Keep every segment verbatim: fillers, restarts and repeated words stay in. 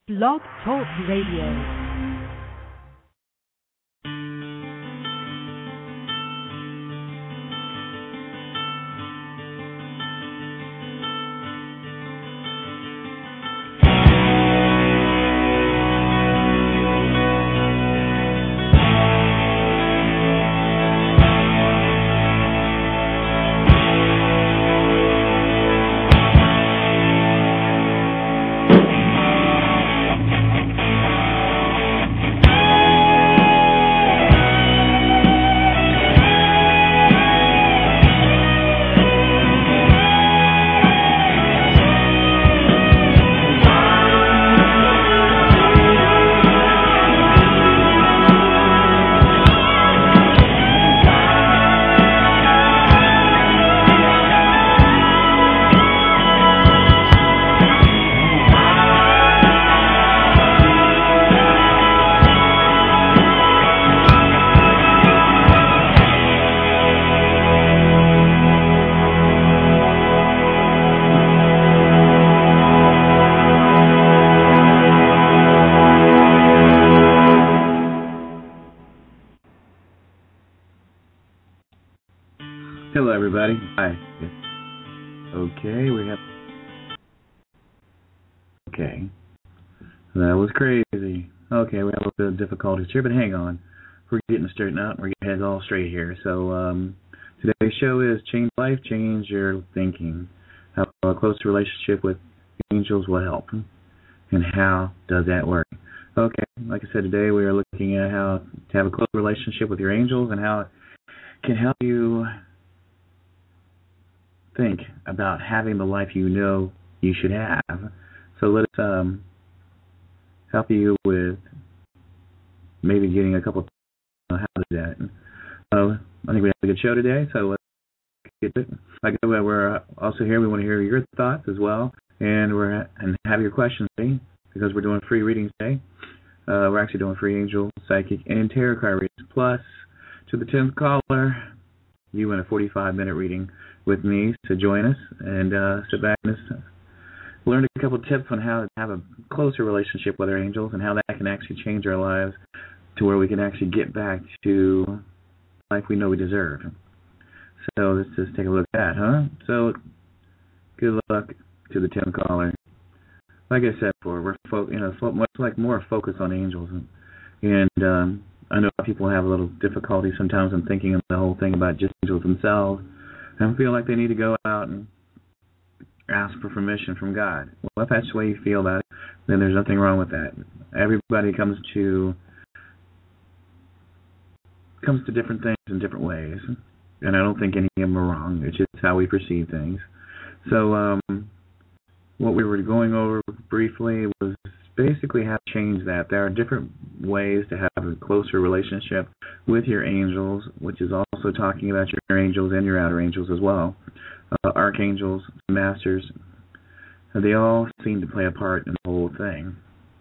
Blog Talk Radio. Hello, everybody. Hi. Okay, we have. Okay, that was crazy. Okay, we have a little bit of difficulties here, but hang on. We're getting straightened out. We're getting heads all straight here. So um, today's show is Change Life, Change Your Thinking. How a closer relationship with angels will help, and how does that work? Okay, like I said, today we are looking at how to have a close relationship with your angels and how it can help you think about having the life you know you should have. So let's um, help you with maybe getting a couple of how to do that. So I think we have a good show today, so let's get to it. Like I said, we're also here. We want to hear your thoughts as well, and we're and have your questions today because we're doing free readings today. Uh, we're actually doing free angel, psychic, and tarot card readings. Plus, to the tenth caller, you in a forty-five minute reading with me to join us and uh, sit back and just learn a couple of tips on how to have a closer relationship with our angels and how that can actually change our lives to where we can actually get back to the life we know we deserve. So let's just take a look at that, huh? So good luck to the tenth caller. Like I said before, we're fo- you know, much like more focus on angels, and, and um, I know people have a little difficulty sometimes in thinking of the whole thing about just angels themselves. And feel like they need to go out and ask for permission from God. Well, if that's the way you feel about it, then there's nothing wrong with that. Everybody comes to comes to different things in different ways, and I don't think any of them are wrong. It's just how we perceive things. So um, what we were going over briefly was basically how to change that. There are different ways to have a closer relationship with your angels, which is also talking about your angels and your outer angels as well. Uh, archangels, masters, they all seem to play a part in the whole thing.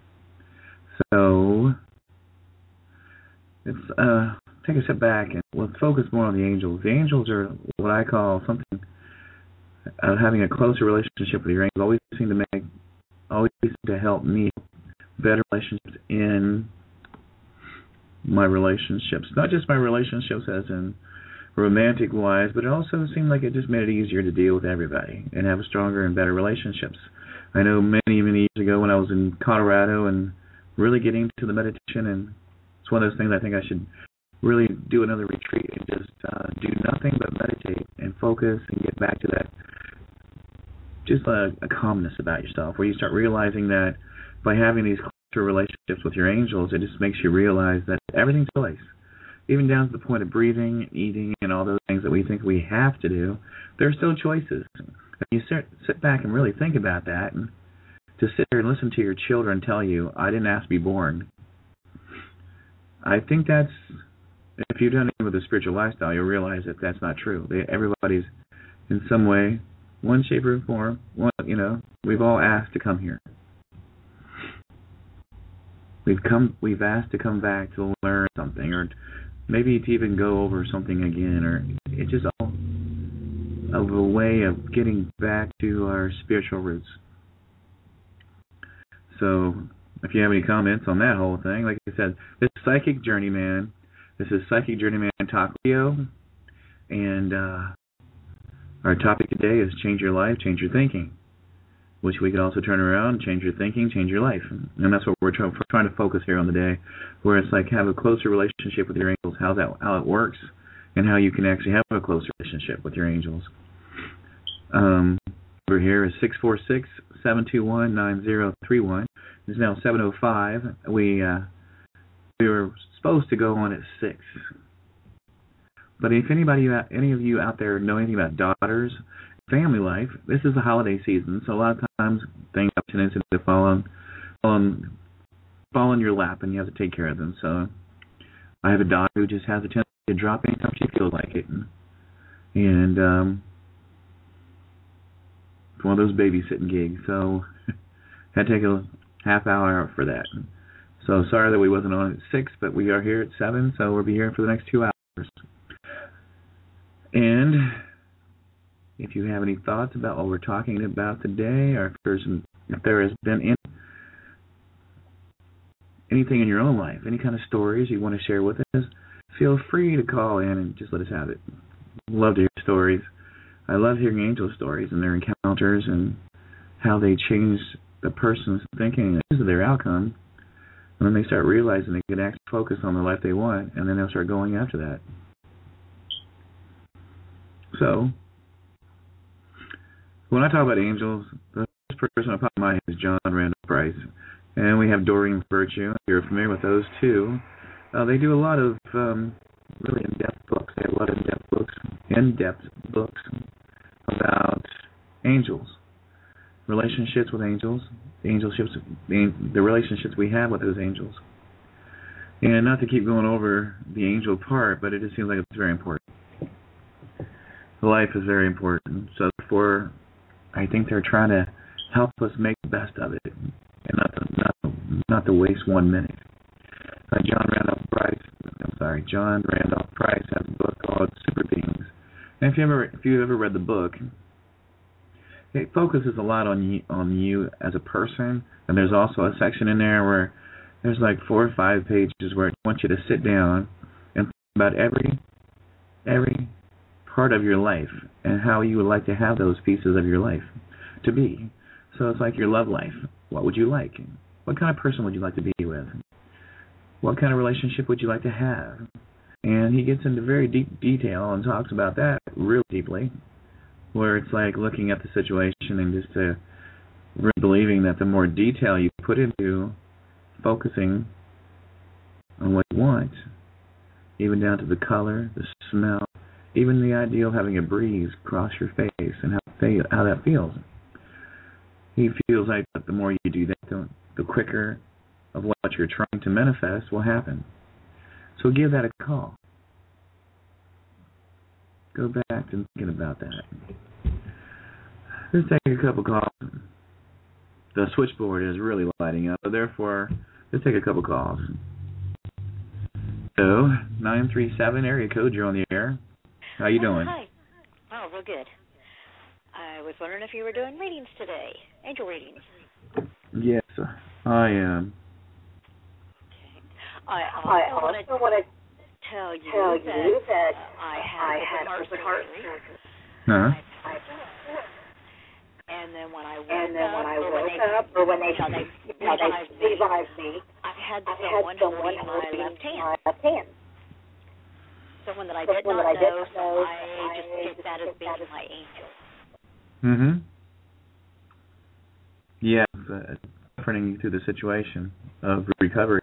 So let's uh, take a step back and let's focus more on the angels. The angels are what I call something, uh, having a closer relationship with your angels always seem to make, always seem to help me better relationships in my relationships. Not just my relationships as in romantic wise, but it also seemed like it just made it easier to deal with everybody and have stronger and better relationships. I know many, many years ago when I was in Colorado and really getting into the meditation, and it's one of those things I think I should really do another retreat and just uh, do nothing but meditate and focus and get back to that, just a, a calmness about yourself, where you start realizing that by having these closer relationships with your angels, it just makes you realize that everything's in place. Even down to the point of breathing, eating, and all those things that we think we have to do, there are still choices. If you sit, sit back and really think about that, and to sit there and listen to your children tell you, I didn't ask to be born, I think that's, if you've done it with a spiritual lifestyle, you'll realize that that's not true. They, everybody's in some way, one shape or form, one, you know, we've all asked to come here. We've come. We've asked to come back to learn something, or maybe to even go over something again, or it's just all of a way of getting back to our spiritual roots. So if you have any comments on that whole thing. Like I said, this is Psychic Journeyman. This is Psychic Journeyman Talk Radio. And uh, our topic today is change your life, change your thinking, which we could also turn around, change your thinking, change your life. And that's what we're trying, trying to focus here on the day, where it's like have a closer relationship with your angels, how that how it works, and how you can actually have a closer relationship with your angels. Um, over here is six four six, seven two one, nine zero three one. It's now seven oh five. We, uh, we were supposed to go on at six. But if anybody, any of you out there know anything about daughters, family life, this is the holiday season, so a lot of times things have a tendency to fall on, fall on, fall on your lap, and you have to take care of them. So I have a daughter who just has a tendency to drop anytime she feels like it. And, and um, it's one of those babysitting gigs, so I had to take a half hour out for that. So sorry that we wasn't on at six, but we are here at seven, so we'll be here for the next two hours. And if you have any thoughts about what we're talking about today, or if there's if there has been any, anything in your own life, any kind of stories you want to share with us, feel free to call in and just let us have it. Love to hear stories. I love hearing angel stories and their encounters and how they change the person's thinking and their outcome. And then they start realizing they can actually focus on the life they want, and then they'll start going after that. So, when I talk about angels, the first person I pop in my head is John Randall Price. And we have Doreen Virtue. If you're familiar with those two, uh, they do a lot of um, really in-depth books. They have a lot of in-depth books, in-depth books about angels, relationships with angels, the angelships, the, the relationships we have with those angels. And not to keep going over the angel part, but it just seems like it's very important. Life is very important. So therefore, I think they're trying to help us make the best of it, and not to, not, not to waste one minute. Uh, John Randolph Price, I'm sorry, John Randolph Price has a book called Super Beings. And if you ever, if you ever read the book, it focuses a lot on you, on you as a person. And there's also a section in there where there's like four or five pages where it wants you to sit down and think about every every part of your life and how you would like to have those pieces of your life to be. So it's like your love life. What would you like? What kind of person would you like to be with? What kind of relationship would you like to have? And he gets into very deep detail and talks about that really deeply, where it's like looking at the situation and just uh, really believing that the more detail you put into focusing on what you want, even down to the color, the smell, even the idea of having a breeze cross your face and how, how that feels. He feels like that the more you do that, the, the quicker of what you're trying to manifest will happen. So give that a call. Go back to thinking about that. Let's take a couple calls. The switchboard is really lighting up, so therefore, let's take a couple calls. So, nine three seven, area code, you're on the air. How you doing? Oh, hi. Oh, real good. I was wondering if you were doing readings today, angel readings. Yes, I am. Okay. I also, I also want to tell you tell that, you that uh, I had, I had open heart surgery. Huh? I, and then when I woke and then up, when I or woke when they, up, or when they, you know, they you know, they revived me, revived me, I had I someone had someone holding my holding left hand. my left hand. Someone that I Someone did not that I know, didn't so know, I I just just took that as took being that as my angel. Mm-hmm. Yeah, uh, comforting you through the situation of recovery.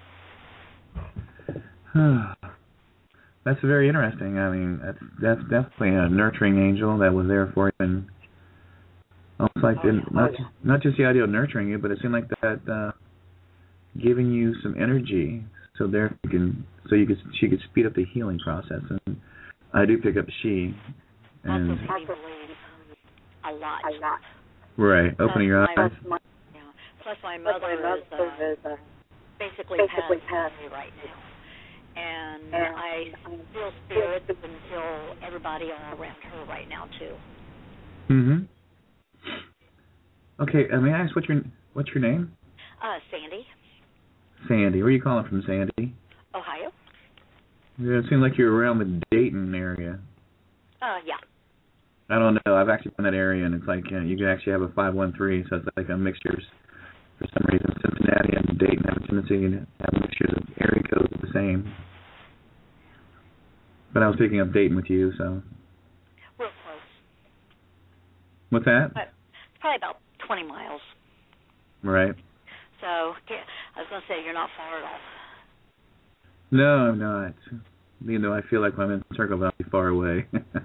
That's very interesting. I mean, that's that's definitely a nurturing angel that was there for you, and almost like Oh, the, yeah. not just, not just the idea of nurturing you, but it seemed like that uh, giving you some energy, so there you can so you could she could speed up the healing process. And I do pick up she, and Also, made me believe a lot. A lot. right, opening your my, eyes. Yeah. Plus, my mother, my mother is, uh, is uh, basically, basically passed passed away right now. And, and I feel spirits until everybody all around her right now, too. Mm-hmm. Okay, uh, may I ask what's your what's your name? Uh, Sandy. Sandy. Where are you calling from, Sandy? Ohio. Yeah, it seemed like you're around the Dayton area. Uh, yeah. I don't know. I've actually been in that area, and it's like uh, you can actually have a five one three, so it's like a mixture. For some reason, Cincinnati and Dayton have a tendency to have mixtures of area codes the same. But I was picking up Dayton with you, so. Real close. What's that? But it's probably about twenty miles. Right. So, yeah, I was going to say, you're not far at all. No, I'm not. Even though I feel like when I'm in Circleville, I'll be far away.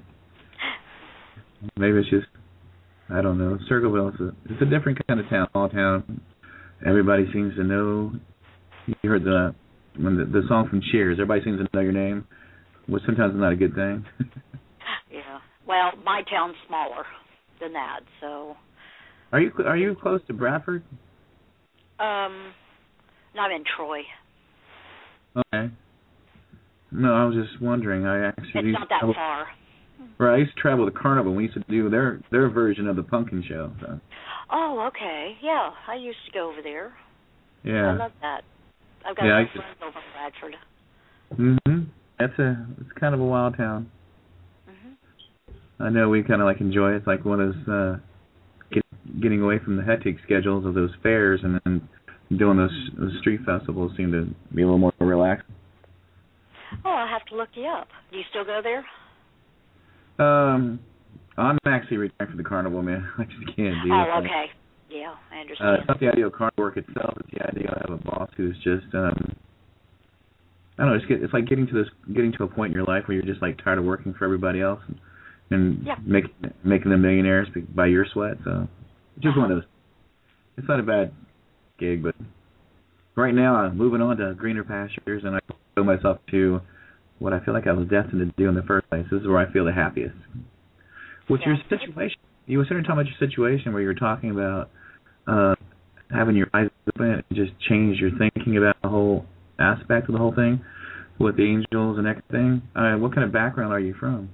Maybe it's just, I don't know. Circleville, it's a, it's a different kind of town, small town. Everybody seems to know. You heard the when the, the song from Cheers, everybody seems to know your name, which sometimes is not a good thing. Yeah. Well, my town's smaller than that, so. Are you are you close to Bradford? Um, not in Troy. Okay. No, I was just wondering. I actually It's used not that to travel, far. Right, I used to travel to Carnival. We used to do their their version of the Pumpkin Show. So. Oh, okay. Yeah, I used to go over there. Yeah. I love that. I've got yeah, some I friends over in Bradford. Mhm. That's a it's kind of a wild town. Mhm. I know we kind of like enjoy it. It's like one of those uh, get, getting away from the hectic schedules of those fairs, and then doing those, those street festivals seem to be a little more relaxed. Oh, I'll have to look you up. Do you still go there? Um, I'm actually retired from the carnival, man. I just can't do it. Oh, okay. Yeah, I understand. Uh, it's not the idea of carnival work itself. It's the idea of a boss who's just, um, I don't know. It's, get, it's like getting to this, getting to a point in your life where you're just like tired of working for everybody else and, and yeah. making making them millionaires by your sweat. So, it's just uh-huh. one of those. It's not a bad gig, but right now I'm moving on to greener pastures, and I owe myself to what I feel like I was destined to do in the first place. This is where I feel the happiest. What's yeah. your situation? You were starting to talk about your situation where you were talking about uh, having your eyes open and just change your thinking about the whole aspect of the whole thing with the angels and everything. Uh, what kind of background are you from?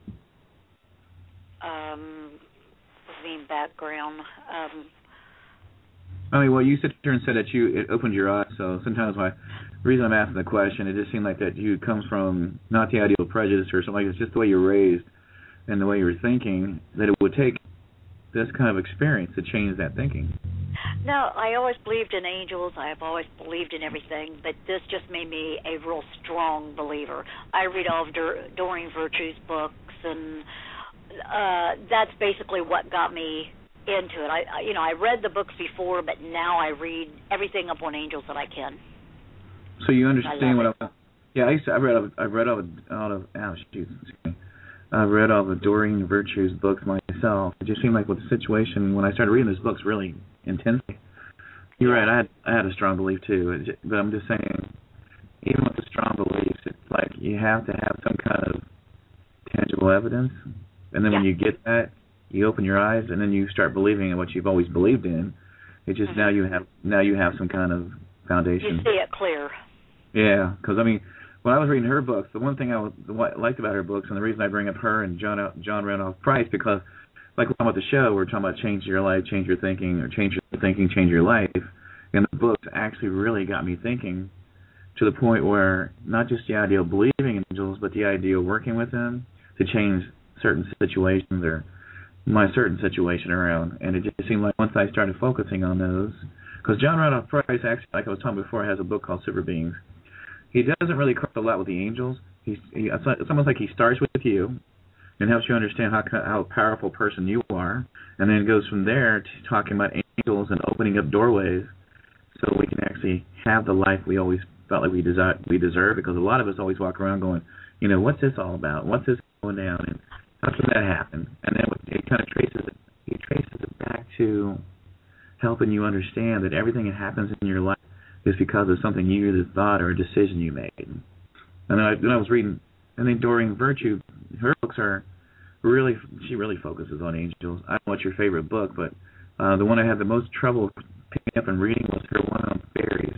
Um, I mean background. Um, I mean, well, you sit there and said that you it opened your eyes. So sometimes my the reason I'm asking the question, it just seemed like that you come from not the ideal prejudice or something like it's just the way you're raised and the way you're thinking that it would take this kind of experience to change that thinking. No, I always believed in angels. I've always believed in everything, but this just made me a real strong believer. I read all of Dur- Doreen Virtue's books, and uh, that's basically what got me into it. I, I, you know, I read the books before, but now I read everything up on angels that I can. So you understand what it. I? Yeah, I used to. I read. I read all of out of. Oh, excuse me. I read all the Doreen Virtue's books myself. It just seemed like with the situation when I started reading those books really intensely. You're right. I had I had a strong belief too, but I'm just saying, even with the strong beliefs, it's like you have to have some kind of tangible evidence, and then yeah. when you get that, you open your eyes, and then you start believing in what you've always believed in. It just mm-hmm. now you have now you have some kind of foundation. You see it clear. Yeah, because I mean, when I was reading her books, the one thing I was, what I liked about her books, and the reason I bring up her and John John Randolph Price, because like we're talking about the show, we're talking about change your life, change your thinking, or change your thinking, change your life. And the books actually really got me thinking to the point where not just the idea of believing in angels, but the idea of working with them to change certain situations or my certain situation around. And it just seemed like once I started focusing on those, because John Randolph Price actually, like I was talking before, has a book called Super Beings. He doesn't really cross a lot with the angels. He's, he, it's almost like he starts with you and helps you understand how how powerful a person you are, and then goes from there to talking about angels and opening up doorways so we can actually have the life we always felt like we desire, we deserve, because a lot of us always walk around going, you know, what's this all about? What's this going down? And how can that happen? And then it kind of traces it, he traces it back to helping you understand that everything that happens in your life is because of something you either thought or a decision you made. And then I, then I was reading, and then Doreen Virtue, her books are really, she really focuses on angels. I don't know what's your favorite book, but uh, the one I had the most trouble picking up and reading was her one on fairies.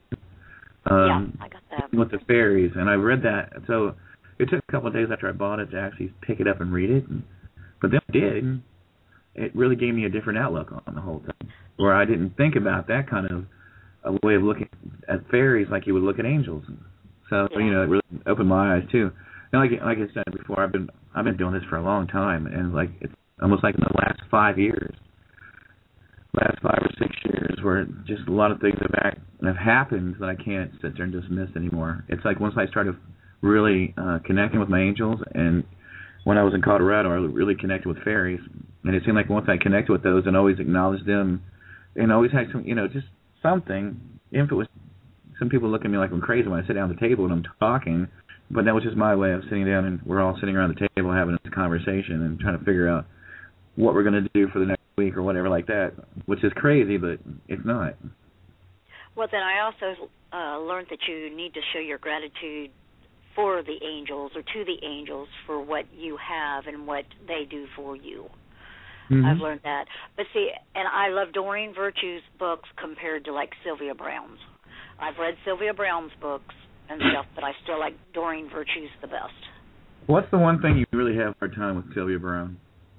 Um, yeah, I got that. With the fairies, and I read that. So it took a couple of days after I bought it to actually pick it up and read it. And, but then I did. It really gave me a different outlook on the whole thing, where I didn't think about that kind of a way of looking at fairies like you would look at angels. So yeah. you know, it really opened my eyes too. And like like I said before, I've been I've been doing this for a long time, and like it's almost like in the last five years, last five or six years, where just a lot of things have act, have happened that I can't sit there and dismiss anymore. It's like once I started really uh, connecting with my angels, and when I was in Colorado, I really connected with fairies, and it seemed like once I connected with those and always acknowledged them, and always had some, you know, just something. If it was, some people look at me like I'm crazy when I sit down at the table and I'm talking, but that was just my way of sitting down, and we're all sitting around the table having a conversation and trying to figure out what we're going to do for the next week or whatever like that, which is crazy, but it's not. Well, then I also uh, learned that you need to show your gratitude for the angels or to the angels for what you have and what they do for you. Mm-hmm. I've learned that. But see, and I love Doreen Virtue's books compared to like Sylvia Browne's. I've read Sylvia Browne's books and stuff, but I still like Doreen Virtue's the best. What's the one thing you really have a hard time with Sylvia Browne?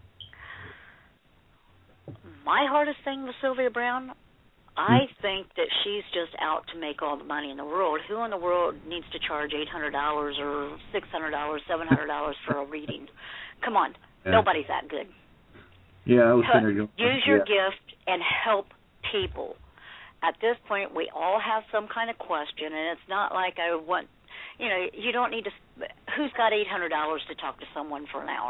My hardest thing with Sylvia Browne, I think that she's just out to make all the money in the world. Who in the world needs to charge eight hundred dollars or six hundred dollars, seven hundred dollars for a reading? Come on. Yeah. Nobody's that good. Yeah, I was thinking. Use your yeah. gift and help people. At this point, we all have some kind of question, and it's not like I want, you know, you don't need to, who's got eight hundred dollars to talk to someone for an hour?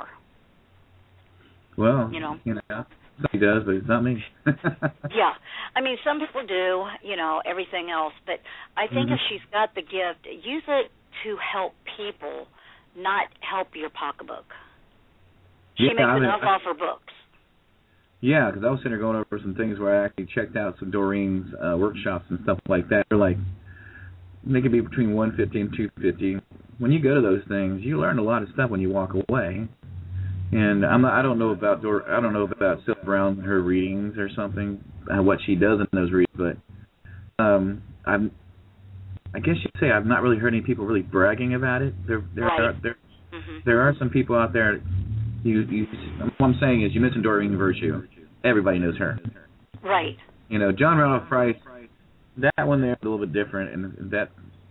Well, you know. You know. He does, but it's not me. Yeah. I mean, some people do, you know, everything else. But I think mm-hmm. if she's got the gift, use it to help people, not help your pocketbook. She yeah, makes I mean, enough I, off her books. Yeah, because I was sitting there going over some things where I actually checked out some Doreen's uh, workshops and stuff like that. They're like, they could be between one hundred fifty dollars and two hundred fifty dollars. When you go to those things, you learn a lot of stuff when you walk away. And I'm not, I don't know about Dor, I don't know about Sylvia Browne, her readings or something, uh, what she does in those readings, but um, I'm, I guess you'd say I've not really heard any people really bragging about it. There, there right. are there, mm-hmm. there are some people out there. You, you, what I'm saying is, you mentioned Doreen Virtue. Everybody knows her. Right. You know, John Randolph Price. That one there is a little bit different, and that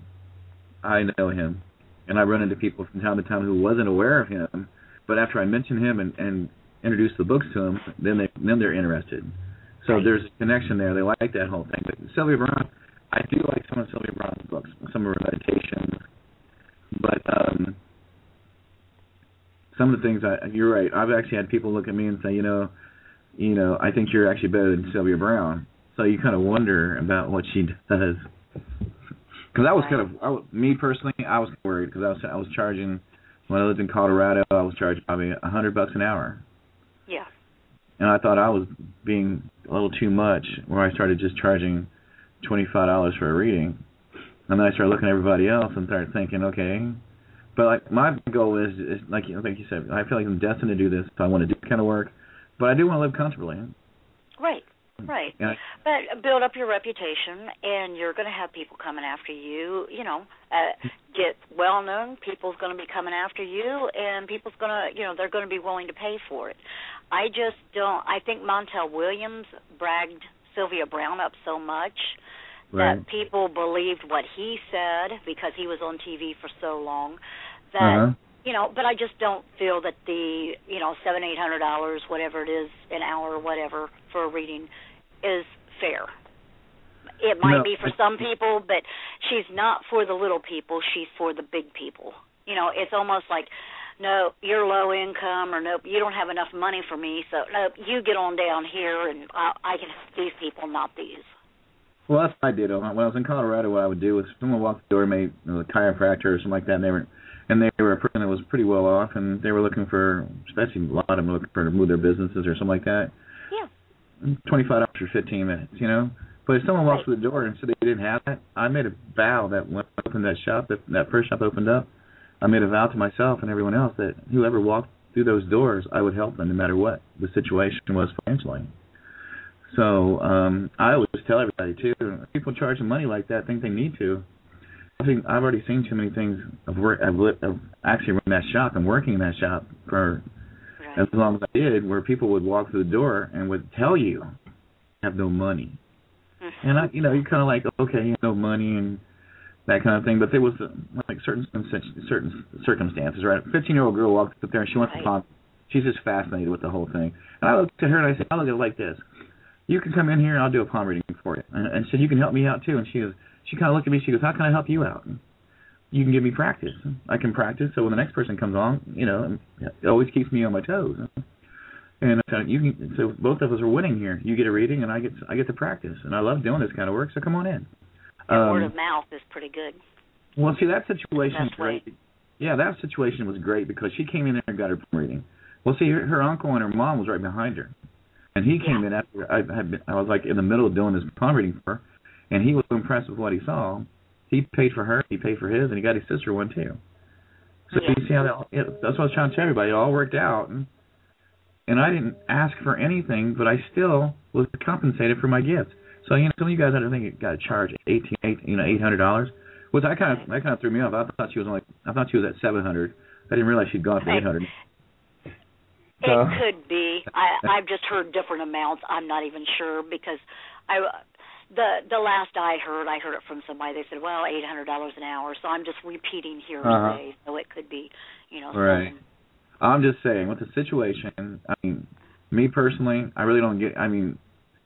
I know him, and I run into people from time to time who wasn't aware of him. But after I mention him and, and introduce the books to them, then they then they're interested. So right. There's a connection there. They like that whole thing. But Sylvia Browne, I do like some of Sylvia Browne's books, some of her meditations. But um, some of the things, I, you're right. I've actually had people look at me and say, you know, you know, I think you're actually better than Sylvia Browne. So you kind of wonder about what she does. Because I was kind of, I was, me personally, I was worried because I was I was charging. When I lived in Colorado, I was charging probably a hundred bucks an hour. Yeah. And I thought I was being a little too much, where I started just charging twenty-five dollars for a reading. And then I started looking at everybody else and started thinking, okay. But like my goal is, is like you like you said, I feel like I'm destined to do this. So I want to do this kind of work, but I do want to live comfortably. Right. Right. I, but build up your reputation, and you're going to have people coming after you. You know, uh, get well known. People's going to be coming after you, and people's going to, you know, they're going to be willing to pay for it. I just don't. I think Montel Williams bragged Sylvia Browne up so much right. that people believed what he said because he was on T V for so long. That uh-huh. you know, but I just don't feel that the you know seven, eight hundred dollars, whatever it is, an hour or whatever for a reading is fair. It might no, be for some people, but she's not for the little people. She's for the big people. You know, it's almost like, no, you're low income, or nope, you don't have enough money for me, so nope, you get on down here, and I, I can help these people, not these. Well, that's what I did. When I was in Colorado, what I would do was someone walked the door, made you know, a chiropractor or something like that, and they were and they were a person that was pretty well off, and they were looking for, especially a lot of them were looking for to move their businesses or something like that. Yeah. twenty-five dollars for fifteen minutes, you know. But if someone walks through the door and said they didn't have that, I made a vow that when I opened that shop, that, that first shop opened up, I made a vow to myself and everyone else that whoever walked through those doors, I would help them no matter what the situation was financially. So um, I always tell everybody, too, people charging money like that think they need to. I think I've already seen too many things of work. I've, lit, I've actually run that shop and working in that shop for right. as long as I did, where people would walk through the door and would tell you, have no money. Mm-hmm. And I, you know, you're kind of like, okay, you have no money and that kind of thing. But there was uh, like certain certain circumstances, right? A fifteen-year-old girl walks up there and she wants right. to pop. She's just fascinated with the whole thing. And I looked at her and I said, I look at it like this. You can come in here and I'll do a palm reading for you. And, and said, you can help me out too. And she goes, she kind of looked at me. She goes, how can I help you out? You can give me practice. I can practice. So when the next person comes along, you know, it always keeps me on my toes. And uh, you can, so both of us are winning here. You get a reading, and I get I get to practice. And I love doing this kind of work. So come on in. And um, word of mouth is pretty good. Well, see, that situation Best is great. way. Yeah, that situation was great because she came in there and got her palm reading. Well, see, her, her uncle and her mom was right behind her. And he came yeah. in after I had been, I was like in the middle of doing this palm reading for her, and he was impressed with what he saw. He paid for her, he paid for his, and he got his sister one too. So yeah. you see how that? It, that's what I was trying to tell everybody. It all worked out, and, and I didn't ask for anything, but I still was compensated for my gift. So you know, some of you guys, I don't think you got to charge eighteen, eight, you know, eight hundred dollars. Which I kind of that kind of threw me off. I thought she was only, I thought she was at seven hundred. I didn't realize she'd gone up to eight hundred. It so. could be. I, I've just heard different amounts. I'm not even sure because I, the the last I heard, I heard it from somebody. They said, well, eight hundred dollars an hour. So I'm just repeating hearsay. Uh-huh. So it could be, you know. Right. Something. I'm just saying, with the situation, I mean, me personally, I really don't get, I mean,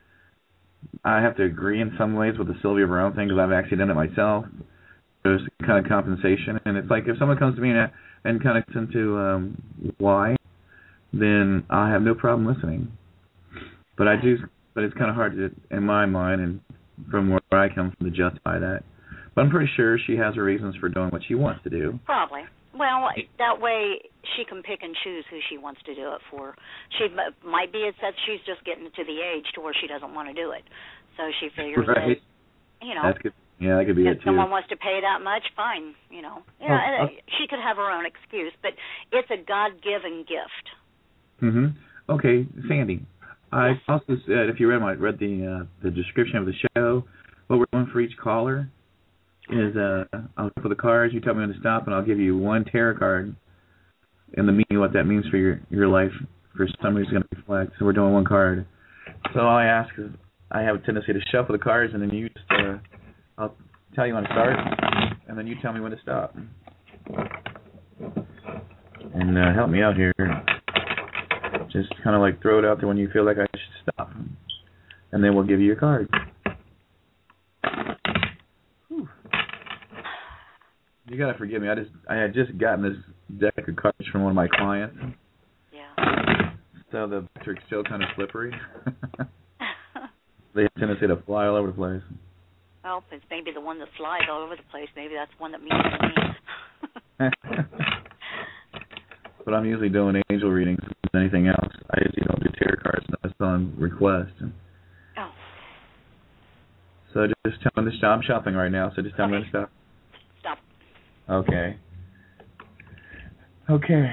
I have to agree in some ways with the Sylvia Brown thing because I've actually done it myself. There's kind of compensation. And it's like if someone comes to me and, and kind of gets into um, why, then I have no problem listening. But I do, but it's kind of hard to, in my mind and from where I come from, to justify that. But I'm pretty sure she has her reasons for doing what she wants to do. Probably. Well, that way she can pick and choose who she wants to do it for. She might be it's that she's just getting to the age to where she doesn't want to do it. So she figures right. that, you know. That's good. Yeah, that could be if it too. someone wants to pay that much, fine, you know. Yeah, oh, oh. She could have her own excuse, but it's a God-given gift. Mhm. Okay, Sandy. I yes. also said, if you read my read the uh, the description of the show, what we're doing for each caller is uh, I'll for the cards. You tell me when to stop, and I'll give you one tarot card, and the meaning what that means for your your life for somebody who's going to reflect. So we're doing one card. So all I ask is I have a tendency to shuffle the cards, and then you just uh, I'll tell you when to start, and then you tell me when to stop. And uh, help me out here. Just kind of like throw it out there when you feel like I should stop. And then we'll give you your card. Whew. You got to forgive me. I just I had just gotten this deck of cards from one of my clients. Yeah. So the trick's still kind of slippery. They have a tendency to fly all over the place. Well, it's maybe the one that flies all over the place. Maybe that's one that means to me. But I'm usually doing angel readings than anything else. I usually don't do tarot cards unless it's on request. Oh. So just tell me to stop. I'm shopping right now, so just tell okay. me to stop. Stop. Okay. Okay.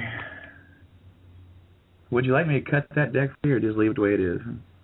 Would you like me to cut that deck for you or just leave it the way it is?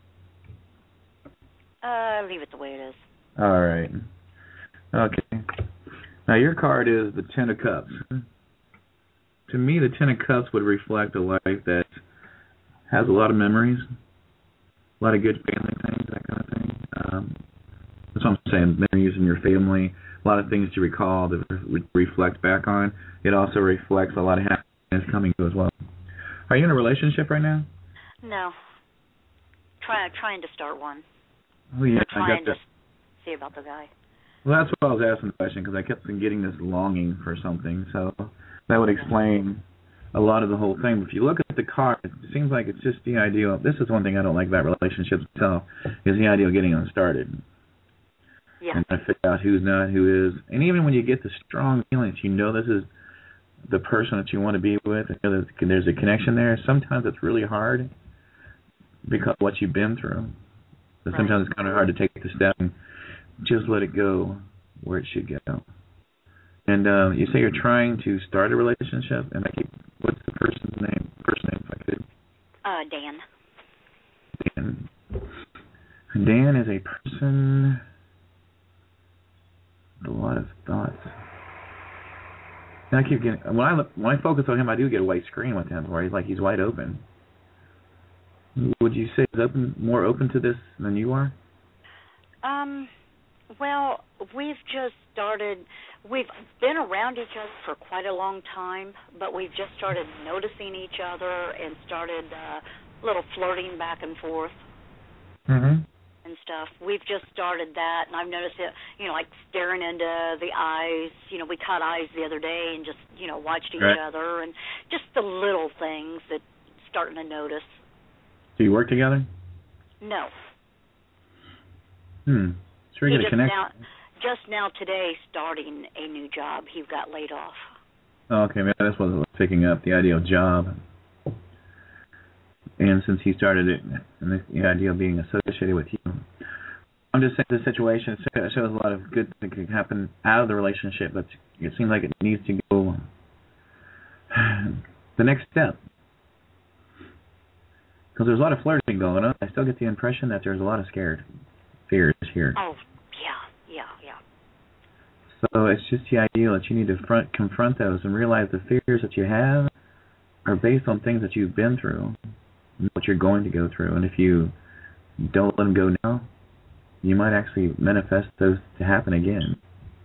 Uh, leave it the way it is. All right. Okay. Now your card is the Ten of Cups. To me, the Ten of Cups would reflect a life that has a lot of memories, a lot of good family things, that kind of thing. Um, that's what I'm saying, memories in your family, a lot of things to recall that re- reflect back on. It also reflects a lot of happiness coming to as well. Are you in a relationship right now? No. Try, trying to start one. Oh, yeah, trying I got to that. see about the guy. Well, that's what I was asking the question, because I kept getting this longing for something, so that would explain a lot of the whole thing. But if you look at the card, it seems like it's just the idea of, this is one thing I don't like about relationships itself, is the idea of getting them started. Yeah. And trying to figure out who's not, who is. And even when you get the strong feelings, you know this is the person that you want to be with, and you know there's a connection there. Sometimes it's really hard because of what you've been through. So right. Sometimes it's kind of hard to take the step and just let it go where it should go. And uh, you say you're trying to start a relationship, and I keep, what's the person's name? First name, if I could. Uh, Dan. Dan. Dan is a person with a lot of thoughts. And I keep getting, when I look, when I focus on him, I do get a white screen with him where he's like he's wide open. Would you say he's open, more open to this than you are? Um, well, we've just started, we've been around each other for quite a long time, but we've just started noticing each other and started uh, a little flirting back and forth. Mm-hmm. And stuff. We've just started that, and I've noticed it, you know, like staring into the eyes. You know, we caught eyes the other day and just, you know, watched each right. other, and just the little things that starting to notice. Do you work together? No. Hmm. It's very good to connect. Now, just now today, starting a new job. He got laid off. Oh, okay, man, that's what I was picking up, the idea of job. And since he started it, and the, the idea of being associated with you, I'm just saying the situation shows a lot of good that can happen out of the relationship, but it seems like it needs to go the next step. Because there's a lot of flirting going on. I still get the impression that there's a lot of scared fears here. Oh, yeah, yeah, yeah. So it's just the idea that you need to front, confront those and realize the fears that you have are based on things that you've been through, what you're going to go through. And if you don't let them go now, you might actually manifest those to happen again.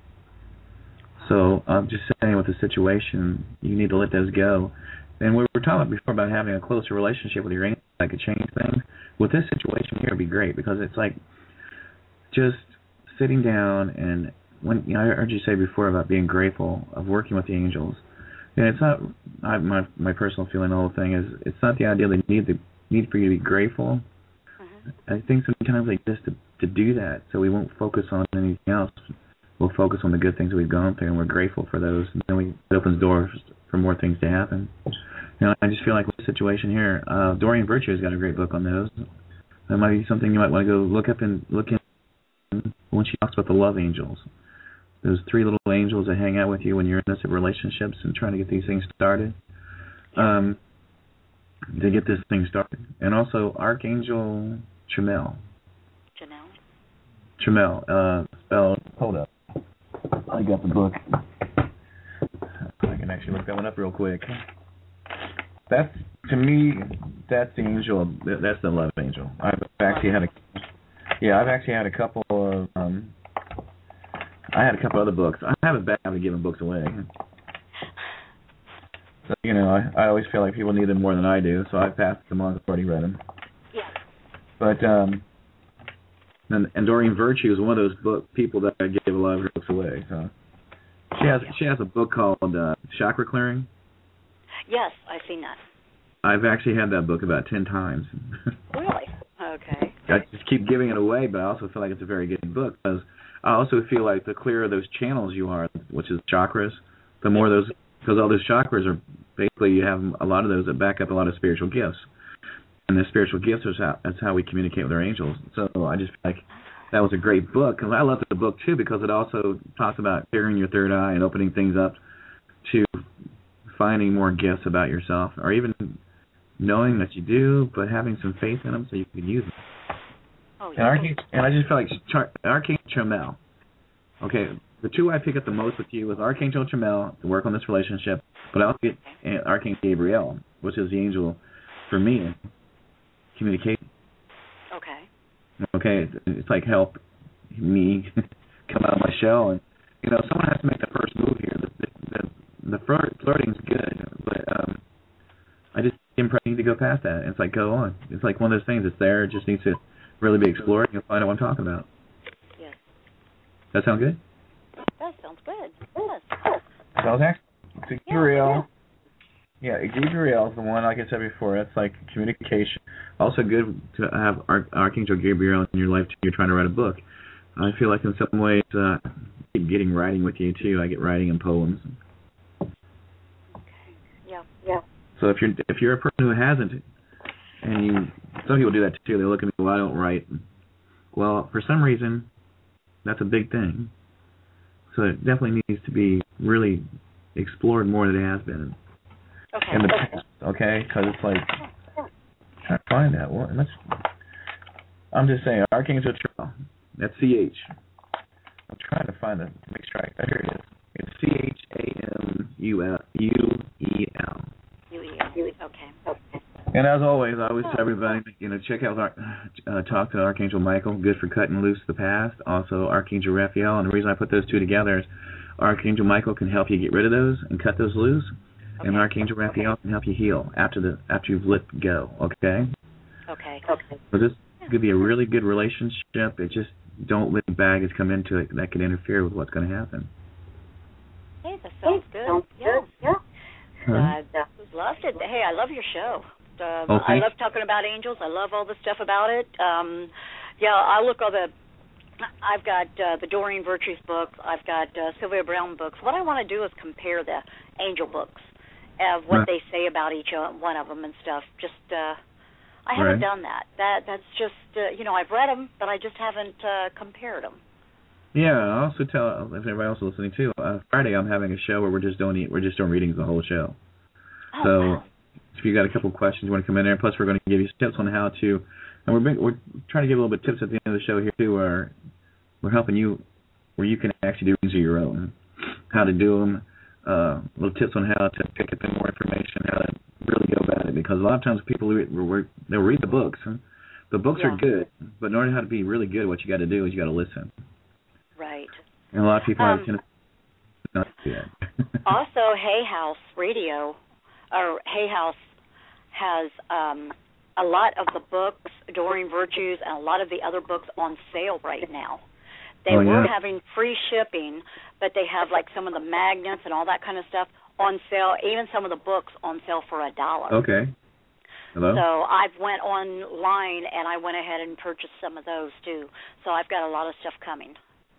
So I'm just saying with the situation, you need to let those go. And we were talking before about having a closer relationship with your angel that could change things. With this situation here, it would be great because it's like just sitting down and when you know, I heard you say before about being grateful of working with the angels. And it's not I, my my personal feeling. The whole thing is it's not the idea they need the need for you to be grateful. Mm-hmm. I think sometimes they just to to do that, so we won't focus on anything else. We'll focus on the good things that we've gone through, and we're grateful for those. And then we it opens doors for more things to happen. You know, I just feel like with the situation here, uh, Doreen Virtue has got a great book on those. That might be something you might want to go look up and look in when she talks about the love angels. Those three little angels that hang out with you when you're in this relationships and trying to get these things started. Um, to get this thing started. And also Archangel Chamuel. Janelle? Chamuel, uh, spelled... Hold up. I got the book. I can actually look that one up real quick. That's, to me, that's the angel, that's the love angel. I've actually had a... Yeah, I've actually had a couple of... Um, I had a couple other books. I have a bad habit of giving books away. So, you know, I, I always feel like people need them more than I do, so I passed them on. I've already read them. Yeah. But, um, and, and Doreen Virtue is one of those book people that I give a lot of her books away. So she has she has a book called uh, Chakra Clearing. Yes, I've seen that. I've actually had that book about ten times. Really? Okay. I just keep giving it away, but I also feel like it's a very good book because I also feel like the clearer those channels you are, which is chakras, the more those, because all those chakras are basically you have a lot of those that back up a lot of spiritual gifts, and the spiritual gifts is how that's how we communicate with our angels. So I just feel like that was a great book, and I loved the book too because it also talks about clearing your third eye and opening things up to finding more gifts about yourself, or even knowing that you do, but having some faith in them so you can use them. Oh, yeah. And, Archangel, and I just feel like Char- Archangel Chamuel. Okay, the two I pick up the most with you is Archangel Chamuel to work on this relationship, but I also get Archangel Gabriel, which is the angel for me, communication. Okay. Okay, it's, it's like help me come out of my shell, and you know someone has to make the first move here. The the, the, the flirt, flirting's good, but um, I just need to go past that. It's like go on. It's like one of those things. It's there. It just needs to really be explored. You'll find out what I'm talking about. Yes. That sound good? That sounds good. Yes. So I was actually Gabriel. Yeah, Gabriel is the one, like I said before, that's like communication. Also good to have Arch- Archangel Gabriel in your life too. You're trying to write a book. I feel like in some ways, uh, I keep getting writing with you too. I get writing and poems. Okay. Yeah. Yeah. So if you're if you're a person who hasn't, and you, some people do that too. They look at me, well, I don't write. Well, for some reason, that's a big thing. So it definitely needs to be really explored more than it has been. Okay. In the past, okay? Because it's like, I'm trying to find that one. Let's, I'm just saying, Archangel Chamuel. That's C H. I'm trying to find it. Make sure I, here it is. It's C H A M U L U E L. U E L. Okay. Okay. And as always, I always tell everybody, you know, check out our, uh, talk to Archangel Michael, good for cutting loose the past. Also, Archangel Raphael, and the reason I put those two together is Archangel Michael can help you get rid of those and cut those loose, okay. and Archangel Raphael okay. can help you heal after the after you've let go. Okay. Okay. Okay. So this could be a really good relationship. It just don't let baggage come into it that could interfere with what's going to happen. Hey, that sounds good. Yeah. Yeah. Huh? I loved it. Hey, I love your show. Uh, okay. I love talking about angels. I love all the stuff about it. Um, yeah, I look all the. I've got uh, the Doreen Virtues books. I've got uh, Sylvia Brown books. What I want to do is compare the angel books of what right. they say about each one of them and stuff. Just uh, I haven't right. done that. That that's just uh, you know I've read them, but I just haven't uh, compared them. Yeah, I also tell if everybody else is listening too. Uh, Friday I'm having a show where we're just doing we're just doing readings the whole show. Oh, so. Wow. If you got a couple of questions you want to come in there, plus we're going to give you tips on how to, and we're big, we're trying to give a little bit of tips at the end of the show here too, where we're helping you, where you can actually do things of your own, how to do them, uh, little tips on how to pick up more information, how to really go about it, because a lot of times people read, they'll read the books, the books yeah. are good, but in order how to be really good, what you got to do is you got to listen. Right. And a lot of people um, have tendency not to do that. Also, Hay House Radio, or Hay House has um, a lot of the books, Doreen Virtues, and a lot of the other books on sale right now. They oh, were yeah. having free shipping, but they have like some of the magnets and all that kind of stuff on sale, even some of the books on sale for a dollar. Okay. Hello? So I went online and I went ahead and purchased some of those too. So I've got a lot of stuff coming.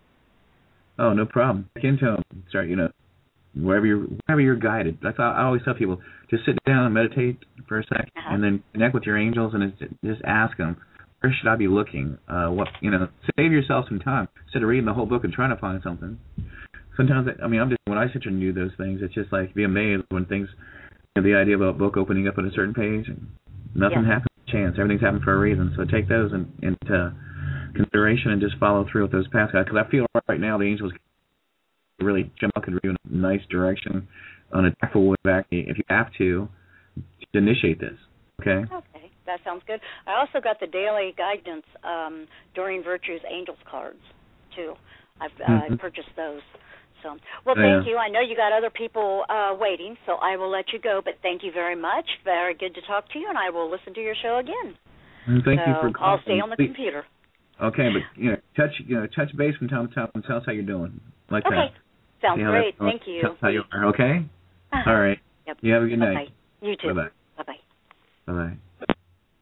Oh, no problem. Check into them. Start, you know, wherever you're, wherever you're guided. That's how I always tell people. Just sit down and meditate for a second, uh-huh. and then connect with your angels and just ask them, where should I be looking? Uh, what you know, save yourself some time instead of reading the whole book and trying to find something. Sometimes, I mean, I'm just when I sit and do those things, it's just like be amazed when things. You know, the idea about a book opening up at a certain page, and nothing yeah. happens by chance. Everything's happened for a reason. So take those in, into consideration and just follow through with those past guys. Because I feel right now the angels really jump out, could you in a nice direction on a tactful way back if you have to, to initiate this. Okay? Okay, that sounds good. I also got the daily guidance um, Doreen Virtues Angels cards, too. I've mm-hmm. uh, purchased those. So, well, thank yeah. you. I know you got other people uh, waiting, so I will let you go. But thank you very much. Very good to talk to you, and I will listen to your show again. And thank so you for calling. I'll stay on the computer. Okay, but you know, touch you know, touch base from time to time and tell us how you're doing. Like okay. that. Sounds great. Thank you. How you are, okay? Uh-huh. All right. Yep. You have a good Bye-bye. night. You too. Bye-bye. Bye-bye. Bye-bye.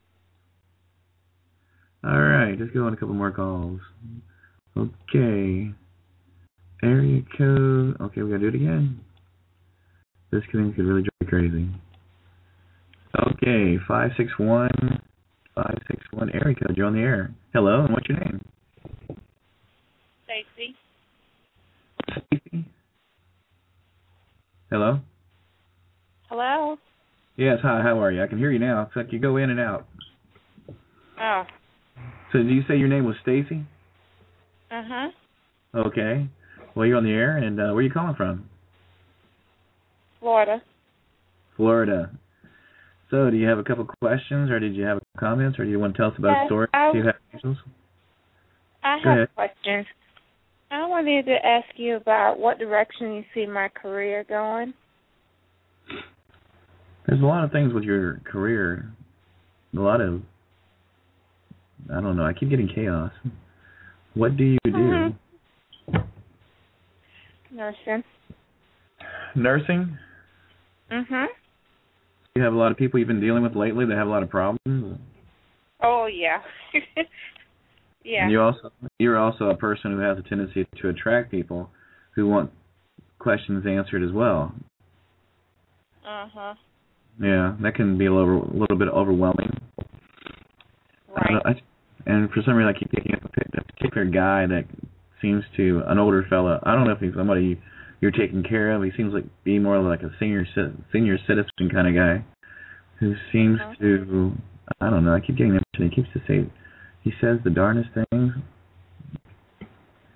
All right, let's go on a couple more calls. Okay. Area code. Okay, we got to do it again. This thing could really drive me crazy. Okay, five six one, five six one area code. You're on the air. Hello, and what's your name? Stacy. Stacy? Hello? Hello? Yes, hi, how are you? I can hear you now. It's like you go in and out. Oh. So did you say your name was Stacy? Uh-huh. Okay. Well, you're on the air, and uh, where are you calling from? Florida. Florida. So do you have a couple questions, or did you have comments, or do you want to tell us about yes, a story? I, do you have angels? I Go have ahead. questions. I wanted to ask you about what direction you see my career going. There's a lot of things with your career. A lot of, I don't know, I keep getting chaos. What do you do? Mm-hmm. Nursing. Nursing? Mm-hmm. You have a lot of people you've been dealing with lately that have a lot of problems? Oh, yeah. yeah. And you also, you're also a person who has a tendency to attract people who want questions answered as well. Uh-huh. Yeah, that can be a little, a little bit overwhelming. Right. I, and for some reason, I keep picking up a, a particular guy that seems to, an older fella, I don't know if he's somebody you're taking care of. He seems like be more like a senior senior citizen kind of guy who seems uh-huh. to, I don't know, I keep getting him, he keeps to say, he says the darndest things.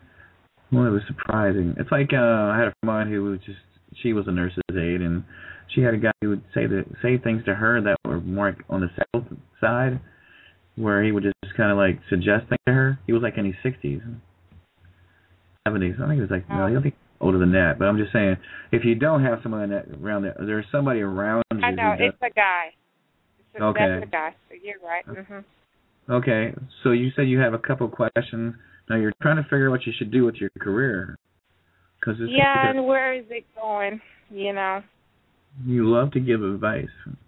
Well, it was surprising. It's like uh, I had a friend of mine who was just, she was a nurse's aide, and she had a guy who would say the say things to her that were more on the sales side, where he would just kind of like suggest things to her. He was like in his sixties, seventies. I think he was like, no, I don't think older than that. But I'm just saying, if you don't have someone that around there, there's somebody around you. I know, it's a guy. It's a, okay. That's a guy. So you're right. Mm-hmm. Okay. So you said you have a couple of questions. Now you're trying to figure out what you should do with your career. Cause it's yeah, and where is it going, you know? You love to give advice.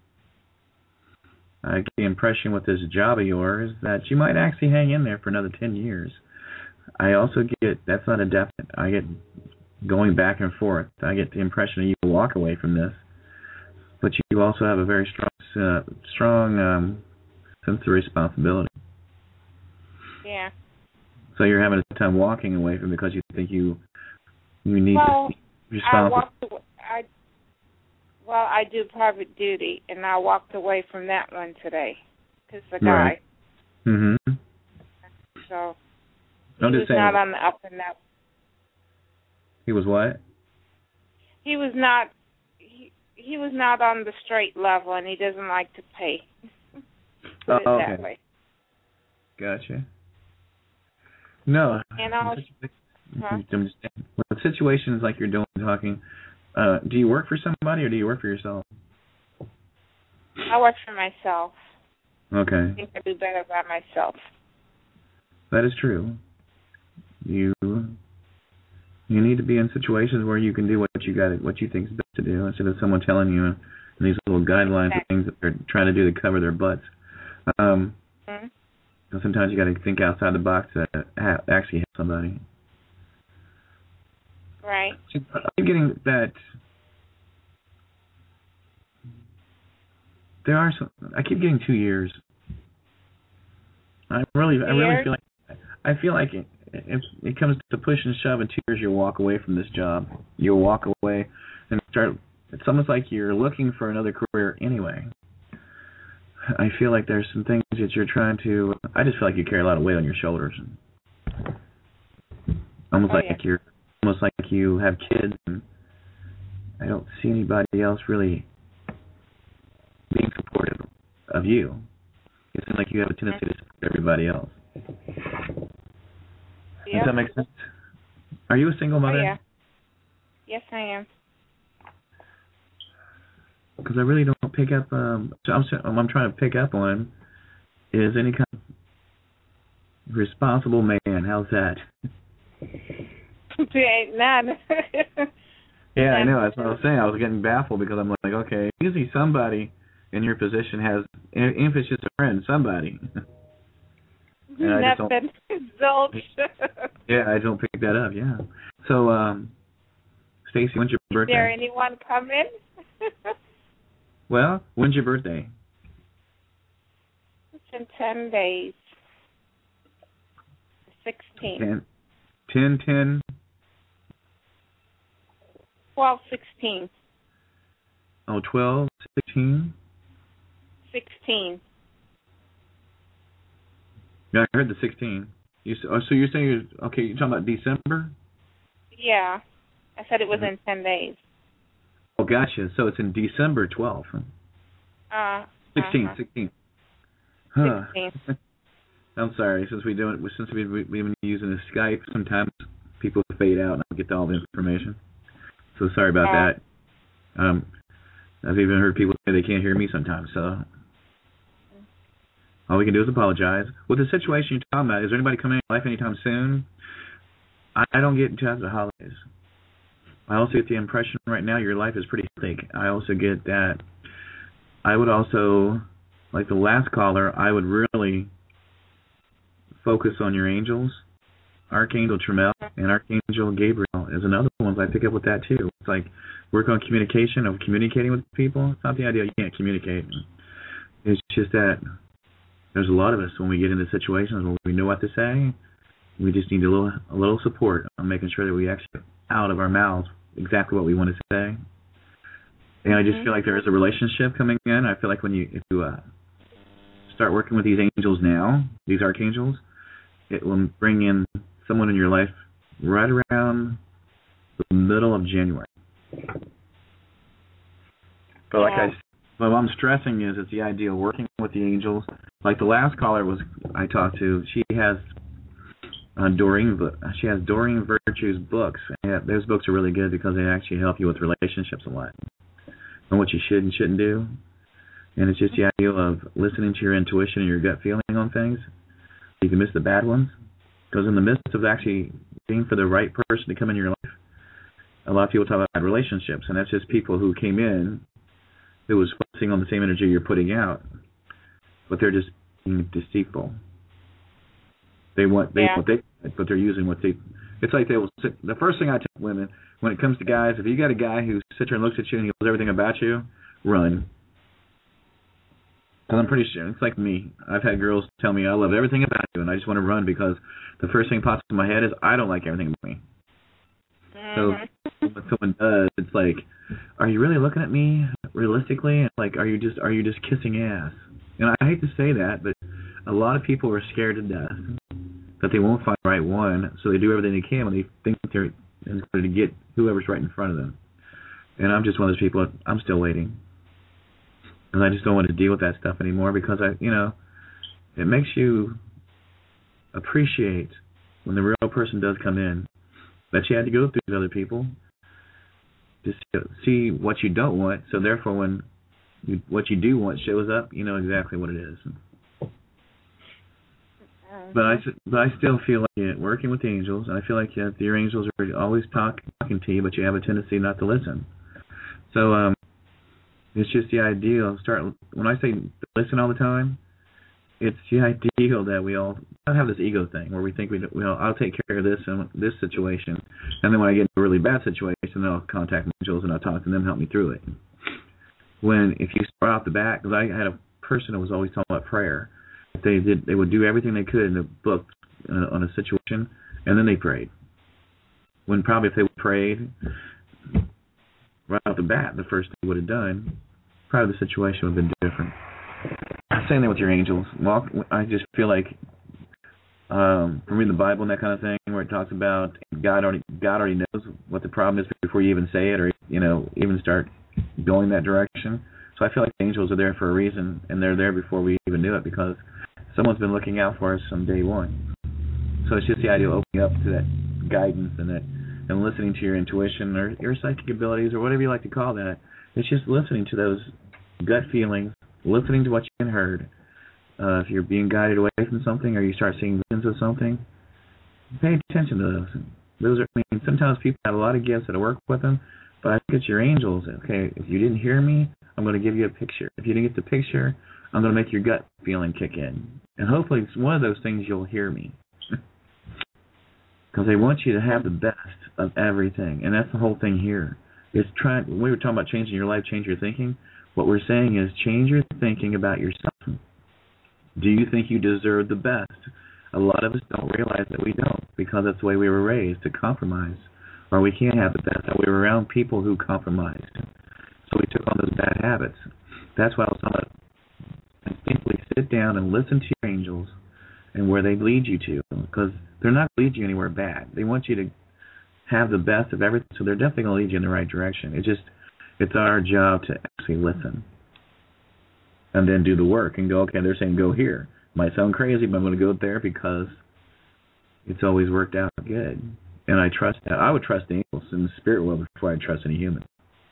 I get the impression with this job of yours that you might actually hang in there for another ten years. I also get, that's not a definite, I get going back and forth. I get the impression that you will walk away from this, but you also have a very strong, uh, strong um, sense of responsibility. Yeah. So you're having a time walking away from it because you think you you need well, to be responsible. I walked away, I, well, I do private duty, and I walked away from that one today because the guy. Right. Mm-hmm. So I'm he just was saying, not on the up and up. He was what? He was not. He he was not on the straight level, and he doesn't like to pay. Put oh, it okay. that way. Gotcha. No. And I'll. Huh? With situations like you're doing, talking, uh, do you work for somebody or do you work for yourself? I work for myself. Okay. I think I do better by myself. That is true. You you need to be in situations where you can do what you got, what you think is best to do, instead of someone telling you these little guidelines okay. of things that they're trying to do to cover their butts. Um, mm-hmm. So sometimes you got to think outside the box to ha- actually help somebody. Right. I'm getting that there are some. I keep getting two years. I really, two I really years? feel like I feel like it, if it comes to push and shove, in two years you'll walk away from this job. You'll walk away and start. It's almost like you're looking for another career anyway. I feel like there's some things that you're trying to. I just feel like you carry a lot of weight on your shoulders. Almost oh, like yeah. you're, almost like you have kids, and I don't see anybody else really being supportive of you. It seems like you have a tendency to support everybody else. Yep. Does that make sense? Are you a single mother? Oh, yeah. Yes, I am. Because I really don't pick up. Um, I'm, I'm trying to pick up on is any kind of responsible man. How's that? There ain't none. Yeah, I know. That's what I was saying. I was getting baffled because I'm like, okay, usually somebody in your position has, even if it's just a friend, somebody. And I just Nothing. don't, Zilch. yeah, I don't pick that up. Yeah. So, um, Stacy, when's your birthday? Is there anyone coming? Well, when's your birthday? It's in ten days. Sixteen. Ten, ten, ten. Twelve, sixteen. Oh, twelve, sixteen. Sixteen. Yeah, I heard the sixteen. You, oh, so you're saying you're okay? You're talking about December? Yeah, I said it was in ten days. Oh, gotcha. So it's in December twelfth. Uh. Sixteen, uh-huh. sixteen. Huh. Sixteen. I'm sorry. Since we do it, since we we've been using the Skype, sometimes people fade out and I don't get all the information. So sorry about Uh, that. Um, I've even heard people say they can't hear me sometimes. So all we can do is apologize. With the situation you're talking about, is there anybody coming in your life anytime soon? I, I don't get into after the holidays. I also get the impression right now your life is pretty thick. I also get that. I would also, like the last caller, I would really focus on your angels. Archangel Tremel and Archangel Gabriel is another one. I pick up with that too. It's like work on communication, of communicating with people. It's not the idea you can't communicate. It's just that there's a lot of us when we get into situations where we know what to say. We just need a little a little support on making sure that we actually get out of our mouths exactly what we want to say. And I just mm-hmm. feel like there is a relationship coming in. I feel like when you if you uh, start working with these angels now, these archangels, it will bring in someone in your life right around the middle of January. But like I, but what I'm stressing is it's the idea of working with the angels. Like the last caller was I talked to, she has uh, Doreen. She has Doreen Virtue's books. And those books are really good because they actually help you with relationships a lot and what you should and shouldn't do. And it's just the idea of listening to your intuition and your gut feeling on things. You can miss the bad ones. Because in the midst of actually being for the right person to come in your life, a lot of people talk about relationships, and that's just people who came in who was focusing on the same energy you're putting out, but they're just being deceitful. They want, they, yeah. what they, but they're using what they. It's like they will sit. The first thing I tell women when it comes to guys, if you got a guy who sits there and looks at you and he knows everything about you, run. Because I'm pretty sure it's like me. I've had girls tell me I love everything about you, and I just want to run because the first thing pops in my head is I don't like everything about me. Mm-hmm. So when someone does, it's like, are you really looking at me realistically? And like, are you just are you just kissing ass? And I hate to say that, but a lot of people are scared to death that they won't find the right one, so they do everything they can when they think they're going to get whoever's right in front of them. And I'm just one of those people. I'm still waiting. And I just don't want to deal with that stuff anymore because, I, you know, it makes you appreciate when the real person does come in that you had to go through these other people to see what you don't want. So therefore, when you, what you do want shows up, you know exactly what it is. But I, but I still feel like yeah, working with the angels, and I feel like yeah, your angels are always talk, talking to you, but you have a tendency not to listen. So, um, it's just the ideal. Start when I say listen all the time. It's the ideal that we all not have this ego thing where we think we, you know, I'll take care of this and this situation, and then when I get into a really bad situation, then I'll contact my angels and I'll talk to them, help me through it. When if you start off the bat, because I had a person that was always talking about prayer, they did they would do everything they could in the book uh, on a situation, and then they prayed. When probably if they prayed right off the bat, the first thing they would have done, probably the situation would have been different. Same thing with your angels. Well, I just feel like um, from reading the Bible and that kind of thing, where it talks about God already God already knows what the problem is before you even say it, or you know even start going that direction. So I feel like the angels are there for a reason, and they're there before we even knew it because someone's been looking out for us from day one. So it's just the idea of opening up to that guidance and that. And listening to your intuition or your psychic abilities or whatever you like to call that. It's just listening to those gut feelings, listening to what you've heard. Uh, if you're being guided away from something or you start seeing visions of something, pay attention to those. Those are, I mean, sometimes people have a lot of gifts that work with them, but I think it's your angels. Okay, if you didn't hear me, I'm going to give you a picture. If you didn't get the picture, I'm going to make your gut feeling kick in. And hopefully it's one of those things you'll hear me. Because they want you to have the best of everything. And that's the whole thing here. It's trying, when we were talking about changing your life, change your thinking, what we're saying is change your thinking about yourself. Do you think you deserve the best? A lot of us don't realize that we don't because that's the way we were raised, to compromise. Or we can't have the best. We were around people who compromised. So we took on those bad habits. That's why I was talking about simply sit down and listen to your angels and where they lead you to, because they're not going to lead you anywhere bad. They want you to have the best of everything, so they're definitely going to lead you in the right direction. It's just, it's our job to actually listen and then do the work and go, okay, they're saying go here. Might sound crazy, but I'm going to go there because it's always worked out good. And I trust that. I would trust the angels in the spirit world before I trust any human.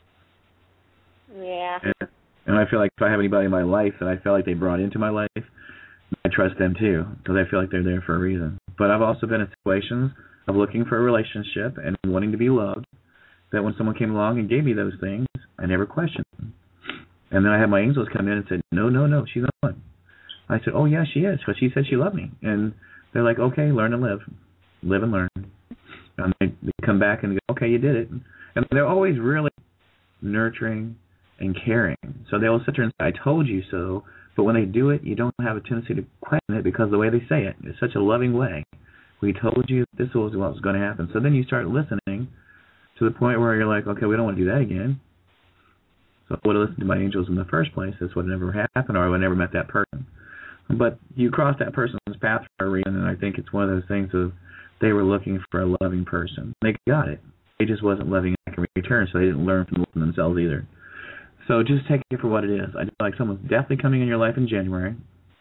Yeah. And, and I feel like if I have anybody in my life that I feel like they brought into my life, I trust them too, because I feel like they're there for a reason. But I've also been in situations of looking for a relationship and wanting to be loved, that when someone came along and gave me those things, I never questioned them. And then I had my angels come in and said, no, no, no, she's not one. I said, oh, yeah, she is, because she said she loved me. And they're like, okay, learn to live. Live and learn. And they, they come back and go, okay, you did it. And they're always really nurturing and caring. So they'll sit there and say, I told you so. But when they do it, you don't have a tendency to question it because of the way they say it. It's such a loving way. We told you this was what was going to happen. So then you start listening to the point where you're like, okay, we don't want to do that again. So I would have listened to my angels in the first place. This would have never happened, or I would have never met that person. But you cross that person's path for a reason, and I think it's one of those things of they were looking for a loving person. They got it. They just wasn't loving back in return, so they didn't learn from themselves either. So just take it for what it is. I feel like someone's definitely coming in your life in January.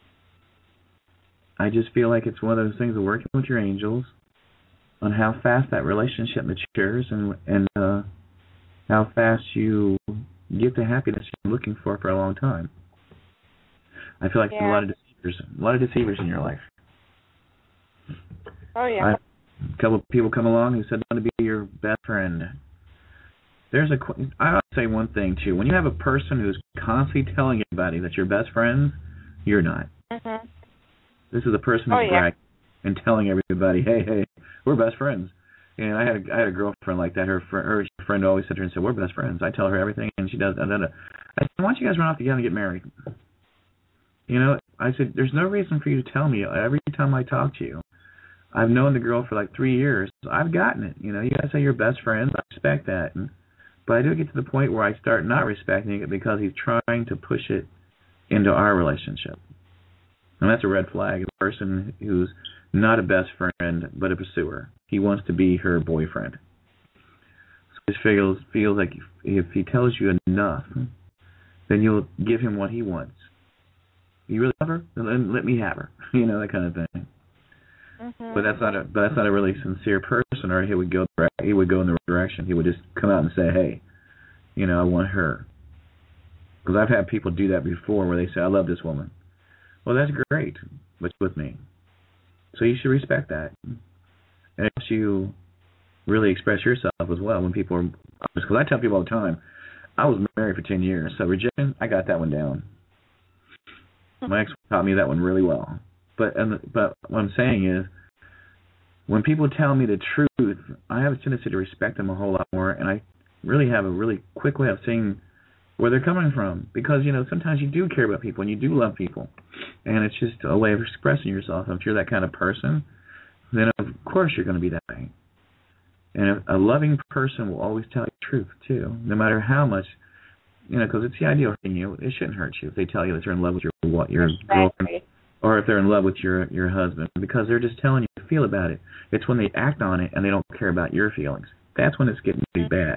I just feel like it's one of those things of working with your angels on how fast that relationship matures and and uh, how fast you get the happiness you're looking for for a long time. I feel like yeah. there's a lot of deceivers, a lot of deceivers in your life. Oh yeah. I, a couple of people come along who said they want to be your best friend. There's a, I would say one thing too. When you have a person who's constantly telling everybody that you're best friends, you're not. Mm-hmm. This is a person who's oh, yeah. bragging and telling everybody, "Hey, hey, we're best friends." And I had a, I had a girlfriend like that. Her fr- her friend always sat there and said, "We're best friends." I tell her everything, and she does. Da, da, da. I said, "Why don't you guys run off together and get married?" You know, I said, "There's no reason for you to tell me every time I talk to you. I've known the girl for like three years. I've gotten it. You know, you guys say you're best friends. I respect that." And, but I do get to the point where I start not respecting it because he's trying to push it into our relationship. And that's a red flag. A person who's not a best friend but a pursuer. He wants to be her boyfriend. So he feels, feels like if he tells you enough, then you'll give him what he wants. You really love her? Then let me have her. You know, that kind of thing. Mm-hmm. But that's not a but that's not a really sincere person, or he would go he would go in the right direction. He would just come out and say, "Hey, you know, I want her." Because I've had people do that before, where they say, "I love this woman." Well, that's great, but she's with me, so you should respect that, and it helps you really express yourself as well when people are. Because I tell people all the time, I was married for ten years, so rejection, I got that one down. My ex taught me that one really well. But and but what I'm saying is, when people tell me the truth, I have a tendency to respect them a whole lot more, and I really have a really quick way of seeing where they're coming from. Because, you know, sometimes you do care about people and you do love people, and it's just a way of expressing yourself. If you're that kind of person, then of course you're going to be that way. And a loving person will always tell you the truth too, no matter how much, you know, because it's the idea of hurting you. It shouldn't hurt you if they tell you that they're in love with your what your exactly. girlfriend. Or if they're in love with your, your husband, because they're just telling you to feel about it. It's when they act on it and they don't care about your feelings. That's when it's getting pretty bad.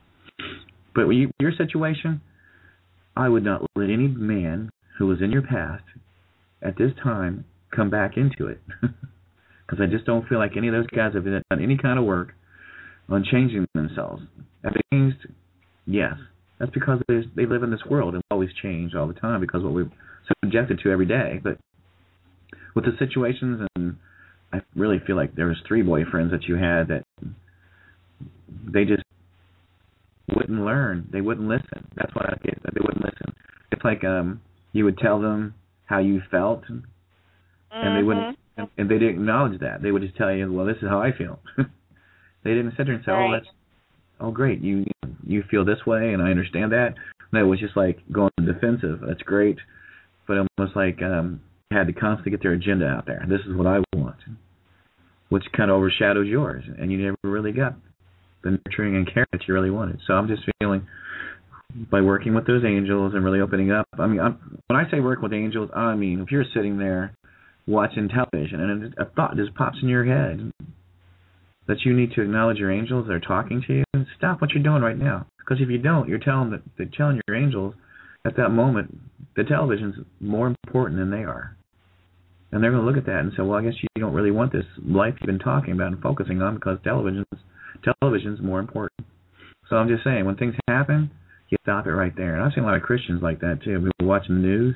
But when you, your situation, I would not let any man who was in your past at this time come back into it. Because I just don't feel like any of those guys have done any kind of work on changing themselves. Have they changed? Yes. That's because they live in this world and always change all the time because of what we're subjected to every day. But with the situations, and I really feel like there was three boyfriends that you had that they just wouldn't learn. They wouldn't listen. That's what I get. They wouldn't listen. It's like um, you would tell them how you felt, and mm-hmm. they wouldn't, and, and they didn't acknowledge that. They would just tell you, "Well, this is how I feel." They didn't sit there and say, right. "Oh, that's oh great. You you feel this way, and I understand that." No, it was just like going defensive. That's great, but almost like um. had to constantly get their agenda out there. This is what I want, which kind of overshadows yours, and you never really got the nurturing and care that you really wanted. So I'm just feeling, by working with those angels and really opening up, I mean, I'm, when I say work with angels, I mean, if you're sitting there watching television and a thought just pops in your head that you need to acknowledge your angels that are talking to you, stop what you're doing right now. Because if you don't, you're telling, the, they're telling your angels at that moment the television's more important than they are. And they're going to look at that and say, well, I guess you don't really want this life you've been talking about and focusing on because television's, television's more important. So I'm just saying, when things happen, you stop it right there. And I've seen a lot of Christians like that, too. People watching the news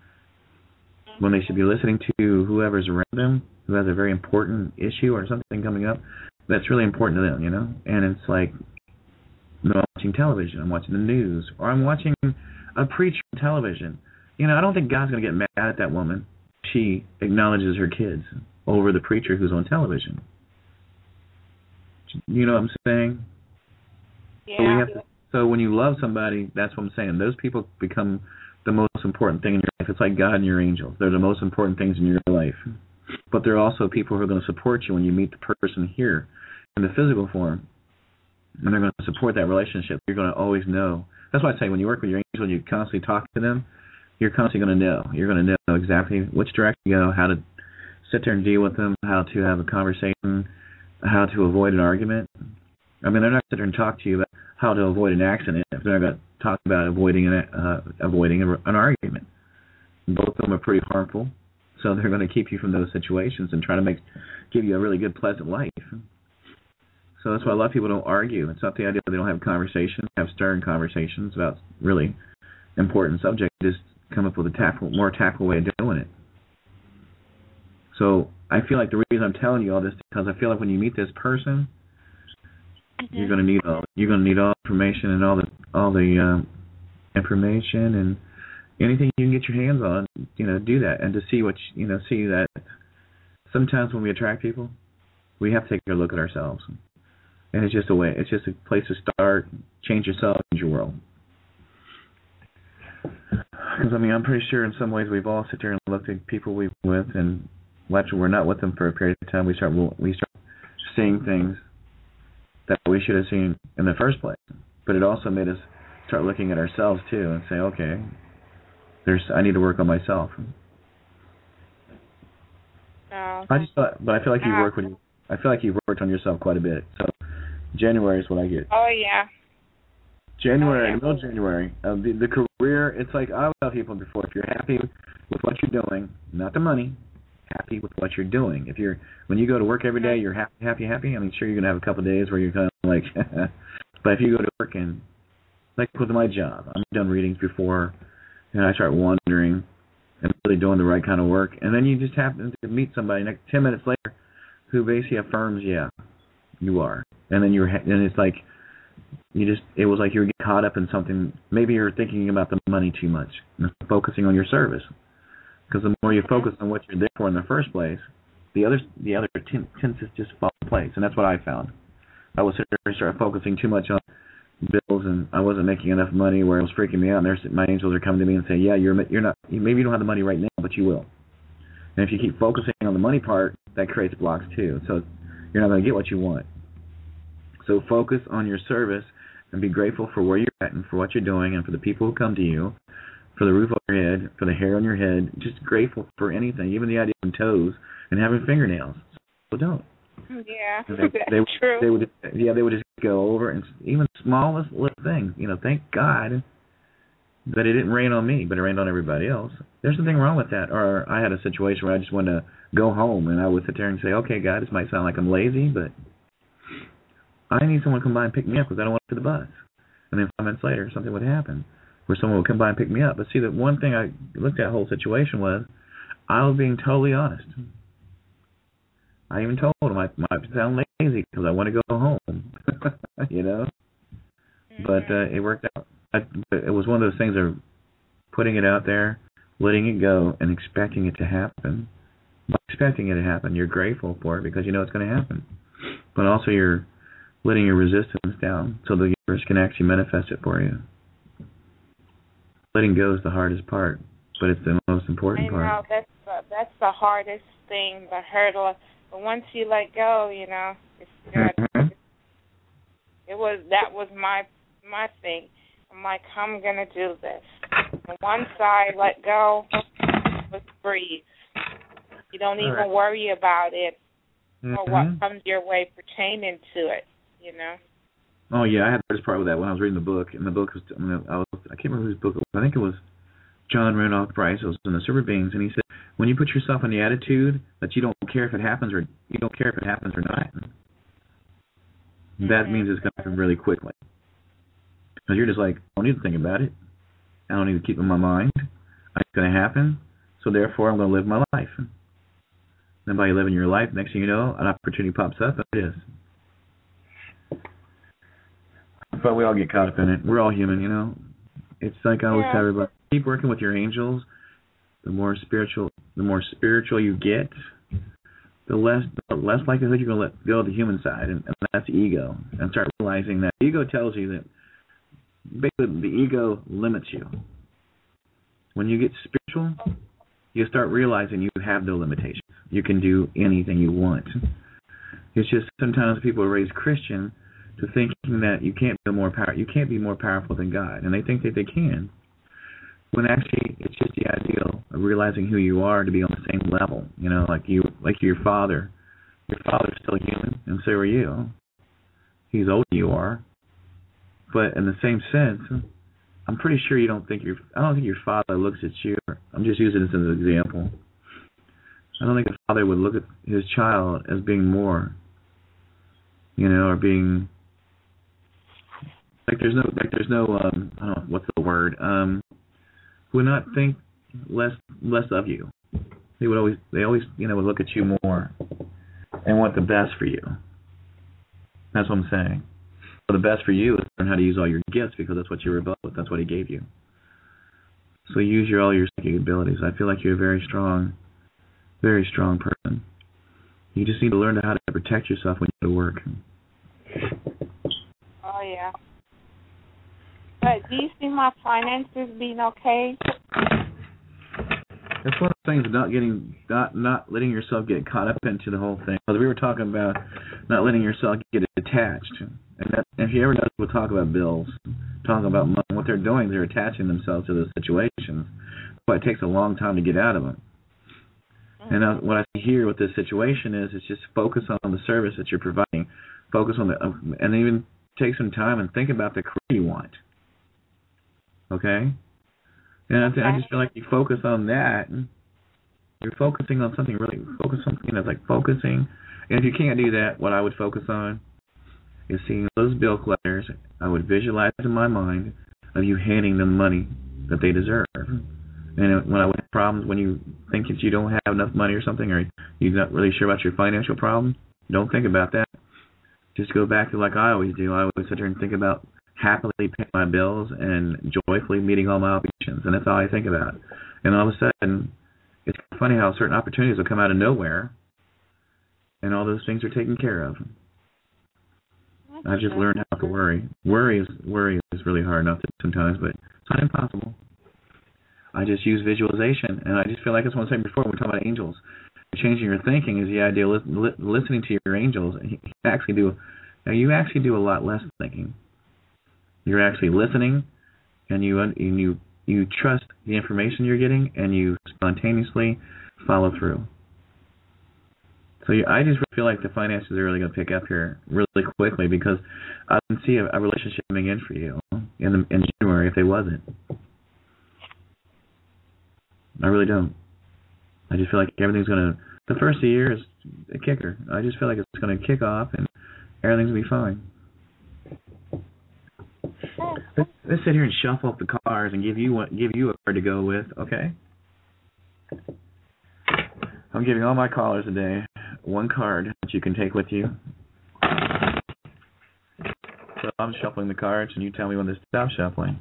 when they should be listening to whoever's around them who has a very important issue or something coming up that's really important to them, you know? And it's like, no, I'm watching television, I'm watching the news, or I'm watching a preacher on television. You know, I don't think God's going to get mad at that woman. She acknowledges her kids over the preacher who's on television. You know what I'm saying? Yeah. So, we have to, so when you love somebody, that's what I'm saying. Those people become the most important thing in your life. It's like God and your angels. They're the most important things in your life. But they're also people who are going to support you when you meet the person here in the physical form. And they're going to support that relationship. You're going to always know. That's why I say when you work with your angels, when you constantly talk to them, you're constantly going to know. You're going to know exactly which direction to go, how to sit there and deal with them, how to have a conversation, how to avoid an argument. I mean, they're not sitting there and talk to you about how to avoid an accident if they're not talk about avoiding an uh, avoiding a, an argument. Both of them are pretty harmful, so they're going to keep you from those situations and try to make give you a really good, pleasant life. So that's why a lot of people don't argue. It's not the idea that they don't have conversations, have stern conversations about really important subjects. Just come up with a tactful, more tactful way of doing it. So I feel like the reason I'm telling you all this is because I feel like when you meet this person, mm-hmm. you're going to need all you're going to need all information and all the all the um, information and anything you can get your hands on. You know, do that and to see what you, you know. See that sometimes when we attract people, we have to take a look at ourselves. And it's just a way. It's just a place to start. Change yourself, change your world. Because I mean, I'm pretty sure in some ways we've all sit there and looked at people we've been with, and after we're not with them for a period of time, we start we start seeing things that we should have seen in the first place. But it also made us start looking at ourselves too and say, okay, there's I need to work on myself. Oh. I just thought, but I feel like you work when you. I feel like you've worked on yourself quite a bit. So January is what I get. Oh, yeah. January, oh, yeah. middle of January. Uh, the, the career, it's like I would tell people before, if you're happy with what you're doing, not the money, happy with what you're doing. If you're, when you go to work every day, you're happy, happy, happy. I mean, sure, you're going to have a couple of days where you're kind of like, but if you go to work and, like with my job, I've done readings before, and I start wondering and really doing the right kind of work, and then you just happen to meet somebody, like ten minutes later, who basically affirms, yeah, you are. And then you're, and it's like, you just, it was like you were getting caught up in something. Maybe you're thinking about the money too much, focusing on your service. Because the more you focus on what you're there for in the first place, the other, the other tends to just fall in place. And that's what I found. I was started focusing too much on bills, and I wasn't making enough money where it was freaking me out. And there's, my angels are coming to me and saying, yeah, you're, you're not, maybe you don't have the money right now, but you will. And if you keep focusing on the money part, that creates blocks too. So you're not going to get what you want. So focus on your service and be grateful for where you're at and for what you're doing and for the people who come to you, for the roof over your head, for the hair on your head. Just grateful for anything, even the idea of toes and having fingernails. So don't. Yeah, they, that's they, true. They would, yeah, they would just go over and even the smallest little thing. You know, thank God that it didn't rain on me, but it rained on everybody else. There's nothing wrong with that. Or I had a situation where I just wanted to go home, and I would sit there and say, okay, God, this might sound like I'm lazy, but I need someone to come by and pick me up because I don't want to the bus. And then five minutes later, something would happen where someone would come by and pick me up. But see, the one thing I looked at the whole situation was I was being totally honest. I even told him I might sound lazy because I want to go home, you know. Mm-hmm. But uh, it worked out. I, it was one of those things of putting it out there, letting it go, and expecting it to happen. By expecting it to happen, you're grateful for it because you know it's going to happen. But also you're letting your resistance down so the universe can actually manifest it for you. Letting go is the hardest part, but it's the most important I know, part. That's the, that's the hardest thing, the hurdle. But once you let go, you know, it's good. Mm-hmm. It was that was my my thing. I'm like, I'm gonna do this. And once I let go, let's breathe. You don't even right. worry about it mm-hmm. or what comes your way pertaining to it. You know. Oh yeah, I had the first part with that when I was reading the book, and the book was I, mean, I was I can't remember whose book it was. I think it was John Randolph Price. It was in the Super Beings, and he said, when you put yourself in the attitude that you don't care if it happens or you don't care if it happens or not, mm-hmm. that means it's going to happen really quickly. Because you're just like, I don't need to think about it. I don't need to keep it in my mind. It's going to happen, so therefore I'm going to live my life. Then by you living your life, next thing you know, an opportunity pops up, and it is. But we all get caught up in it. We're all human, you know. It's like I always yeah. tell everybody, keep working with your angels. The more spiritual, the more spiritual you get, the less, the less likelihood you're going to let go of the human side, and, and that's ego. And start realizing that ego tells you that basically the ego limits you. When you get spiritual, you start realizing you have no limitations. You can do anything you want. It's just sometimes people are raised Christian to thinking that you can't be more power, you can't be more powerful than God, and they think that they can. When actually it's just the ideal of realizing who you are to be on the same level. You know, like you, like your father. Your father's still human, and so are you. He's older than you are, but in the same sense, I'm pretty sure you don't think your I don't think your father looks at you. I'm just using this as an example. I don't think a father would look at his child as being more, you know, or being like there's no like there's no um I don't know what's the word um would not think less less of you. They would always they always you know would look at you more and want the best for you. That's what I'm saying. So the best for you is learn how to use all your gifts because that's what you were about with. That's what he gave you. So use your all your psychic abilities. I feel like you're a very strong, very strong person. You just need to learn how to protect yourself when you go to work. Oh yeah. But do you see my finances being okay? That's one of the things, not getting, not not letting yourself get caught up into the whole thing. Because we were talking about not letting yourself get attached. And that, if you ever know people talk about bills, talking about money, what they're doing, they're attaching themselves to those situations. But it takes a long time to get out of them. Mm-hmm. And uh, what I see here with this situation is, it's just focus on the service that you're providing. Focus on the, uh, and even take some time and think about the career you want. Okay? And I, th- I just feel like you focus on that. You're focusing on something really, focus on something that's like focusing. And if you can't do that, what I would focus on is seeing those bill collectors. I would visualize in my mind of you handing them money that they deserve. And when I would have problems, when you think that you don't have enough money or something, or you're not really sure about your financial problem, don't think about that. Just go back to like I always do. I always sit there and think about happily paying my bills and joyfully meeting all my obligations, and that's all I think about. And all of a sudden, it's funny how certain opportunities will come out of nowhere, and all those things are taken care of. I just learned how to worry. Worry is worry is really hard enough sometimes, but it's not impossible. I just use visualization, and I just feel like that's what I was saying before when we talk about angels. Changing your thinking is the idea. Li- li- listening to your angels, you actually do. You actually do a lot less thinking. You're actually listening, and you and you you trust the information you're getting, and you spontaneously follow through. So you, I just feel like the finances are really going to pick up here really quickly because I can see a, a relationship coming in for you in the, in January if they wasn't. I really don't. I just feel like everything's going to. The first of the year is a kicker. I just feel like it's going to kick off and everything's going to be fine. Let's, let's sit here and shuffle up the cards and give you one, give you a card to go with, okay? I'm giving all my callers today one card that you can take with you. So I'm shuffling the cards, and you tell me when to stop shuffling.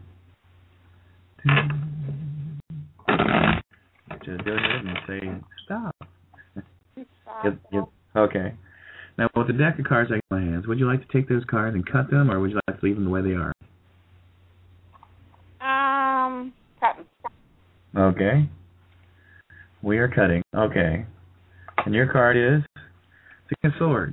Just go ahead and say stop. Yep, yep. Okay. Now, with the deck of cards I have in my hands, would you like to take those cards and cut them, or would you like to leave them the way they are? Um, cutting. Okay. We are cutting. Okay. And your card is the King of Swords.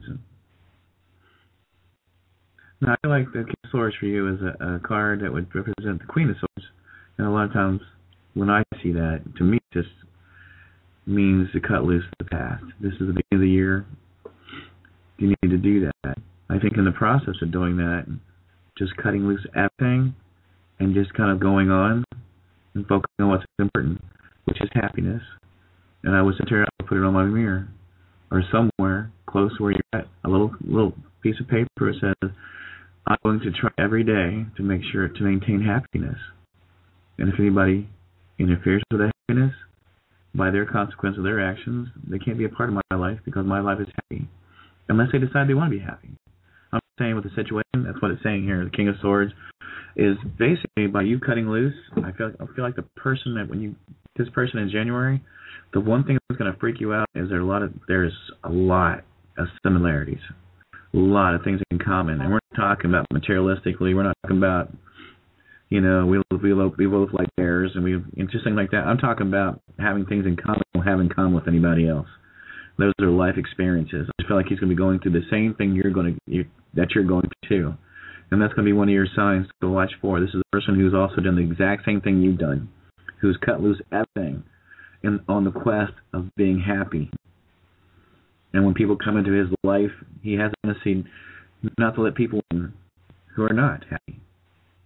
Now, I feel like the King of Swords for you is a, a card that would represent the Queen of Swords. And a lot of times when I see that, to me, it just means to cut loose the past. This is the beginning of the year. You need to do that. I think in the process of doing that, just cutting loose everything and just kind of going on and focusing on what's important, which is happiness. And I would sit there, I would put it on my mirror or somewhere close where you're at, a little little piece of paper that says, I'm going to try every day to make sure to maintain happiness. And if anybody interferes with that happiness by their consequence of their actions, they can't be a part of my life because my life is happy. Unless they decide they want to be happy. I'm saying with the situation, that's what it's saying here. The King of Swords is basically by you cutting loose. I feel I feel like the person that when you this person in January, the one thing that's going to freak you out is there a lot of there's a lot of similarities, a lot of things in common, and we're not talking about materialistically. We're not talking about you know we we we both like bears and we and just things like that. I'm talking about having things in common, having in common with anybody else. Those are life experiences. I feel like he's going to be going through the same thing you're going to you, that you're going to, and that's going to be one of your signs to watch for. This is a person who's also done the exact same thing you've done, who's cut loose everything, in on the quest of being happy. And when people come into his life, he has a tendency not to let people in who are not happy.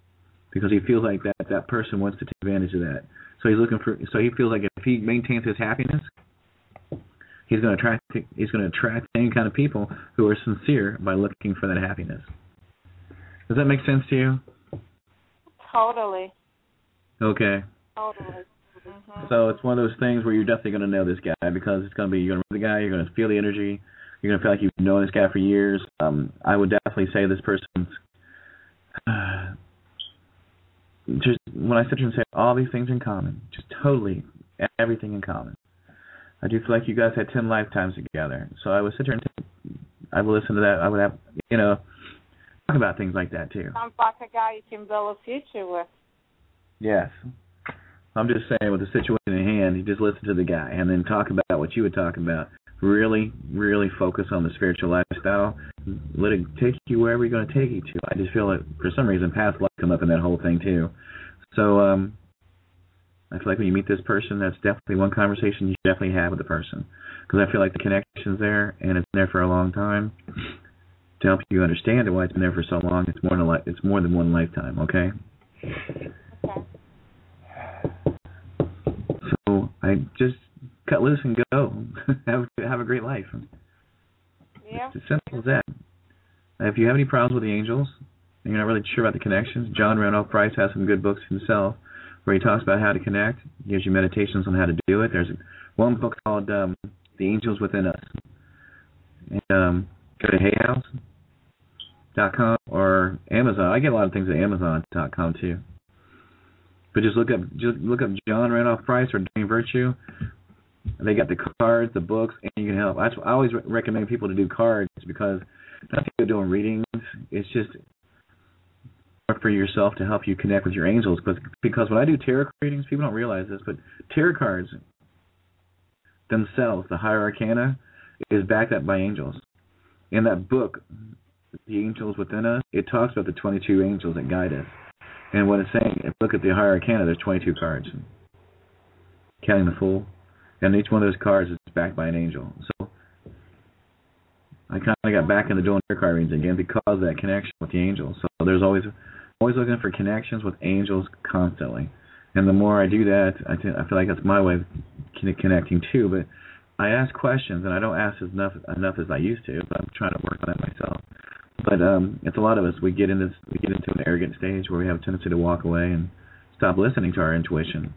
because he feels like that that person wants to take advantage of that. So he's looking for. So he feels like if he maintains his happiness, he's going to attract. He's going to attract the same kind of people who are sincere by looking for that happiness. Does that make sense to you? Totally. Okay. Totally. Mm-hmm. So it's one of those things where you're definitely going to know this guy because it's going to be you're going to meet the guy. You're going to feel the energy. You're going to feel like you've known this guy for years. Um, I would definitely say this person's. Uh, just when I sit here and say all these things in common, just totally everything in common. I do feel like you guys had ten lifetimes together. So I would sit here and take, I would listen to that. I would have, you know, talk about things like that too. Sounds like a guy you can build a future with. Yes. I'm just saying with the situation in hand, you just listen to the guy and then talk about what you would talk about. Really, really focus on the spiritual lifestyle. Let it take you wherever you're going to take you to. I just feel that for some reason past life come up in that whole thing too. So um, I feel like when you meet this person, that's definitely one conversation you definitely have with the person. Because I feel like the connection's there and it's been there for a long time. To help you understand it, why it's been there for so long, it's more than a li- it's more than one lifetime. Okay. Okay. So I just cut loose and go. have have a great life. Yeah. It's as simple as that. If you have any problems with the angels and you're not really sure about the connections, John Randolph Price has some good books himself where he talks about how to connect. He gives you meditations on how to do it. There's one book called um, The Angels Within Us. And, um, go to hay house dot com or Amazon. I get a lot of things at amazon dot com too. But just look up just look up John Randolph Price or Doing Virtue. They got the cards, the books, and you can help. I, I always re- recommend people to do cards because not people doing readings. It's just for yourself to help you connect with your angels. Because because when I do tarot readings, people don't realize this, but tarot cards themselves, the higher arcana, is backed up by angels. In that book, The Angels Within Us, it talks about the twenty-two angels that guide us. And what it's saying, if you look at the higher arcana, there's twenty-two cards, counting the Fool. And each one of those cards is backed by an angel. So I kind of got back into doing tarot card readings again because of that connection with the angels. So there's always always looking for connections with angels constantly. And the more I do that, I, th- I feel like that's my way of connecting too. But I ask questions, and I don't ask enough enough as I used to. But I'm trying to work on that myself. But um, it's a lot of us. We get into we get into an arrogant stage where we have a tendency to walk away and stop listening to our intuition.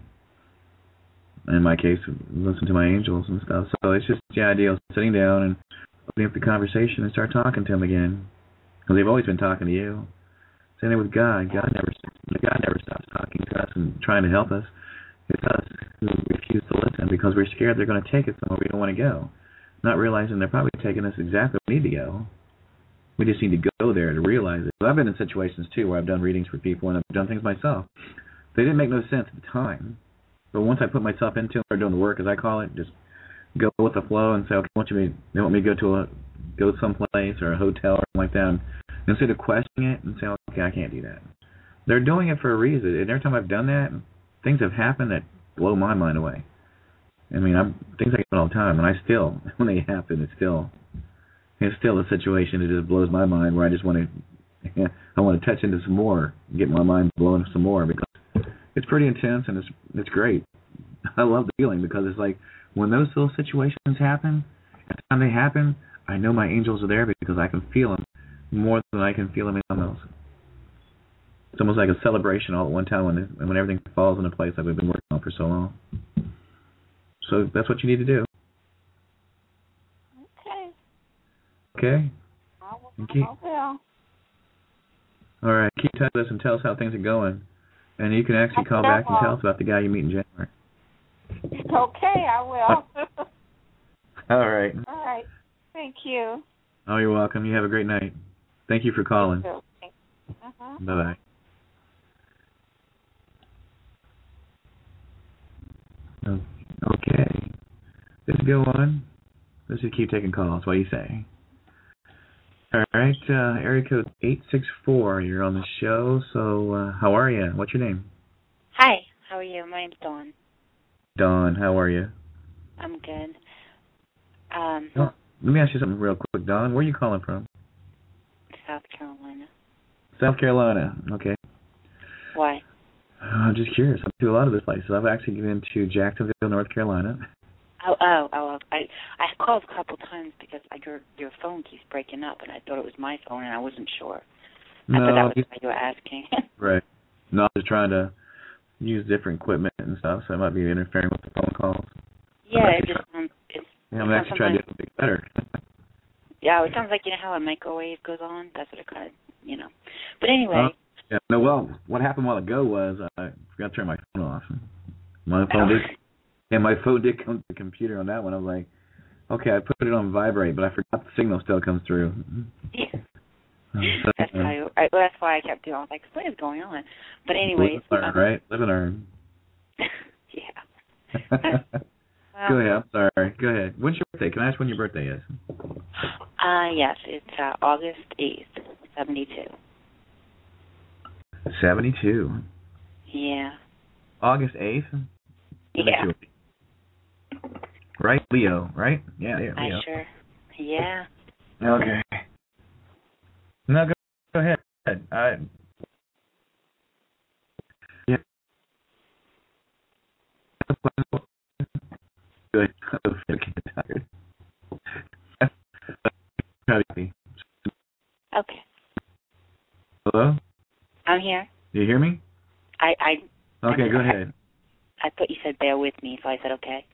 In my case, listen to my angels and stuff. So it's just the idea of sitting down and opening up the conversation and start talking to them again, because they've always been talking to you. Same thing with God. God never, God never stops talking to us and trying to help us. It's us who refuse to listen because we're scared they're going to take us somewhere we don't want to go, not realizing they're probably taking us exactly where we need to go. We just need to go there to realize it. So I've been in situations too where I've done readings for people and I've done things myself. They didn't make no sense at the time. But once I put myself into it, or doing the work, as I call it, just go with the flow and say, okay, want you to, they want me to go to a, go someplace or a hotel or something like that, and instead of questioning it and saying, okay, I can't do that. They're doing it for a reason. And every time I've done that, things have happened that blow my mind away. I mean, I'm, things happen all the time, and I still, when they happen, it's still, it's still a situation that just blows my mind where I just want to, I want to touch into some more, get my mind blown some more because it's pretty intense and it's it's great. I love the feeling because it's like when those little situations happen, at the time they happen, I know my angels are there because I can feel them more than I can feel them in else. It's almost like a celebration all at one time when when everything falls into place like we've been working on for so long. So that's what you need to do. Okay. Okay? I will. Thank you. I will. All right. Keep touch with us and tell us how things are going. And you can actually call back and tell us about the guy you meet in January. Okay, I will. All right. All right. Thank you. Oh, you're welcome. You have a great night. Thank you for calling. Uh-huh. Bye-bye. Okay. Let's go on. Let's just keep taking calls. What do you say? All right. Uh, area code eight six four. You're on the show. So uh, how are you? What's your name? Hi. How are you? My name's Dawn. Dawn. How are you? I'm good. Um, oh, let me ask you something real quick, Dawn. Where are you calling from? South Carolina. South Carolina. Okay. Why? I'm just curious. I've been to a lot of those places. I've actually been to Jacksonville, North Carolina. Oh, oh, oh! I I called a couple times because I, your your phone keeps breaking up, and I thought it was my phone, and I wasn't sure. No, I thought that was why you were asking. Right. No, I'm just trying to use different equipment and stuff, so it might be interfering with the phone calls. Yeah, it just sounds. It's, yeah, I'm actually trying to do something better. Yeah, it sounds like, you know how a microwave goes on? That's what it kind of, you know. But anyway. Uh, yeah. No, well, what happened a while ago was I forgot to turn my phone off. My phone did. Yeah, my phone did come to the computer on that one. I was like, okay, I put it on vibrate, but I forgot the signal still comes through. Yeah. Uh, so, that's, uh, how, I, well, that's why I kept doing it. I was like, what is going on? But anyway. Live and learn, um, right? Live and learn. Yeah. well, Go ahead. I'm sorry. Go ahead. When's your birthday? Can I ask when your birthday is? Uh, yes, it's uh, August eighth, seventy-two. seventy-two. Yeah. August eighth? Yeah. Right? Leo, right? Yeah, yeah, I Leo. sure. Yeah. Okay. No, go, go ahead. I, yeah. Good. I'm getting tired. Okay. Hello? I'm here. Do you hear me? I, I Okay, I, go ahead. I thought you said bear with me, so I said okay.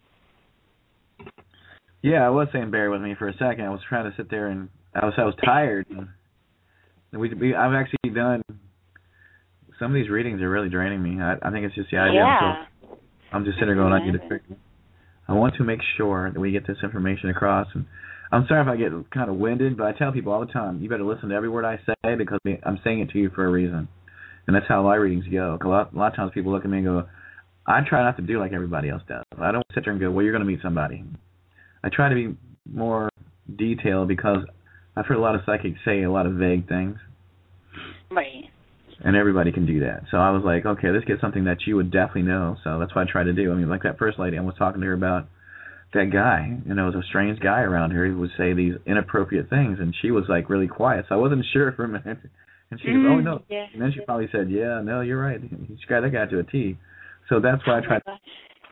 Yeah, I was saying bear with me for a second. I was trying to sit there and I was I was tired. And we, we I've actually done some of these readings are really draining me. I, I think it's just the idea. Yeah. So I'm just sitting there going, I need to trick me. I want to make sure that we get this information across. And I'm sorry if I get kind of winded, but I tell people all the time, you better listen to every word I say because I'm saying it to you for a reason. And that's how my readings go. A lot, a lot of times people look at me and go, I try not to do like everybody else does. I don't sit there and go, well, you're going to meet somebody. I try to be more detailed because I've heard a lot of psychics say a lot of vague things. Right. And everybody can do that. So I was like, okay, let's get something that you would definitely know. So that's what I tried to do. I mean, like that first lady, I was talking to her about that guy. You know, it was a strange guy around her who would say these inappropriate things, and she was like really quiet. So I wasn't sure for a minute. And she mm, goes, oh, no. Yeah. And then she probably said, yeah, no, you're right. She got that guy to a T. So that's why I tried to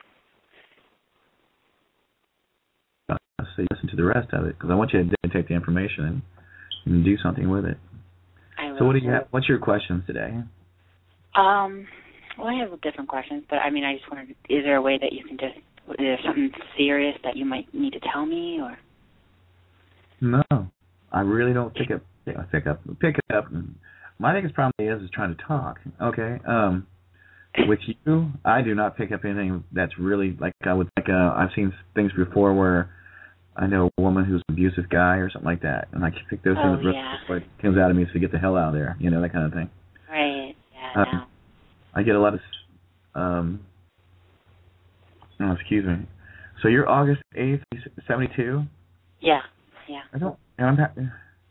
so you listen to the rest of it because I want you to take the information and, and do something with it. I will. So what do you have? What's your questions today? Um, well, I have different questions, but I mean, I just wondered, is there a way that you can just, is there something serious that you might need to tell me, or? No, I really don't pick up, pick up, pick it up. My biggest problem is is trying to talk. Okay, um, with you, I do not pick up anything that's really like I would like. Uh, I've seen things before where I know a woman who's an abusive guy or something like that, and I can pick those oh, things yeah. before it comes out of me, so get the hell out of there, you know, that kind of thing. Right. Yeah. Um, no. I get a lot of. Um, oh, excuse me. So you're August eighth, seventy-two. Yeah. Yeah. I don't. And I'm. Ha-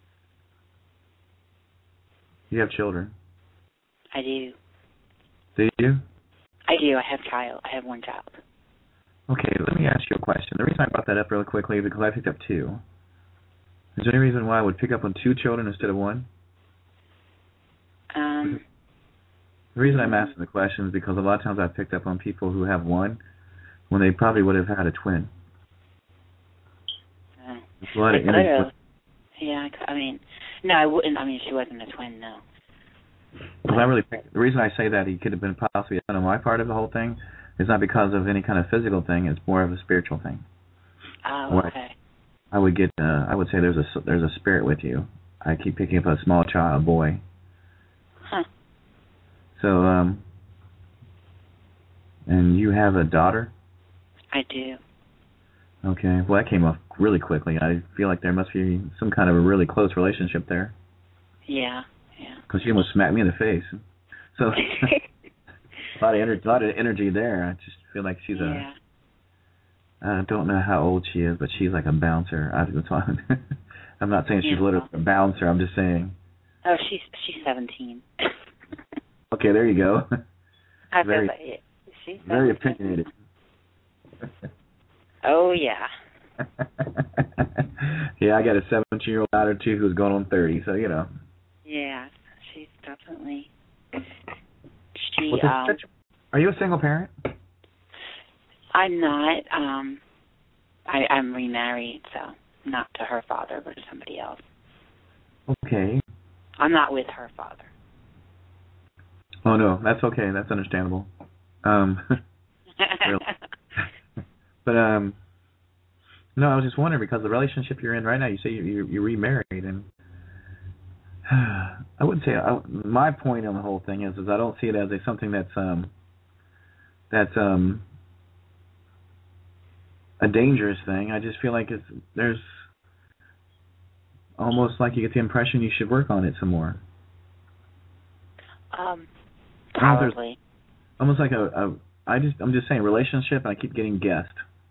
you have children. I do. Do you? I do. I have child. I have one child. Okay, let me ask you a question. The reason I brought that up really quickly is because I picked up two. Is there any reason why I would pick up on two children instead of one? Um. The reason I'm asking the question is because a lot of times I've picked up on people who have one when they probably would have had a twin. Uh, There's a lot of I energy. could've. Yeah, I mean, no, I wouldn't. I mean, she wasn't a twin, no. Because I really picked, the reason I say that he could have been possibly on my part of the whole thing is not because of any kind of physical thing. It's more of a spiritual thing. Oh, okay. I would get. Uh, I would say there's a there's a spirit with you. I keep picking up a small child, boy. Huh. So, um, and you have a daughter? I do. Okay. Well, that came off really quickly. I feel like there must be some kind of a really close relationship there. Yeah. Yeah. Because she almost smacked me in the face. So a lot of energy, a lot of energy there. I just feel like she's yeah. a. I don't know how old she is, but she's like a bouncer. I, I'm not saying she's yeah. literally a bouncer. I'm just saying. Oh, she's she's seventeen. Okay, there you go. I very, feel like she's very opinionated. Oh yeah. Yeah, I got a seventeen-year-old daughter too who's going on thirty. So you know. Yeah, she's definitely. She Well, um. Are you a single parent? I'm not. Um, I, I'm remarried, so not to her father, but to somebody else. Okay. I'm not with her father. Oh, no, that's okay. That's understandable. Um, but, um, no, I was just wondering, because the relationship you're in right now, you say you, you, you're remarried, and I wouldn't say, I, my point on the whole thing is, is I don't see it as a, something that's, um, that's, um, a dangerous thing. I just feel like it's, there's almost like you get the impression you should work on it some more. Um, probably. Almost like a, a, I just, I'm just saying, relationship, and I keep getting guessed.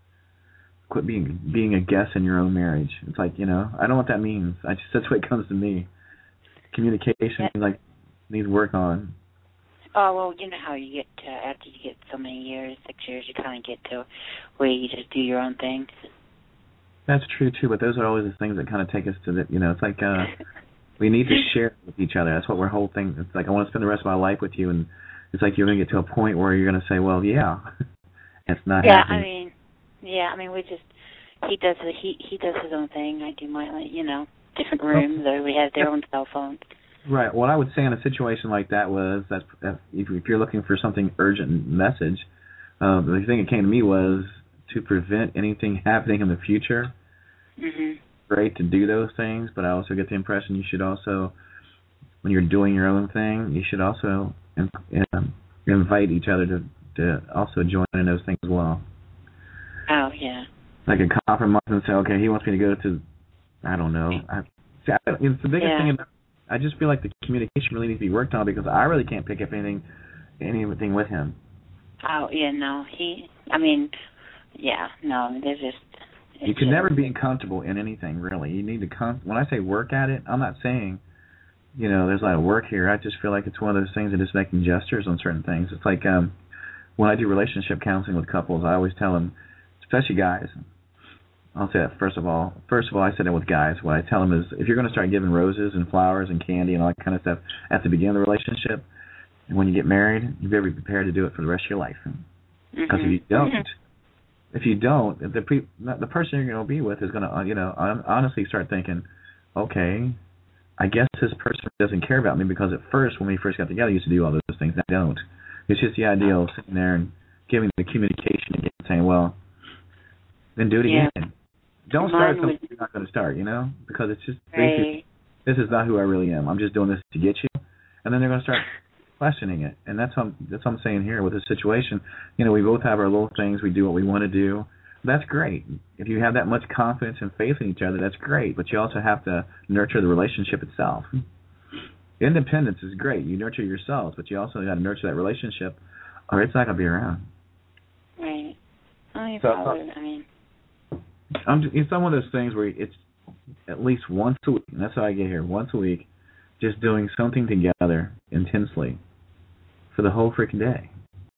Quit being being a guest in your own marriage. It's like, you know, I don't know what that means. I just, that's what comes to me. Communication, yeah. like, needs work on. Oh, well, you know how you get to, after you get so many years, six years, you kind of get to where you just do your own thing. That's true, too, but those are always the things that kind of take us to the, you know, it's like uh, we need to share with each other. That's what our whole thing, it's like I want to spend the rest of my life with you, and it's like you're going to get to a point where you're going to say, well, yeah, it's not yeah, happening. I mean, yeah, I mean, we just, he does, he, he does his own thing. I do my, you know, different rooms, or we have their own cell phones. Right. What I would say in a situation like that was that if, if you're looking for something urgent message, uh, the thing that came to me was to prevent anything happening in the future. Mm-hmm. Great to do those things, but I also get the impression you should also, when you're doing your own thing, you should also um, invite each other to, to also join in those things as well. Oh, yeah. Like a compromise and say, okay, he wants me to go to, I don't know. I, see, I, it's the biggest yeah. thing about I just feel like the communication really needs to be worked on, because I really can't pick up anything, anything with him. Oh, yeah, no, he, I mean, yeah, no, there's just... You can never be comfortable in anything, really. You need to, com- when I say work at it, I'm not saying, you know, there's a lot of work here. I just feel like it's one of those things of just making gestures on certain things. It's like um, when I do relationship counseling with couples, I always tell them, especially guys, I'll say that first of all. First of all, I say that with guys. What I tell them is, if you're going to start giving roses and flowers and candy and all that kind of stuff at the beginning of the relationship, and when you get married, you better be prepared to do it for the rest of your life. Because mm-hmm. if you don't, mm-hmm. if you don't, the pre- the person you're going to be with is going to, you know, honestly start thinking, okay, I guess this person doesn't care about me, because at first, when we first got together, I used to do all those things. I don't. It's just the idea of sitting there and giving the communication again, saying, well, then do it yeah. again. Don't Mine start something would, you're not going to start, you know, because it's just right. basically, this is not who I really am. I'm just doing this to get you, and then they're going to start questioning it, and that's what I'm, that's what I'm saying here with this situation. You know, we both have our little things. We do what we want to do. That's great. If you have that much confidence and faith in each other, that's great. But you also have to nurture the relationship itself. Independence is great. You nurture yourselves, but you also got to nurture that relationship, or it's not going to be around. Right. I mean, so, probably, I mean. I'm, it's one of those things where it's at least once a week, and that's how I get here, once a week, just doing something together intensely for the whole freaking day.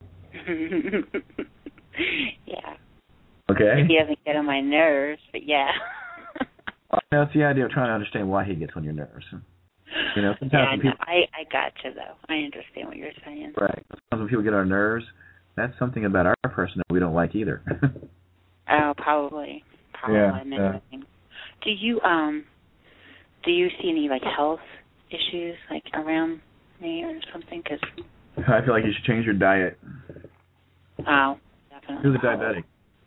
yeah. Okay? He doesn't get on my nerves, but yeah. That's the idea of trying to understand why he gets on your nerves. You know, sometimes yeah, when people, no, I, I gotcha, though. I understand what you're saying. Right. Sometimes when people get on our nerves, that's something about our person that we don't like either. Oh, probably. Probably. Yeah, yeah. Do you um, do you see any like health issues like around me or something? Cause I feel like you should change your diet. Oh, definitely. Who's a diabetic?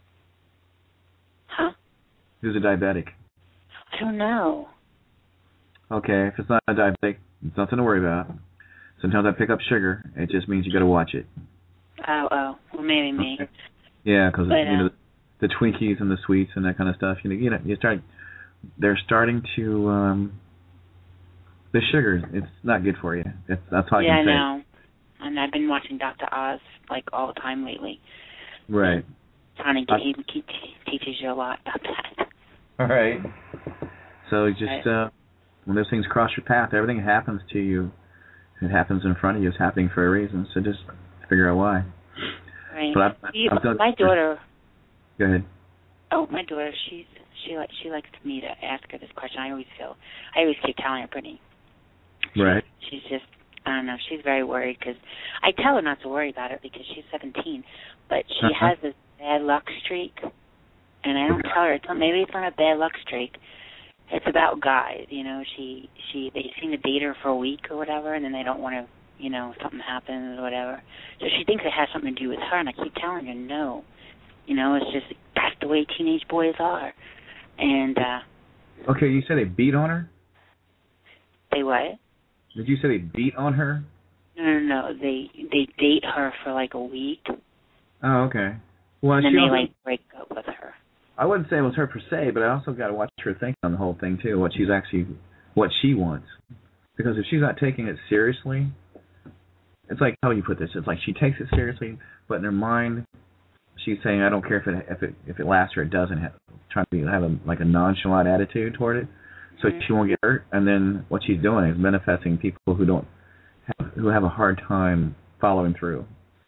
Huh? Who's a diabetic? I don't know. Okay, if it's not a diabetic, it's nothing to worry about. Sometimes I pick up sugar. It just means you got to watch it. Oh, oh, well, maybe me. Okay. Yeah, because you uh, know the, the Twinkies and the sweets and that kind of stuff. You know, you know, you start. They're starting to. Um, the sugar, it's not good for you. It's, that's all yeah, I can say. Yeah, I know. And I've been watching Doctor Oz like all the time lately. Right. Trying to get, he, he teaches you a lot about that. All right. So just uh, when those things cross your path, everything that happens to you, it happens in front of you. It's happening for a reason. So just figure out why. Right. But I, you, I've done, my daughter. Go ahead. Oh, my daughter. She's she like she likes me to ask her this question. I always feel I always keep telling her, Brittany. Right. She's just I don't know. She's very worried because I tell her not to worry about it because she's seventeen, but she uh-huh. has this bad luck streak, and I don't tell her. It's not, maybe it's not a bad luck streak. It's about guys, you know. She she they seem to date her for a week or whatever, and then they don't want to, you know, something happens or whatever. So she thinks it has something to do with her, and I keep telling her no. You know, it's just that's the way teenage boys are. And uh okay, you said they beat on her? They what? Did you say they beat on her? No, no, no. They they date her for like a week. Oh, okay. Well, and then she they also, like break up with her. I wouldn't say it was her per se, but I also got to watch her think on the whole thing too. What she's actually, what she wants, because if she's not taking it seriously, it's like how you put this. It's like she takes it seriously, but in her mind, she's saying, "I don't care if it if it if it lasts or it doesn't." Have, trying to be, have a like a nonchalant attitude toward it, so mm-hmm. she won't get hurt. And then what she's doing is manifesting people who don't have, who have a hard time following through.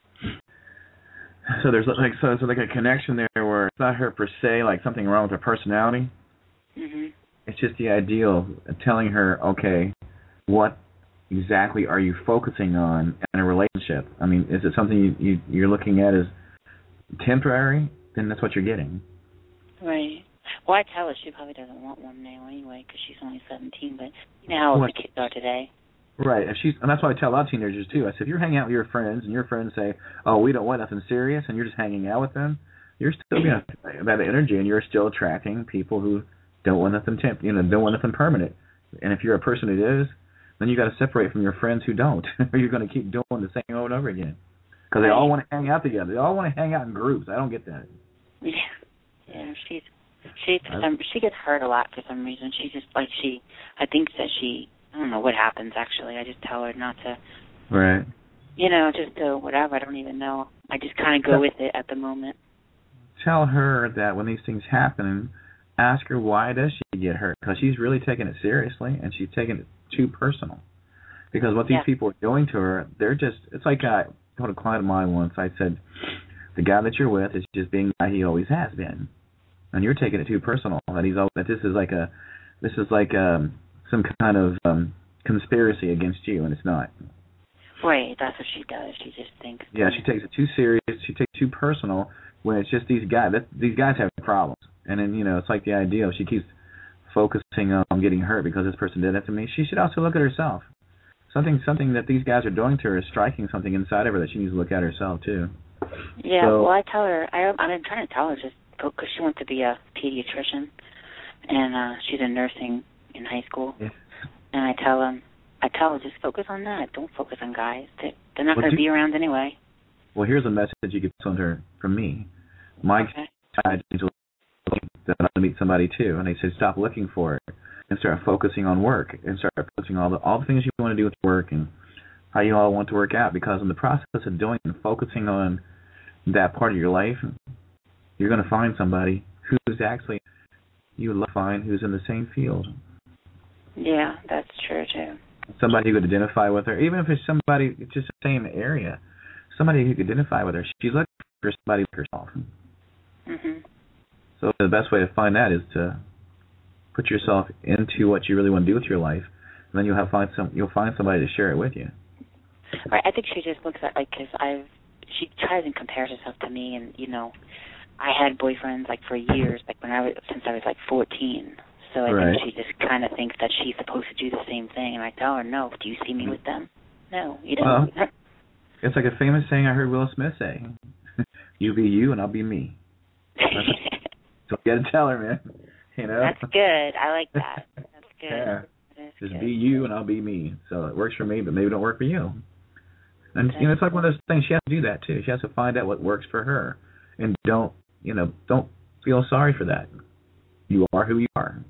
So there's like so it's like a connection there where it's not her per se, like something wrong with her personality. Mm-hmm. It's just the idea of telling her, okay, what exactly are you focusing on in a relationship? I mean, is it something you, you you're looking at as temporary? Then that's what you're getting. Right. Well, I tell her she probably doesn't want one now anyway because she's only seventeen. But you know how old the kids are today. Right. If she's, and that's why I tell a lot of teenagers too. I said, if you're hanging out with your friends and your friends say, "Oh, we don't want nothing serious," and you're just hanging out with them, you're still being that energy, and you're still attracting people who don't want nothing temp, you know, don't want nothing permanent. And if you're a person who is, then you got to separate from your friends who don't, or you're going to keep doing the same over and over again. Because they all want to hang out together. They all want to hang out in groups. I don't get that. Yeah. Yeah. She's she for some, she gets hurt a lot for some reason. She just like she. I think that she. I don't know what happens, actually. I just tell her not to, right? You know, just to whatever. I don't even know. I just kind of go with it at the moment. Tell her that when these things happen, ask her why does she get hurt? Because she's really taking it seriously, and she's taking it too personal. Because what these yeah. people are doing to her, they're just, it's like I told a client of mine once, I said, the guy that you're with is just being the guy he always has been. And you're taking it too personal. That he's that this is like a, this is like a, some kind of um, conspiracy against you, and it's not. Right, that's what she does. She just thinks. Yeah, she takes it too serious. She takes it too personal when it's just these guys. That, these guys have problems, and then you know it's like the idea of she keeps focusing on getting hurt because this person did that to me. She should also look at herself. Something, something that these guys are doing to her is striking something inside of her that she needs to look at herself too. Yeah, so, well, I tell her. I, I've been trying to tell her just because she wants to be a pediatrician, and uh, she's in nursing in high school, yeah. and I tell them, I tell her just focus on that. Don't focus on guys. They're, they're not well, going to be around anyway. Well, here's a message you can send her from me. My okay. child is that I meet somebody too, and they said stop looking for it and start focusing on work and start focusing all the all the things you want to do with work and how you all want to work out. Because in the process of doing and focusing on that part of your life, you're going to find somebody who's actually you would love to find who's in the same field. Yeah, that's true too. Somebody who could identify with her, even if it's somebody it's just the same area. Somebody who could identify with her. She's looking for somebody like herself. Mhm. So the best way to find that is to put yourself into what you really want to do with your life, and then you'll have find some. You'll find somebody to share it with you. Right. I think she just looks at like because I've she tries and compares herself to me, and you know, I had boyfriends like for years, like when I was since I was like fourteen. So I right. think she just kind of thinks that she's supposed to do the same thing, and I tell her, no. Do you see me with them? No, you don't. Well, it's like a famous saying I heard Will Smith say: "You be you, and I'll be me." So you got to tell her, man. You know. That's good. I like that. That's good. Yeah. That Just good. be you, and I'll be me. So it works for me, but maybe it don't work for you. And you know, it's like one of those things. She has to do that too. She has to find out what works for her, and don't you know? Don't feel sorry for that. You are who you are,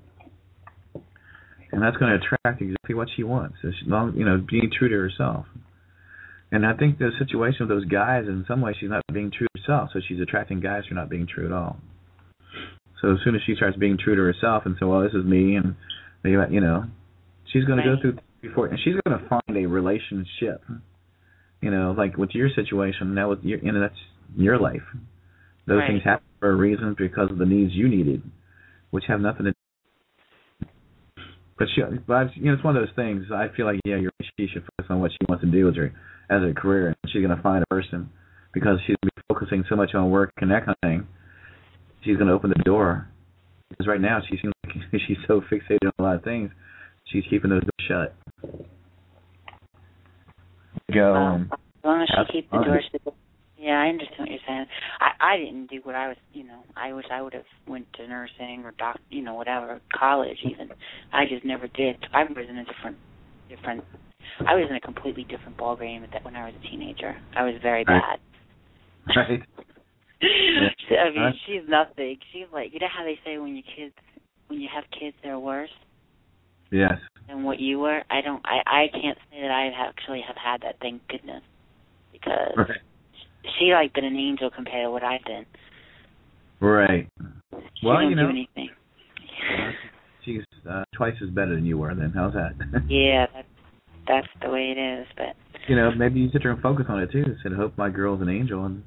and that's going to attract exactly what she wants. As long, you know, being true to herself. And I think the situation with those guys, in some way, she's not being true to herself, so she's attracting guys who are not being true at all. So as soon as she starts being true to herself and say, well, this is me, and, you know, she's going to go through before, and she's going to find a relationship, you know, like with your situation, now with your, you know, that's your life. Those right. things happen for a reason because of the needs you needed, which have nothing to do. But she, but I've, you know, it's one of those things. I feel like yeah, you're, she should focus on what she wants to do as her as a career, and she's going to find a person because she's gonna be focusing so much on work and that kind of thing. She's going to open the door because right now she seems like she's so fixated on a lot of things. She's keeping those doors shut. Go. Well, and as long as she keeps the fun. doors shut. Yeah, I understand what you're saying. I I didn't do what I was, you know. I wish I would have went to nursing or doc, you know, whatever, college even. I just never did. I was in a different, different. I was in a completely different ball game at that when I was a teenager. I was very Right. bad. Right. She- I mean, Huh? she's nothing. She's like, you know how they say when you kids, when you have kids, they're worse Yes. than what you were. I don't. I I can't say that I have actually have had that. Thank goodness, because. Right. She like been an angel compared to what I've been. Right. She Well, don't you know, do anything. she's uh, twice as better than you were. Then how's that? Yeah, that, that's the way it is. But you know, maybe you sit there and focus on it too. Said, "Hope my girl's an angel," and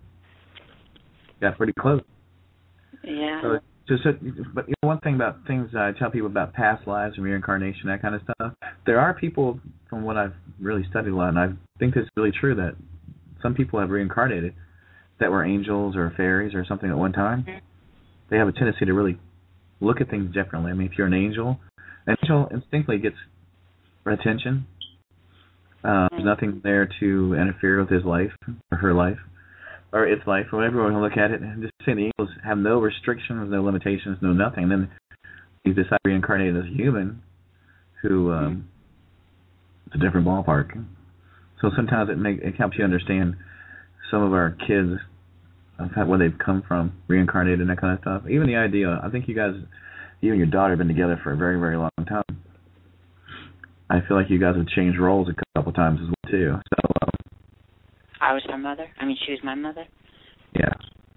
got pretty close. yeah, So, just, but you know, one thing about things I tell people about past lives and reincarnation, that kind of stuff. There are people, from what I've really studied a lot, and I think this is really true, that some people have reincarnated that were angels or fairies or something at one time. mm-hmm. They have a tendency to really look at things differently. I mean, if you're an angel, an angel instinctively gets attention. Uh, there's nothing there to interfere with his life or her life or its life or whatever you want to look at it. And just saying the angels have no restrictions, no limitations, no nothing. And then you decide to reincarnate as a human who um, it's a different ballpark. So sometimes it make it helps you understand some of our kids, of where they've come from, reincarnated and that kind of stuff. Even the idea, I think you guys, you and your daughter have been together for a very, very long time. I feel like you guys have changed roles a couple times as well too. So um, I was her mother. I mean, she was my mother. yeah.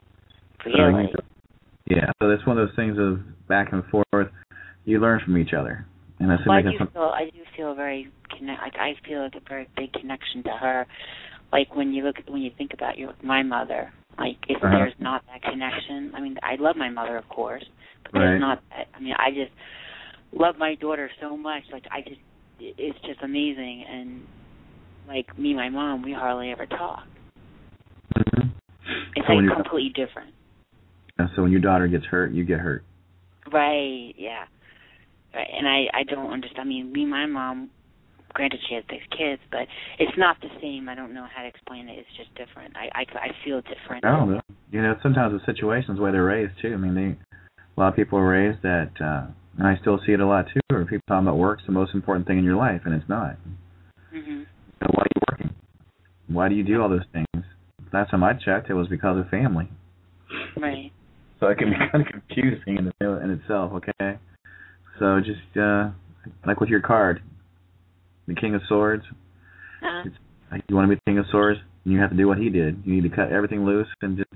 Really? So, yeah. So that's one of those things of back and forth. You learn from each other, and that's Well, I making do some. feel I do feel very connect. Like I feel like a very big connection to her. Like when you look at, when you think about your my mother. Like if Uh-huh. there's not that connection, I mean, I love my mother, of course, but Right. there's not that. I mean, I just love my daughter so much. Like I just, it's just amazing. And like me, and my mom, we hardly ever talk. Mm-hmm. It's So when like your- completely different. And so when your daughter gets hurt, you get hurt. Right, yeah. Right. And I, I don't understand. I mean, me and my mom, granted she has six kids, but it's not the same. I don't know how to explain it. It's just different. I, I, I feel different. I don't know. You know, sometimes the situations where they're raised too. I mean, they, a lot of people are raised that, uh, and I still see it a lot too, where people talking about work's the most important thing in your life, and it's not. Mm-hmm. So why are you working? Why do you do all those things? Last time I checked, it was because of family. Right. So it can be kind of confusing in, the, in itself, okay? So just, uh, like with your card, the King of Swords, Uh-huh. it's, like, you want to be the King of Swords, and you have to do what he did. You need to cut everything loose and just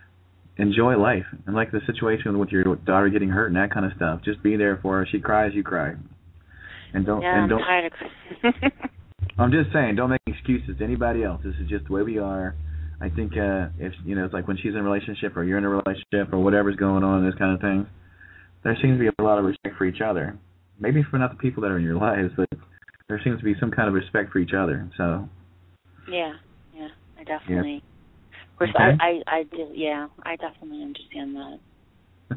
enjoy life. And like the situation with your daughter getting hurt and that kind of stuff, just be there for her. She cries, you cry. And don't, Yeah, and I'm don't, tired of I'm just saying, don't make excuses to anybody else. This is just the way we are. I think uh, if you know, it's like when she's in a relationship or you're in a relationship or whatever's going on, this kind of thing, there seems to be a lot of respect for each other. Maybe for not the people that are in your lives, but there seems to be some kind of respect for each other. So. Yeah, yeah, I definitely. Of course, Okay. I, I, I do. Yeah, I definitely understand that.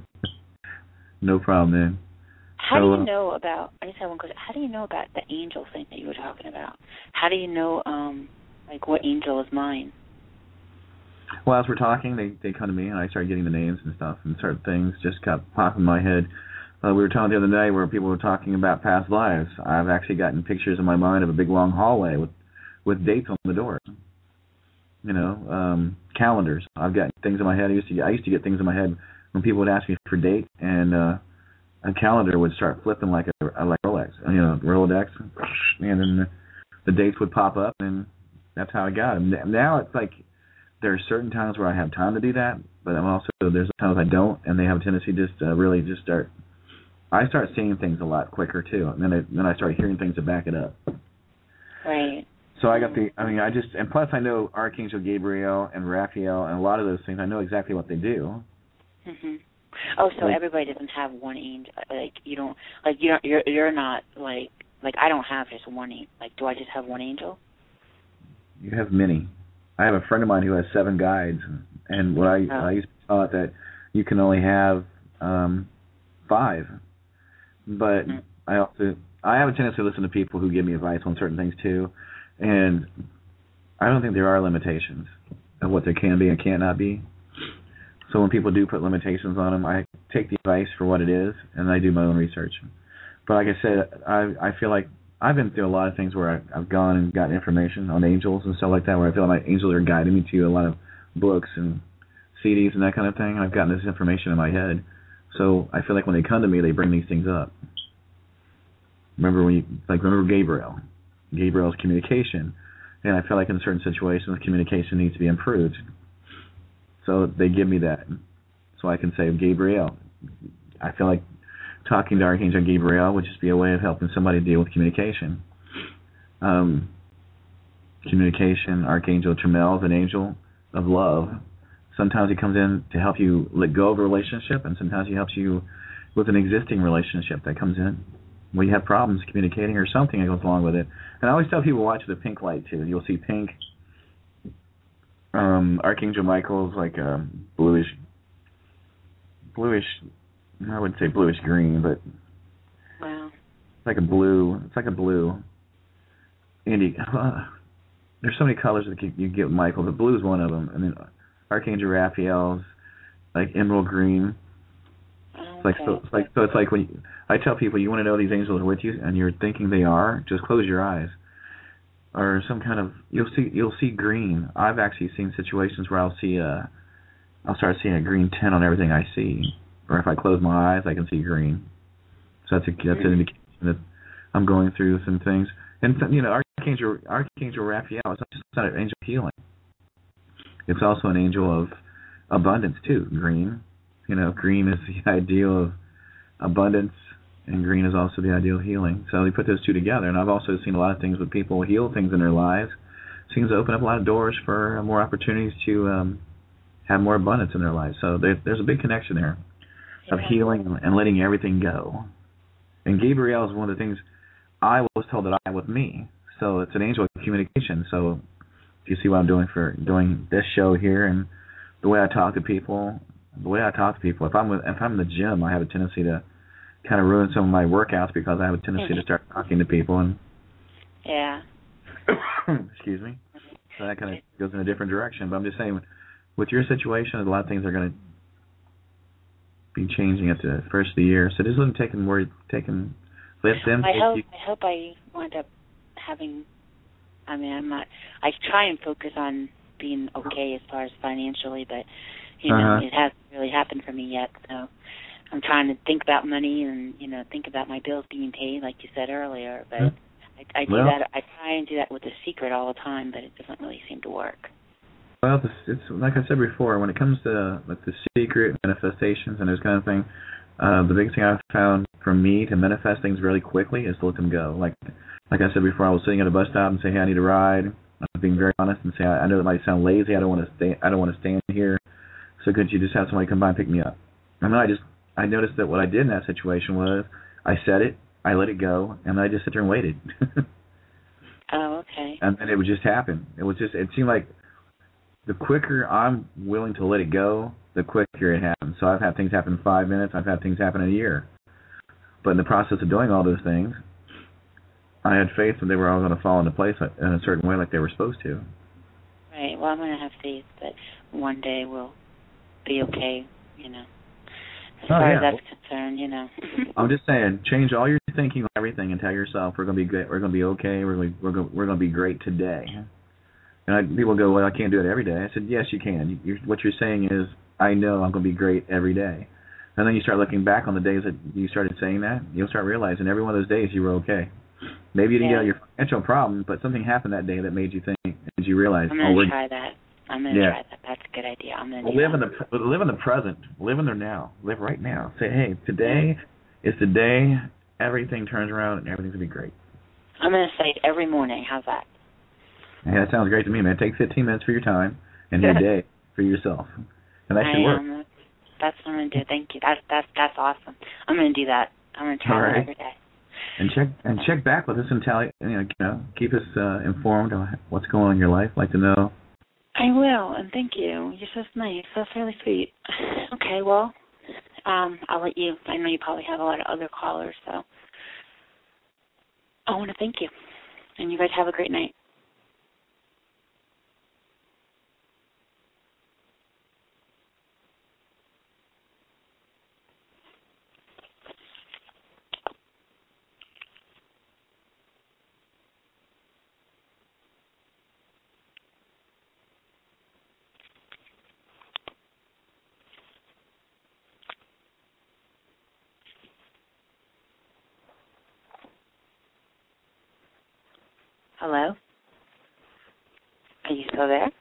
No problem, man. How So, do you uh, know about? I just have one question. How do you know about the angel thing that you were talking about? How do you know, um, like what angel is mine? Well, as we're talking, they they come to me and I start getting the names and stuff, and certain things just kept popping in my head. Uh, we were talking the other day where people were talking about past lives. I've actually gotten pictures in my mind of a big long hallway with with dates on the door. You know, um, calendars. I've got things in my head. I used to I used to get things in my head when people would ask me for date, and uh, a calendar would start flipping like a like Rolex, you know, Rolodex, and then the, the dates would pop up, and that's how I got them. Now it's like there are certain times where I have time to do that, but I'm also there's times I don't, and they have a tendency just to really just start. I start seeing things a lot quicker too, and then I, then I start hearing things to back it up. Right. So I got the, I mean, I just, and plus I know Archangel Gabriel and Raphael and a lot of those things. I know exactly what they do. Mhm. Oh, so like, everybody doesn't have one angel. Like you don't, like you don't. You're you're not like like I don't have just one angel. Like, do I just have one angel? You have many. I have a friend of mine who has seven guides, and what I oh. I used to be taught that you can only have um, five. But mm-hmm. I also I have a tendency to listen to people who give me advice on certain things too, and I don't think there are limitations of what there can be and cannot be. So when people do put limitations on them, I take the advice for what it is, and I do my own research. But like I said, I I feel like I've been through a lot of things where I, I've gone and gotten information on angels and stuff like that, where I feel like my angels are guiding me to a lot of books and C Ds and that kind of thing. I've gotten this information in my head. So I feel like when they come to me, they bring these things up. Remember when you, like, remember Gabriel. Gabriel's communication. And I feel like in certain situations, communication needs to be improved. So they give me that. So I can say, Gabriel, I feel like talking to Archangel Gabriel would just be a way of helping somebody deal with communication. Um, communication, Archangel Tramiel is an angel of love. Sometimes he comes in to help you let go of a relationship, and sometimes he helps you with an existing relationship that comes in where you have problems communicating or something that goes along with it. And I always tell people watch the pink light, too. You'll see pink. Um, Archangel Michael's like a bluish, bluish, I wouldn't say bluish green, but wow. It's like a blue. It's like a blue. Andy, uh, there's so many colors that you, you get with Michael, but blue is one of them. And then Archangel Raphael's like emerald green. Okay. It's like so. It's like so. It's like when you, I tell people you want to know these angels are with you, and you're thinking they are. Just close your eyes, or some kind of you'll see you'll see green. I've actually seen situations where I'll see a, I'll start seeing a green tint on everything I see, or if I close my eyes, I can see green. So that's a that's an indication that I'm going through some things. And you know, Archangel Archangel Raphael is just not an angel of healing. It's also an angel of abundance too. Green, you know, green is the ideal of abundance, and green is also the ideal of healing. So they put those two together. And I've also seen a lot of things with people heal things in their lives. Seems to open up a lot of doors for more opportunities to um, have more abundance in their lives. So there, there's a big connection there of yeah. healing and letting everything go. And Gabriel is one of the things I was told that I have with me. So it's an angel of communication. So if you see what I'm doing for doing this show here and the way I talk to people, the way I talk to people, if I'm with, if I'm in the gym, I have a tendency to kind of ruin some of my workouts because I have a tendency to start talking to people and yeah. excuse me. So that kind of goes in a different direction. But I'm just saying, with your situation, a lot of things are going to be changing at the first of the year. So just let them take them where taking let them. I hope you. I hope I wind up having. I mean, I'm not. I try and focus on being okay as far as financially, but you know, uh-huh. it hasn't really happened for me yet. So I'm trying to think about money and you know think about my bills being paid, like you said earlier. But mm-hmm. I, I do well, that. I try and do that with a secret all the time, but it doesn't really seem to work. Well, it's, it's like I said before. When it comes to like the secret manifestations and this kind of thing, uh, the biggest thing I've found for me to manifest things really quickly is to let them go. Like like I said before, I was sitting at a bus stop and say, "Hey, I need a ride." I was being very honest and say, "I, I know it might sound lazy. I don't want to stay. I don't want to stand here. So could you just have somebody come by and pick me up?" And then I just I noticed that what I did in that situation was I said it, I let it go, and then I just sat there and waited. Oh, okay. And then it would just happen. It was just it seemed like the quicker I'm willing to let it go, the quicker it happens. So I've had things happen in five minutes. I've had things happen in a year. But in the process of doing all those things, I had faith that they were all going to fall into place in a certain way like they were supposed to. Right. Well, I'm going to have faith that one day we'll be okay, you know, as oh, far yeah. as that's concerned, you know. I'm just saying, change all your thinking on everything and tell yourself we're going to be good, we're going to be okay, we're going to, we're going we're going to be great today. And I, people go, well, I can't do it every day. I said, yes, you can. You're, what you're saying is, I know I'm going to be great every day. And then you start looking back on the days that you started saying that, you'll start realizing every one of those days you were okay. Maybe you didn't yeah. get out your financial problem, but something happened that day that made you think, and you realize, I'm oh, going we're to try that. I'm going to yeah. try that. That's a good idea. I'm going to well, live in the live in the present. Live in the now. Live right now. Say, hey, today yeah. is the day everything turns around and everything's going to be great. I'm going to say it every morning. How's that? Yeah, that sounds great to me, man. Take fifteen minutes for your time and your day for yourself. And that I should work. am. that's what I'm gonna do. Thank you. That's that's that's awesome. I'm gonna do that. I'm gonna try right. that every day. And check and check back with us and tell you know, you know keep us uh, informed on what's going on in your life. Like to know. I will, and thank you. You're so nice. That's really sweet. Okay, well, um, I'll let you. I know you probably have a lot of other callers, so I want to thank you, and you guys have a great night. Hello? Are you still there?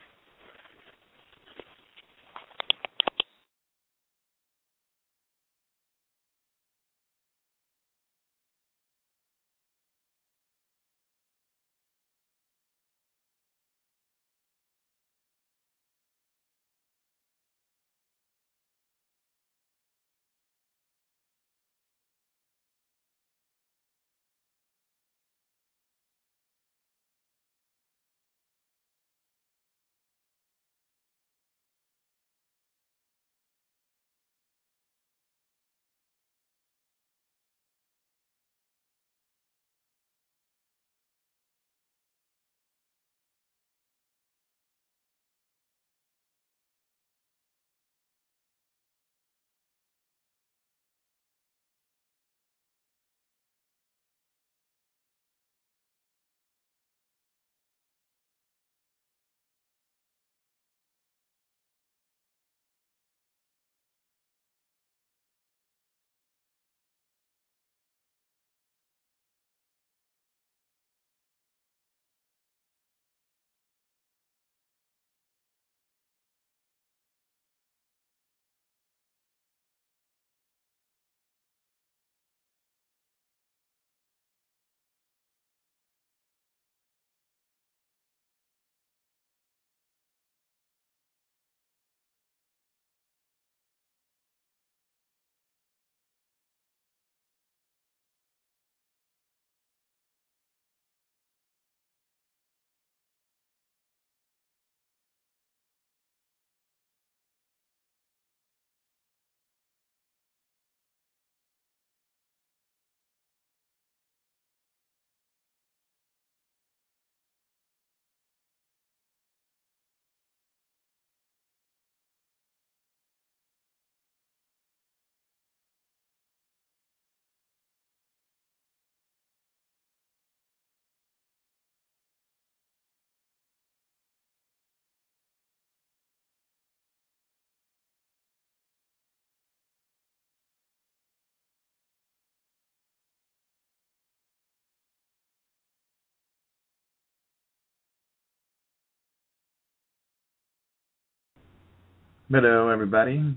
Hello, everybody.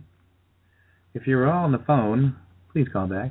If you're all on the phone, please call back.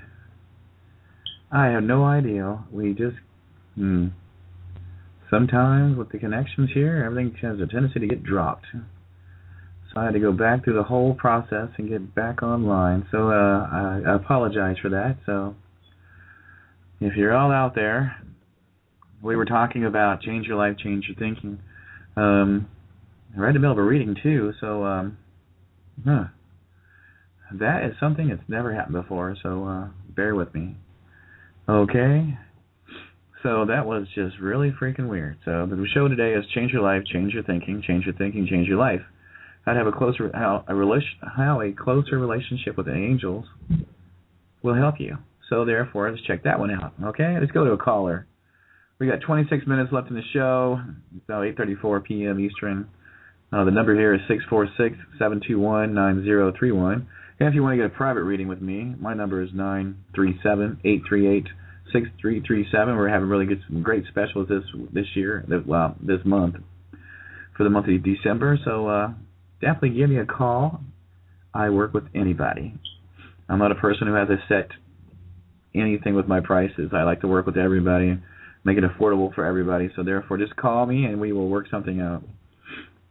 I have no idea. We just, hmm. Sometimes with the connections here, everything has a tendency to get dropped. So I had to go back through the whole process and get back online. So uh, I, I apologize for that. So if you're all out there, we were talking about change your life, change your thinking. Um, right in the middle of a reading, too. So, um, huh. That is something that's never happened before, so uh, bear with me. Okay? So that was just really freaking weird. So the show today is change your life, change your thinking, change your thinking, change your life. How to have a closer how a relation how a closer relationship with the angels will help you. So therefore, let's check that one out. Okay? Let's go to a caller. We got twenty-six minutes left in the show. It's now eight thirty-four p.m. Eastern. Uh, the number here is six four six, seven two one, nine zero three one. And if you want to get a private reading with me, my number is nine three seven, eight three eight, six three three seven. We're having really good, some great specials this this year, well, this month, for the month of December. So uh, definitely give me a call. I work with anybody. I'm not a person who has a set anything with my prices. I like to work with everybody, make it affordable for everybody. So therefore, just call me and we will work something out.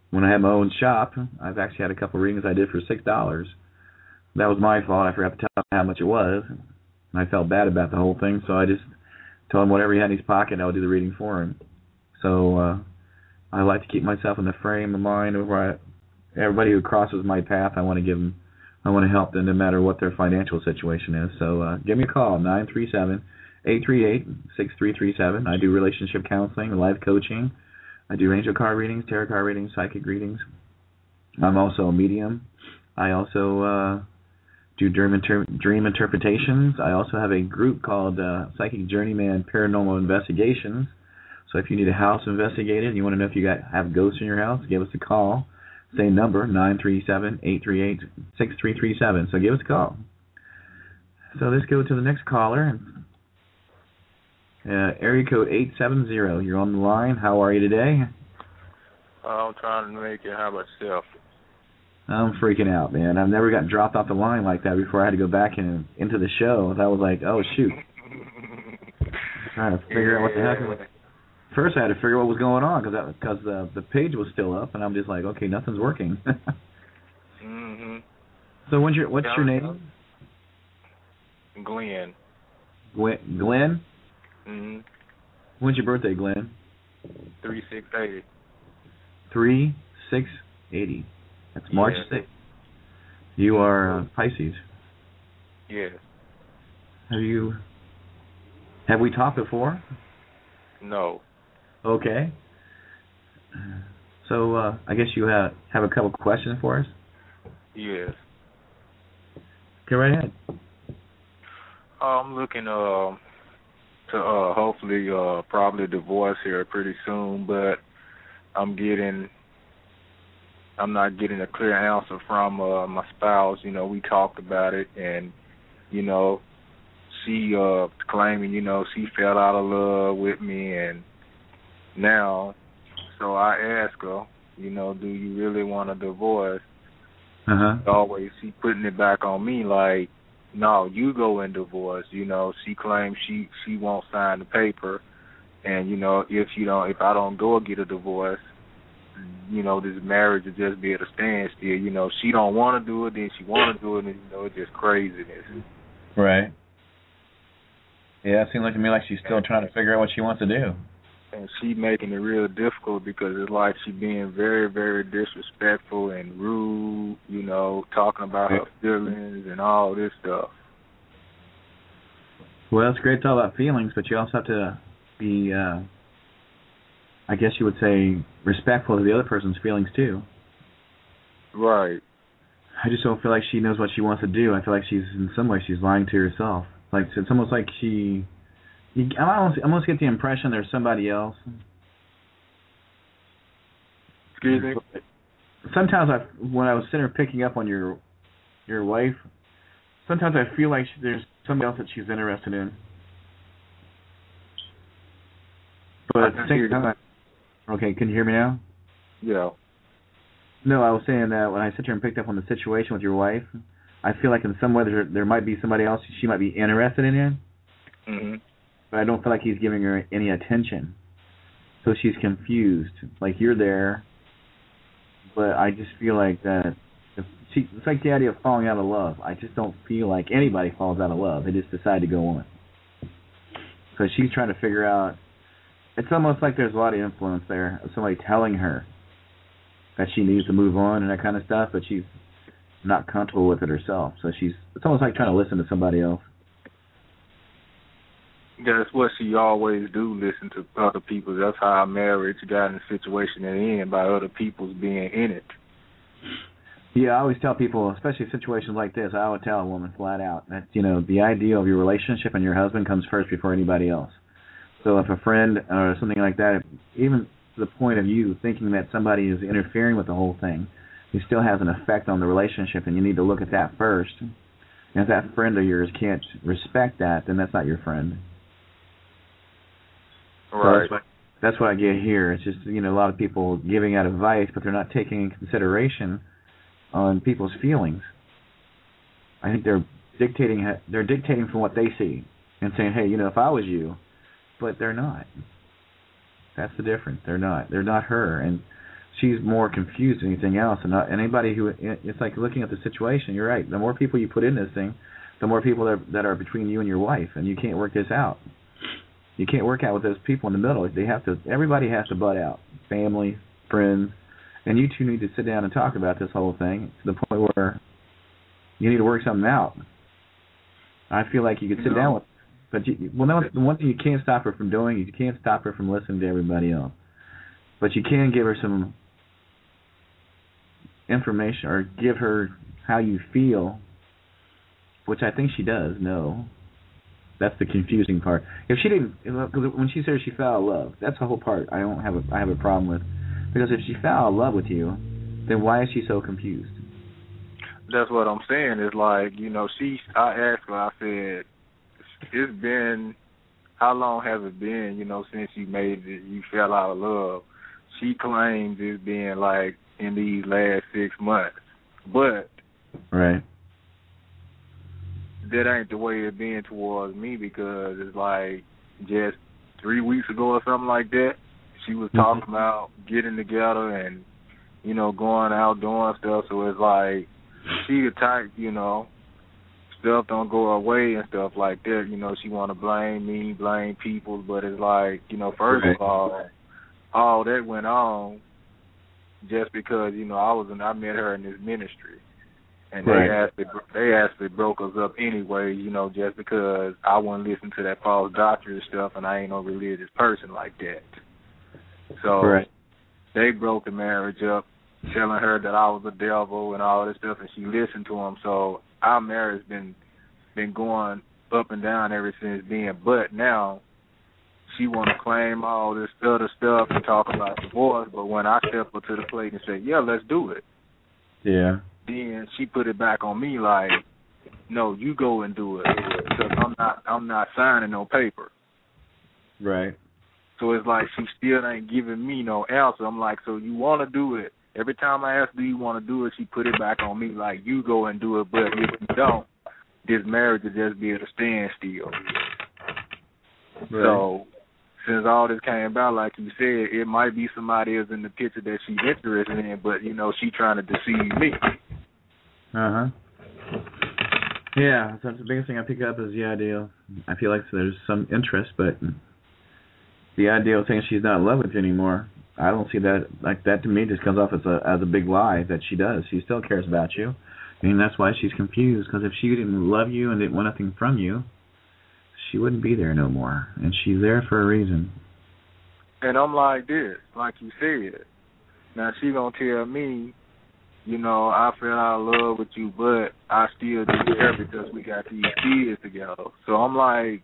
when I had my own shop, I've actually had a couple of readings I did for six dollars. That was my fault. I forgot to tell him how much it was. And I felt bad about the whole thing, so I just told him whatever he had in his pocket, I would do the reading for him. So uh, I like to keep myself in the frame of mind of where I, everybody who crosses my path, I want to give them, I want to help them no matter what their financial situation is. So uh, give me a call, nine three seven, eight three eight, six three three seven. I do relationship counseling, life coaching. I do angel card readings, tarot card readings, psychic readings. I'm also a medium. I also uh, do dream, inter- dream interpretations. I also have a group called uh, Psychic Journeyman Paranormal Investigations. So if you need a house investigated and you want to know if you got have ghosts in your house, give us a call. Same number, nine three seven, eight three eight, six three three seven. So give us a call. So let's go to the next caller. Uh, area code eight seven zero. You're on the line. How are you today? I'm trying to make it. How about yourself? I'm freaking out, man. I've never gotten dropped off the line like that before. I had to go back in, into the show. I was like, oh, shoot. Trying to figure yeah. out what the heck was. First, I had to figure out what was going on because because the the page was still up, and I'm just like, okay, nothing's working. mm-hmm. So, when's your what's your name? Glenn. Gwen, Glenn? Mm-hmm. When's your birthday, Glenn? Three six eighty. Three six eighty. That's March yeah. sixth. You are uh, Pisces. Yes. Have you? Have we talked before? No. Okay. So uh, I guess you have have a couple questions for us. Yes. Go right ahead. I'm looking uh, to uh, hopefully uh, probably divorce here pretty soon, but I'm getting, I'm not getting a clear answer from uh, my spouse. You know, we talked about it, and you know, she uh, claiming, you know, she fell out of love with me, and now, so I ask her, you know, do you really want a divorce? Uh-huh. Always she putting it back on me like, no, you go and divorce. You know, she claims she she won't sign the paper, and you know, if you don't, if I don't go and get a divorce, you know, this marriage will just be at a standstill. You know, she don't want to do it, then she want to do it, and you know, it's just craziness. Right. Yeah, it seems like to me like she's still trying to figure out what she wants to do. And she making it real difficult because it's like she being very, very disrespectful and rude, you know, talking about her feelings and all this stuff. Well, it's great to talk about feelings, but you also have to be, uh, I guess you would say, respectful of the other person's feelings, too. Right. I just don't feel like she knows what she wants to do. I feel like she's, in some way, she's lying to herself. Like, it's almost like she... You, I almost, I almost get the impression there's somebody else. Excuse me? Sometimes I, when I was sitting there picking up on your your wife, sometimes I feel like she, there's somebody else that she's interested in. But at the same time, okay, can you hear me now? Yeah. No, I was saying that when I sit here and picked up on the situation with your wife, I feel like in some way there, there might be somebody else she might be interested in it. Mm-hmm. But I don't feel like he's giving her any attention. So she's confused. Like, you're there, but I just feel like that. If she, it's like the idea of falling out of love. I just don't feel like anybody falls out of love. They just decide to go on. So she's trying to figure out. It's almost like there's a lot of influence there of somebody telling her that she needs to move on and that kind of stuff, but she's not comfortable with it herself. So she's. It's almost like trying to listen to somebody else. That's what she always do, listen to other people. That's how our marriage got in the situation they're in, by other people's being in it. Yeah, I always tell people, especially situations like this, I would tell a woman flat out that, you know, the idea of your relationship and your husband comes first before anybody else. So if a friend or something like that, even to the point of you thinking that somebody is interfering with the whole thing, it still has an effect on the relationship, and you need to look at that first. And if that friend of yours can't respect that, then that's not your friend. Right. So that's, what, that's what I get here. It's just, you know, a lot of people giving out advice, but they're not taking into consideration on people's feelings. I think they're dictating they're dictating from what they see and saying, hey, you know, if I was you, but they're not. That's the difference. They're not. They're not her. And she's more confused than anything else. And not, anybody who, it's like looking at the situation. You're right. The more people you put in this thing, the more people that are, that are between you and your wife, and you can't work this out. You can't work out with those people in the middle. They have to. Everybody has to butt out. Family, friends, and you two need to sit down and talk about this whole thing to the point where you need to work something out. I feel like you could sit no. down with, but you, well, no, the one thing you can't stop her from doing is you can't stop her from listening to everybody else. But you can give her some information or give her how you feel, which I think she does know. That's the confusing part. If she didn't, when she says she fell out of love, that's the whole part I don't have a, I have a problem with. Because if she fell out of love with you, then why is she so confused? That's what I'm saying. Is like, you know, she. I asked her. I said, "It's been how long has it been? You know, since you made it, you fell out of love." She claims it's been like in these last six months, but right. that ain't the way it's been towards me, because it's like just three weeks ago or something like that, she was talking mm-hmm. about getting together and, you know, going out doing stuff. So it's like she the type, you know, stuff don't go away and stuff like that. You know, she want to blame me, blame people, but it's like, you know, first right. of all, all that went on just because, you know, I was in, I met her in this ministry. And right. they actually they actually broke us up anyway, you know, just because I wouldn't listen to that false doctrine stuff, and I ain't no religious person like that. So right. they broke the marriage up, telling her that I was the devil and all this stuff, and she listened to them. So our marriage been been going up and down ever since then. But now she want to claim all this other stuff and talk about divorce. But when I step up to the plate and say, "Yeah, let's do it," yeah. then she put it back on me like, "No, you go and do it, because I'm not I'm not signing no paper." Right. So it's like she still ain't giving me no answer. I'm like, "So you want to do it?" Every time I ask, "Do you want to do it?" she put it back on me like, "You go and do it, but if you don't, this marriage will just be at a standstill." Right. So since all this came about, like you said, it might be somebody else in the picture that she's interested in, but, you know, she trying to deceive me. Uh-huh. Yeah, so the biggest thing I pick up is the idea. I feel like there's some interest, but the idea of saying she's not in love with you anymore, I don't see that. Like, that to me just comes off as a as a big lie that she does. She still cares about you. I mean, that's why she's confused, because if she didn't love you and didn't want nothing from you, she wouldn't be there no more. And she's there for a reason. And I'm like this, like you said. Now she gonna tell me, you know, I fell out of love with you, but I still do care because we got these kids together. So I'm like,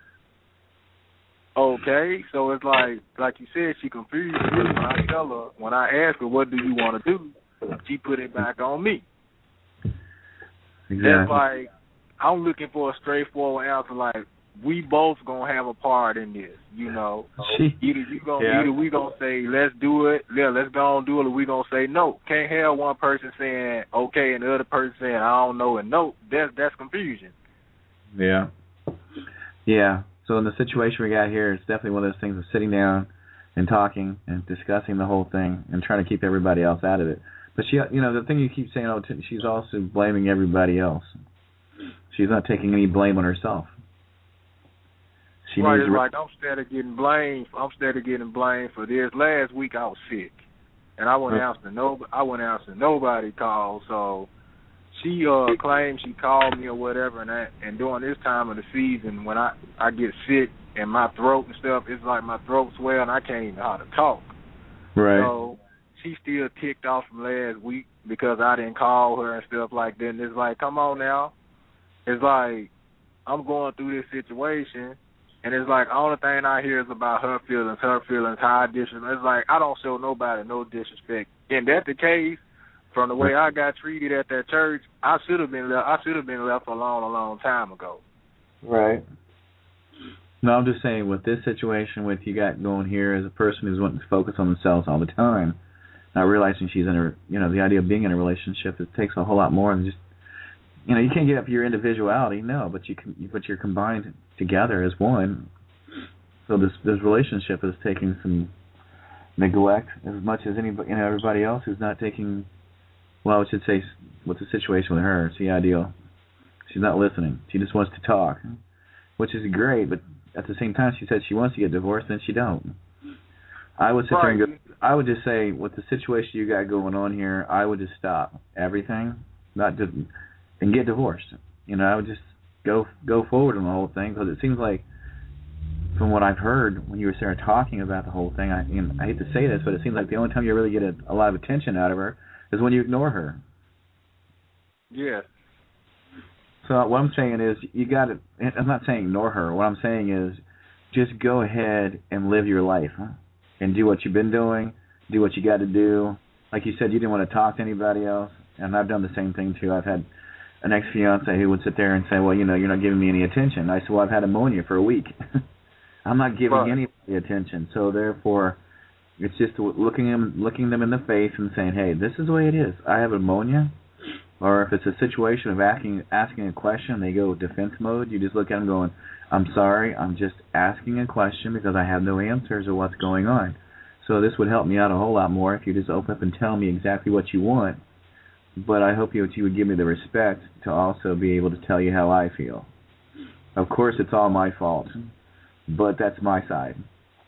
okay. So it's like, like you said, she confused me. When I tell her, when I ask her, what do you want to do, she put it back on me. Exactly. That's like, I'm looking for a straightforward answer, like, we both gonna have a part in this, you know. She, either you gonna, yeah. either we gonna say let's do it, yeah, let's go and do it, or we gonna say no. Can't have one person saying okay and the other person saying I don't know and no. That's that's confusion. Yeah, yeah. So in the situation we got here, it's definitely one of those things of sitting down and talking and discussing the whole thing and trying to keep everybody else out of it. But she, you know, the thing you keep saying, oh, she's also blaming everybody else. She's not taking any blame on herself. She right, it's re- like I'm instead of getting blamed, I'm instead of getting blamed for this. Last week I was sick, and I wouldn't answer no, I wouldn't answer nobody call. So she uh claimed she called me or whatever, and that, and during this time of the season when I I get sick and my throat and stuff, it's like my throat swell and I can't even know how to talk. Right. So she still ticked off from last week because I didn't call her and stuff like that. And it's like, come on now, it's like I'm going through this situation. And it's like, the only thing I hear is about her feelings, her feelings, how I disrespect. It's like, I don't show nobody no disrespect. And that's the case, from the way I got treated at that church, I should have been left, I should have been left alone a long time ago. Right. No, I'm just saying, with this situation, with you got going here as a person who's wanting to focus on themselves all the time, not realizing she's in a, you know, the idea of being in a relationship, it takes a whole lot more than just, you know, you can't give up your individuality, no, but you can, but you're combined together as one. So this this relationship is taking some neglect as much as anybody, you know, everybody else who's not taking. Well, I should say, what's the situation with her? It's the ideal. She's not listening. She just wants to talk, which is great. But at the same time, she said she wants to get divorced, and she don't. I would sit right. there and go. I would just say, with the situation you got going on here, I would just stop everything, not just, and get divorced. You know, I would just go go forward on the whole thing, because it seems like, from what I've heard when you were there talking about the whole thing, I, and I hate to say this, but it seems like the only time you really get a, a lot of attention out of her is when you ignore her. Yeah. So what I'm saying is, you got to. I'm not saying ignore her. What I'm saying is, just go ahead and live your life, huh? And do what you've been doing. Do what you got to do. Like you said, you didn't want to talk to anybody else, and I've done the same thing too. I've had an ex-fiance who would sit there and say, "Well, you know, you're not giving me any attention." I said, "Well, I've had ammonia for a week. I'm not giving right. anybody attention." So therefore, it's just looking them looking them in the face and saying, "Hey, this is the way it is. I have ammonia." Or if it's a situation of asking asking a question, they go defense mode. You just look at them going, "I'm sorry, I'm just asking a question because I have no answers of what's going on. So this would help me out a whole lot more if you just open up and tell me exactly what you want. But I hope you, you would give me the respect to also be able to tell you how I feel. Of course, it's all my fault, but that's my side.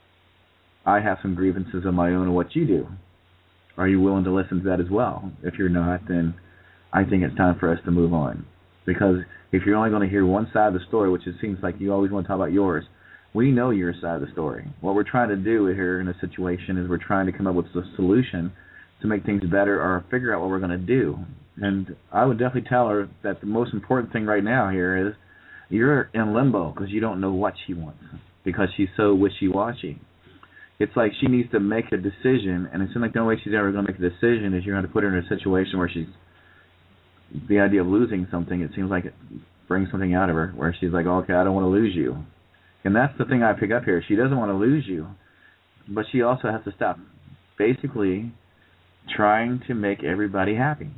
I have some grievances of my own of what you do. Are you willing to listen to that as well? If you're not, then I think it's time for us to move on. Because if you're only going to hear one side of the story, which it seems like you always want to talk about yours, we know your side of the story. What we're trying to do here in a situation is we're trying to come up with a solution to make things better or figure out what we're going to do. And I would definitely tell her that the most important thing right now here is you're in limbo because you don't know what she wants because she's so wishy-washy. It's like she needs to make a decision, and it seems like the only way she's ever going to make a decision is you're going to put her in a situation where she's the idea of losing something, it seems like it brings something out of her where she's like, okay, I don't want to lose you. And that's the thing I pick up here. She doesn't want to lose you, but she also has to stop basically trying to make everybody happy.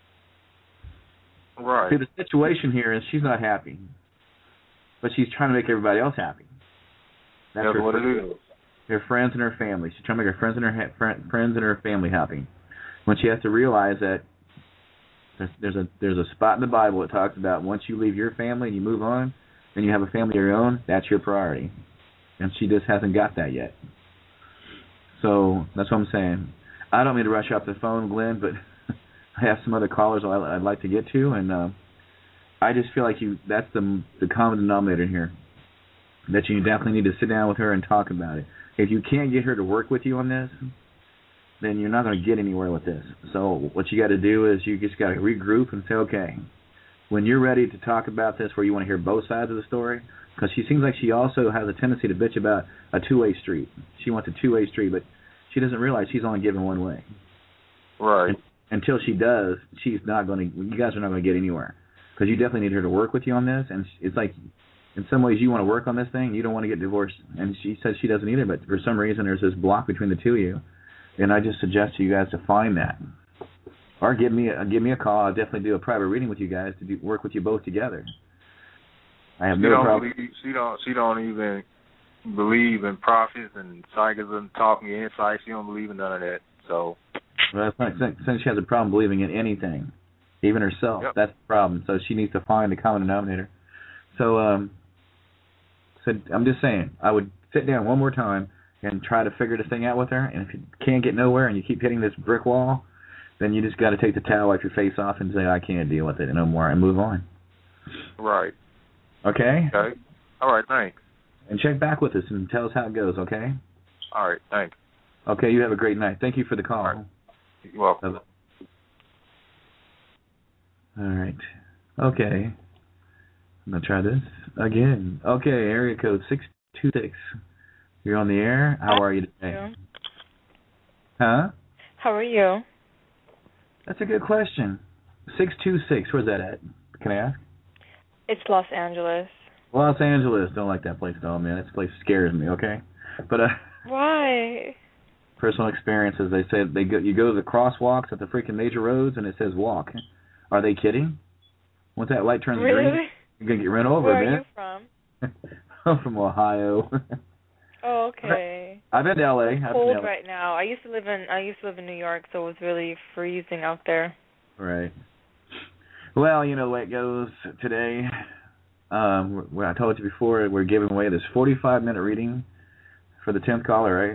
Right. See, the situation here is she's not happy, but she's trying to make everybody else happy. That's, That's her what friends, it is. Her friends and her family. She's trying to make her friends and her ha- friends and her family happy. When she has to realize that There's, there's a there's a spot in the Bible that talks about once you leave your family and you move on, and you have a family of your own, that's your priority. And she just hasn't got that yet. So that's what I'm saying. I don't mean to rush off the phone, Glenn, but I have some other callers I'd like to get to, and uh, I just feel like you that's the the common denominator here, that you definitely need to sit down with her and talk about it. If you can't get her to work with you on this, then you're not going to get anywhere with this. So what you got to do is you just got to regroup and say, okay, when you're ready to talk about this where you want to hear both sides of the story, because she seems like she also has a tendency to bitch about a two-way street. She wants a two-way street, but she doesn't realize she's only given one way. Right. And until she does, she's not going to, you guys are not going to get anywhere. Because you definitely need her to work with you on this, and it's like, in some ways you want to work on this thing, you don't want to get divorced. And she says she doesn't either, but for some reason there's this block between the two of you. And I just suggest to you guys to find that, or give me a, give me a call. I'll definitely do a private reading with you guys to do, work with you both together. I have she no don't problem. Believe, she don't. She don't even believe in prophets and psychicism, talking insight. She don't believe in none of that. So, well, since, since she has a problem believing in anything, even herself, yep. That's the problem. So she needs to find the common denominator. So, um, so I'm just saying, I would sit down one more time and try to figure this thing out with her. And if you can't get nowhere and you keep hitting this brick wall, then you just got to take the towel, wipe your face off, and say, I can't deal with it no more, and move on. Right. Okay? Okay. All right, thanks. And check back with us and tell us how it goes, okay? All right, thanks. Okay, you have a great night. Thank you for the call. All right. You're welcome. All right. Okay. I'm going to try this again. Okay, area code six two six. You're on the air. How are you today? Huh? How are you? That's a good question. six two six. Where's that at? Can I ask? It's Los Angeles. Los Angeles. Don't like that place at all, man. This place scares me, okay? But uh why? Personal experiences. They said they go you go to the crosswalks at the freaking major roads and it says walk. Are they kidding? Once that light turns really? green, you're gonna get run over, Where man. Where are you from? I'm from Ohio. Oh, okay. I've been to L A. I've been to cold L A. right now. I used to live in I used to live in New York, so it was really freezing out there. Right. Well, you know the way it goes today. Um, what I told you before, we're giving away this forty-five minute reading for the tenth caller, right?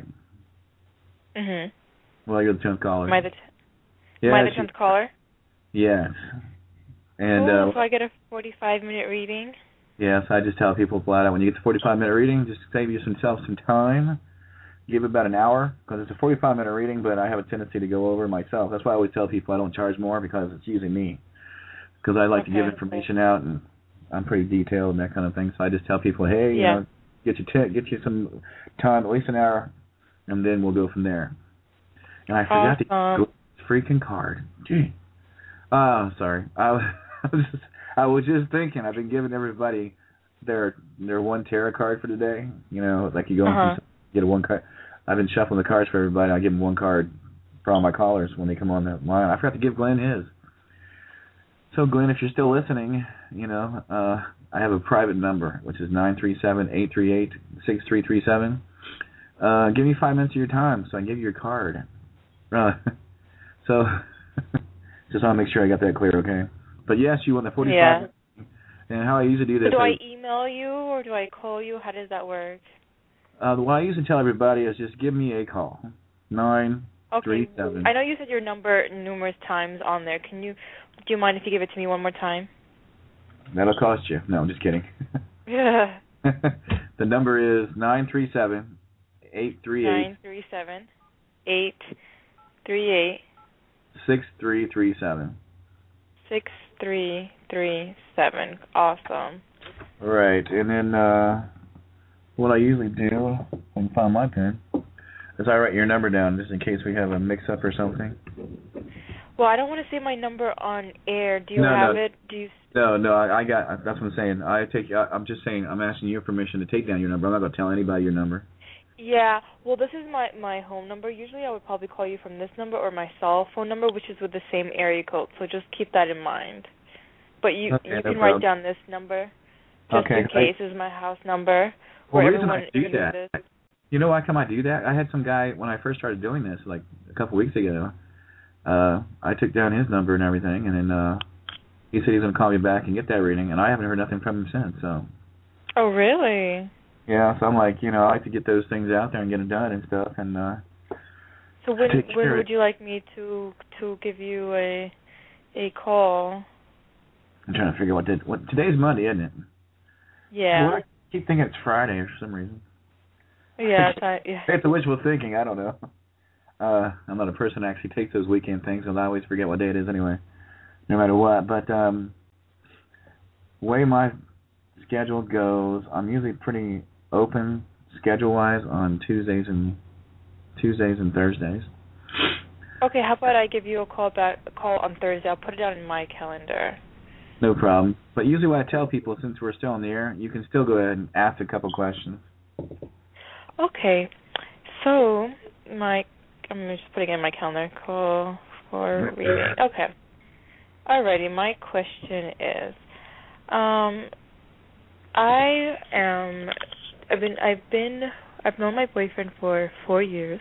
Mhm. Well, you're the tenth caller. Am I the t- yeah, Am I the she, tenth caller? Yes. And oh, uh, so I get a forty-five minute reading. yes, I just tell people flat out when you get the forty-five minute reading, just save yourself some time. Give it about an hour because it's a forty-five minute reading, but I have a tendency to go over myself. That's why I always tell people I don't charge more because it's usually me. Because I like okay. to give information out and I'm pretty detailed and that kind of thing. So I just tell people, hey, you yeah. know, get you t- get you some time, at least an hour, and then we'll go from there. And I forgot awesome. to get freaking card. Gee. Oh, sorry. I was, I was just I was just thinking. I've been giving everybody their their one tarot card for today. You know, like you go uh-huh. and get a one card. I've been shuffling the cards for everybody. I give them one card for all my callers when they come on the line. I forgot to give Glenn his. So, Glenn, if you're still listening, you know, uh, I have a private number, which is nine three seven, eight three eight, six three three seven. Uh, give me five minutes of your time so I can give you your card. Uh, so, just want to make sure I got that clear, okay? But, yes, you want the forty-five. Yeah. And how I usually do this. So do I I, email you or do I call you? How does that work? Uh, what I usually tell everybody is just give me a call. Nine okay. three seven. I know you said your number numerous times on there. Can you? Do you mind if you give it to me one more time? That'll cost you. No, I'm just kidding. Yeah. The number is nine three seven eight three eight. Nine three seven eight three eight. Six three three seven. Six three three seven. Awesome. Right, and then. uh What I usually do, if I can find my pen, is I write your number down just in case we have a mix-up or something. Well, I don't want to say my number on air. Do you no, have no. it? Do you? No, no, I, I got. That's what I'm saying. I take. I, I'm just saying. I'm asking your permission to take down your number. I'm not going to tell anybody your number. Yeah. Well, this is my my home number. Usually, I would probably call you from this number or my cell phone number, which is with the same area code. So just keep that in mind. But you okay, you no can problem. write down this number just okay, in case. I, This is my house number. Well, the where reason everyone, I do that, this. you know why come I do that? I had some guy, when I first started doing this, like a couple weeks ago, uh, I took down his number and everything, and then uh, he said he was going to call me back and get that reading, and I haven't heard nothing from him since, so. Oh, really? Yeah, so I'm like, you know, I like to get those things out there and get it done and stuff, and uh, so when take when care would of you like me to to give you a a call? I'm trying to figure out what did, what, today's Monday, isn't it? Yeah. Well, I keep thinking it's Friday for some reason. Yeah, it's, I, yeah. It's a wishful thinking, I don't know. Uh, I'm not a person that actually takes those weekend things, and I always forget what day it is anyway, no matter what. But um, way my schedule goes, I'm usually pretty open schedule-wise on Tuesdays and Tuesdays and Thursdays. Okay, how about I give you a call back a call on Thursday? I'll put it down in my calendar. No problem. But usually what I tell people, since we're still on the air, you can still go ahead and ask a couple questions. Okay. So, my, I'm just putting in my calendar. Call for reading. Okay. Alrighty, my question is, um, I am, I've been, I've been, I've known my boyfriend for four years.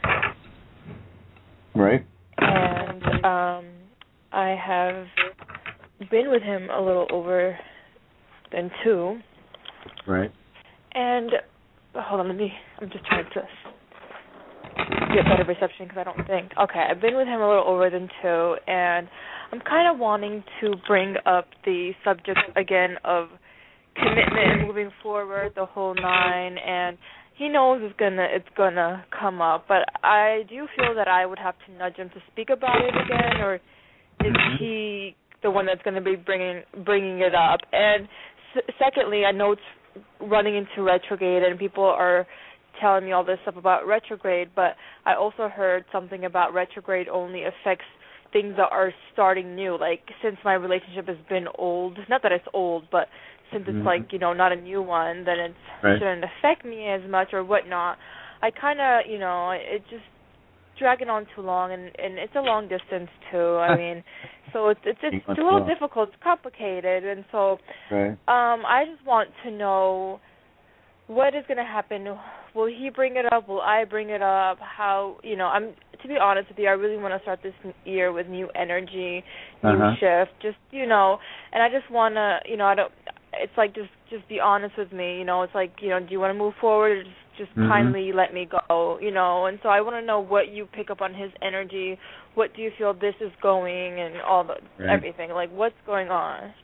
Right. And, um, I have been with him a little over than two. Right. And hold on, let me. I'm just trying to get better reception because I don't think. Okay, I've been with him a little over than two, and I'm kind of wanting to bring up the subject again of commitment and moving forward, the whole nine. And he knows it's gonna it's gonna come up, but I do feel that I would have to nudge him to speak about it again, or is he the one that's going to be bringing bringing it up? And s- secondly, I know it's running into retrograde, and people are telling me all this stuff about retrograde, but I also heard something about retrograde only affects things that are starting new. Like, since my relationship has been old, not that it's old, but since it's mm-hmm. like, you know, not a new one, then it right. shouldn't affect me as much or whatnot. I kind of, you know, it just dragging on too long, and, and it's a long distance too. I mean, so it's it's, it's a little difficult, it's complicated, and so right. um, I just want to know what is going to happen will he bring it up? Will I bring it up? How, you know, I'm, to be honest with you, I really want to start this year with new energy, new uh-huh. shift, just, you know, and I just want to, you know, I don't, it's like, just, just be honest with me, you know, it's like, you know, do you want to move forward or just, just mm-hmm. kindly let me go, you know, and so I want to know what you pick up on his energy, what do you feel this is going, and all the, right. everything, like, what's going on?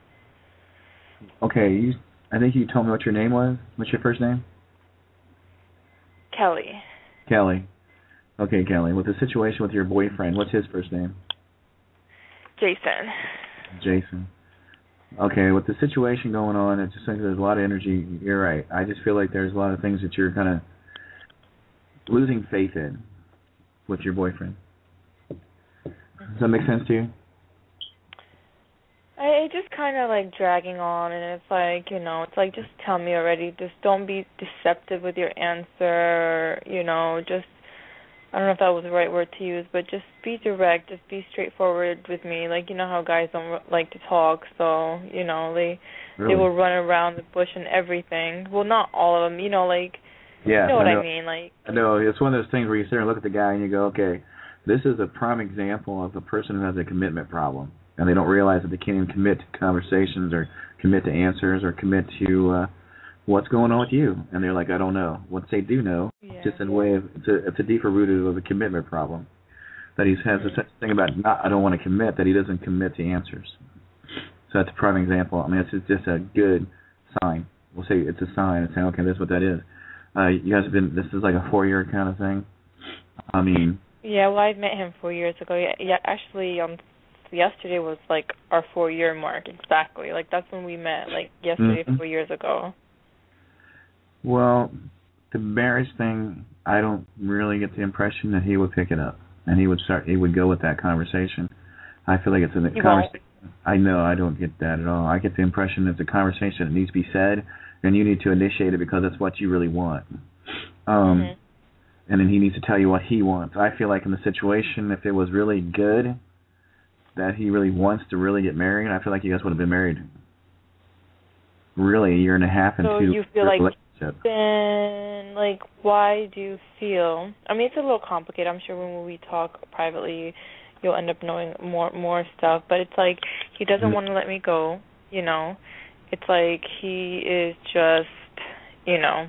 Okay, you, I think you told me what your name was. What's your first name? Kelly. Kelly. Okay, Kelly. With the situation with your boyfriend, what's his first name? Jason. Jason. Okay, with the situation going on, it just seems there's a lot of energy. You're right. I just feel like there's a lot of things that you're kind of losing faith in with your boyfriend. Does that make sense to you? I, it just kind of like dragging on, and it's like, you know, it's like, just tell me already. Just don't be deceptive with your answer, you know, just, I don't know if that was the right word to use, but just be direct, just be straightforward with me. Like, you know how guys don't like to talk, so, you know, they really? they will run around the bush and everything. Well, not all of them, you know, like, yeah, you know what I, know. I mean? Like, I know, it's one of those things where you sit there and look at the guy and you go, okay, this is a prime example of a person who has a commitment problem. And they don't realize that they can't even commit to conversations or commit to answers or commit to uh, what's going on with you. And they're like, I don't know. Once they do know, yeah. just in a way of, it's a, it's a deeper rooted of a commitment problem. That he has a thing about, not, I don't want to commit, that he doesn't commit to answers. So that's a prime example. I mean, it's just a good sign. We'll say it's a sign and say, okay, that's what that is. Uh, you guys have been, this is like a four-year kind of thing. I mean. Yeah, well, I met him four years ago. Yeah, yeah actually, um, yesterday was like our four year mark exactly. Like that's when we met, like yesterday mm-hmm. four years ago. Well, the marriage thing, I don't really get the impression that he would pick it up and he would start. He would go with that conversation. I feel like it's a you conversation. Won't. I know I don't get that at all. I get the impression that it's a conversation that needs to be said, and you need to initiate it because that's what you really want. Um, mm-hmm. And then he needs to tell you what he wants. I feel like in the situation, if it was really good, that he really wants to really get married, I feel like you guys would have been married really a year and a half into so you feel like relationship. Then, like, why do you feel, I mean, it's a little complicated. I'm sure when we talk privately, you'll end up knowing more more stuff, but it's like he doesn't mm-hmm. want to let me go, you know. It's like he is just, you know,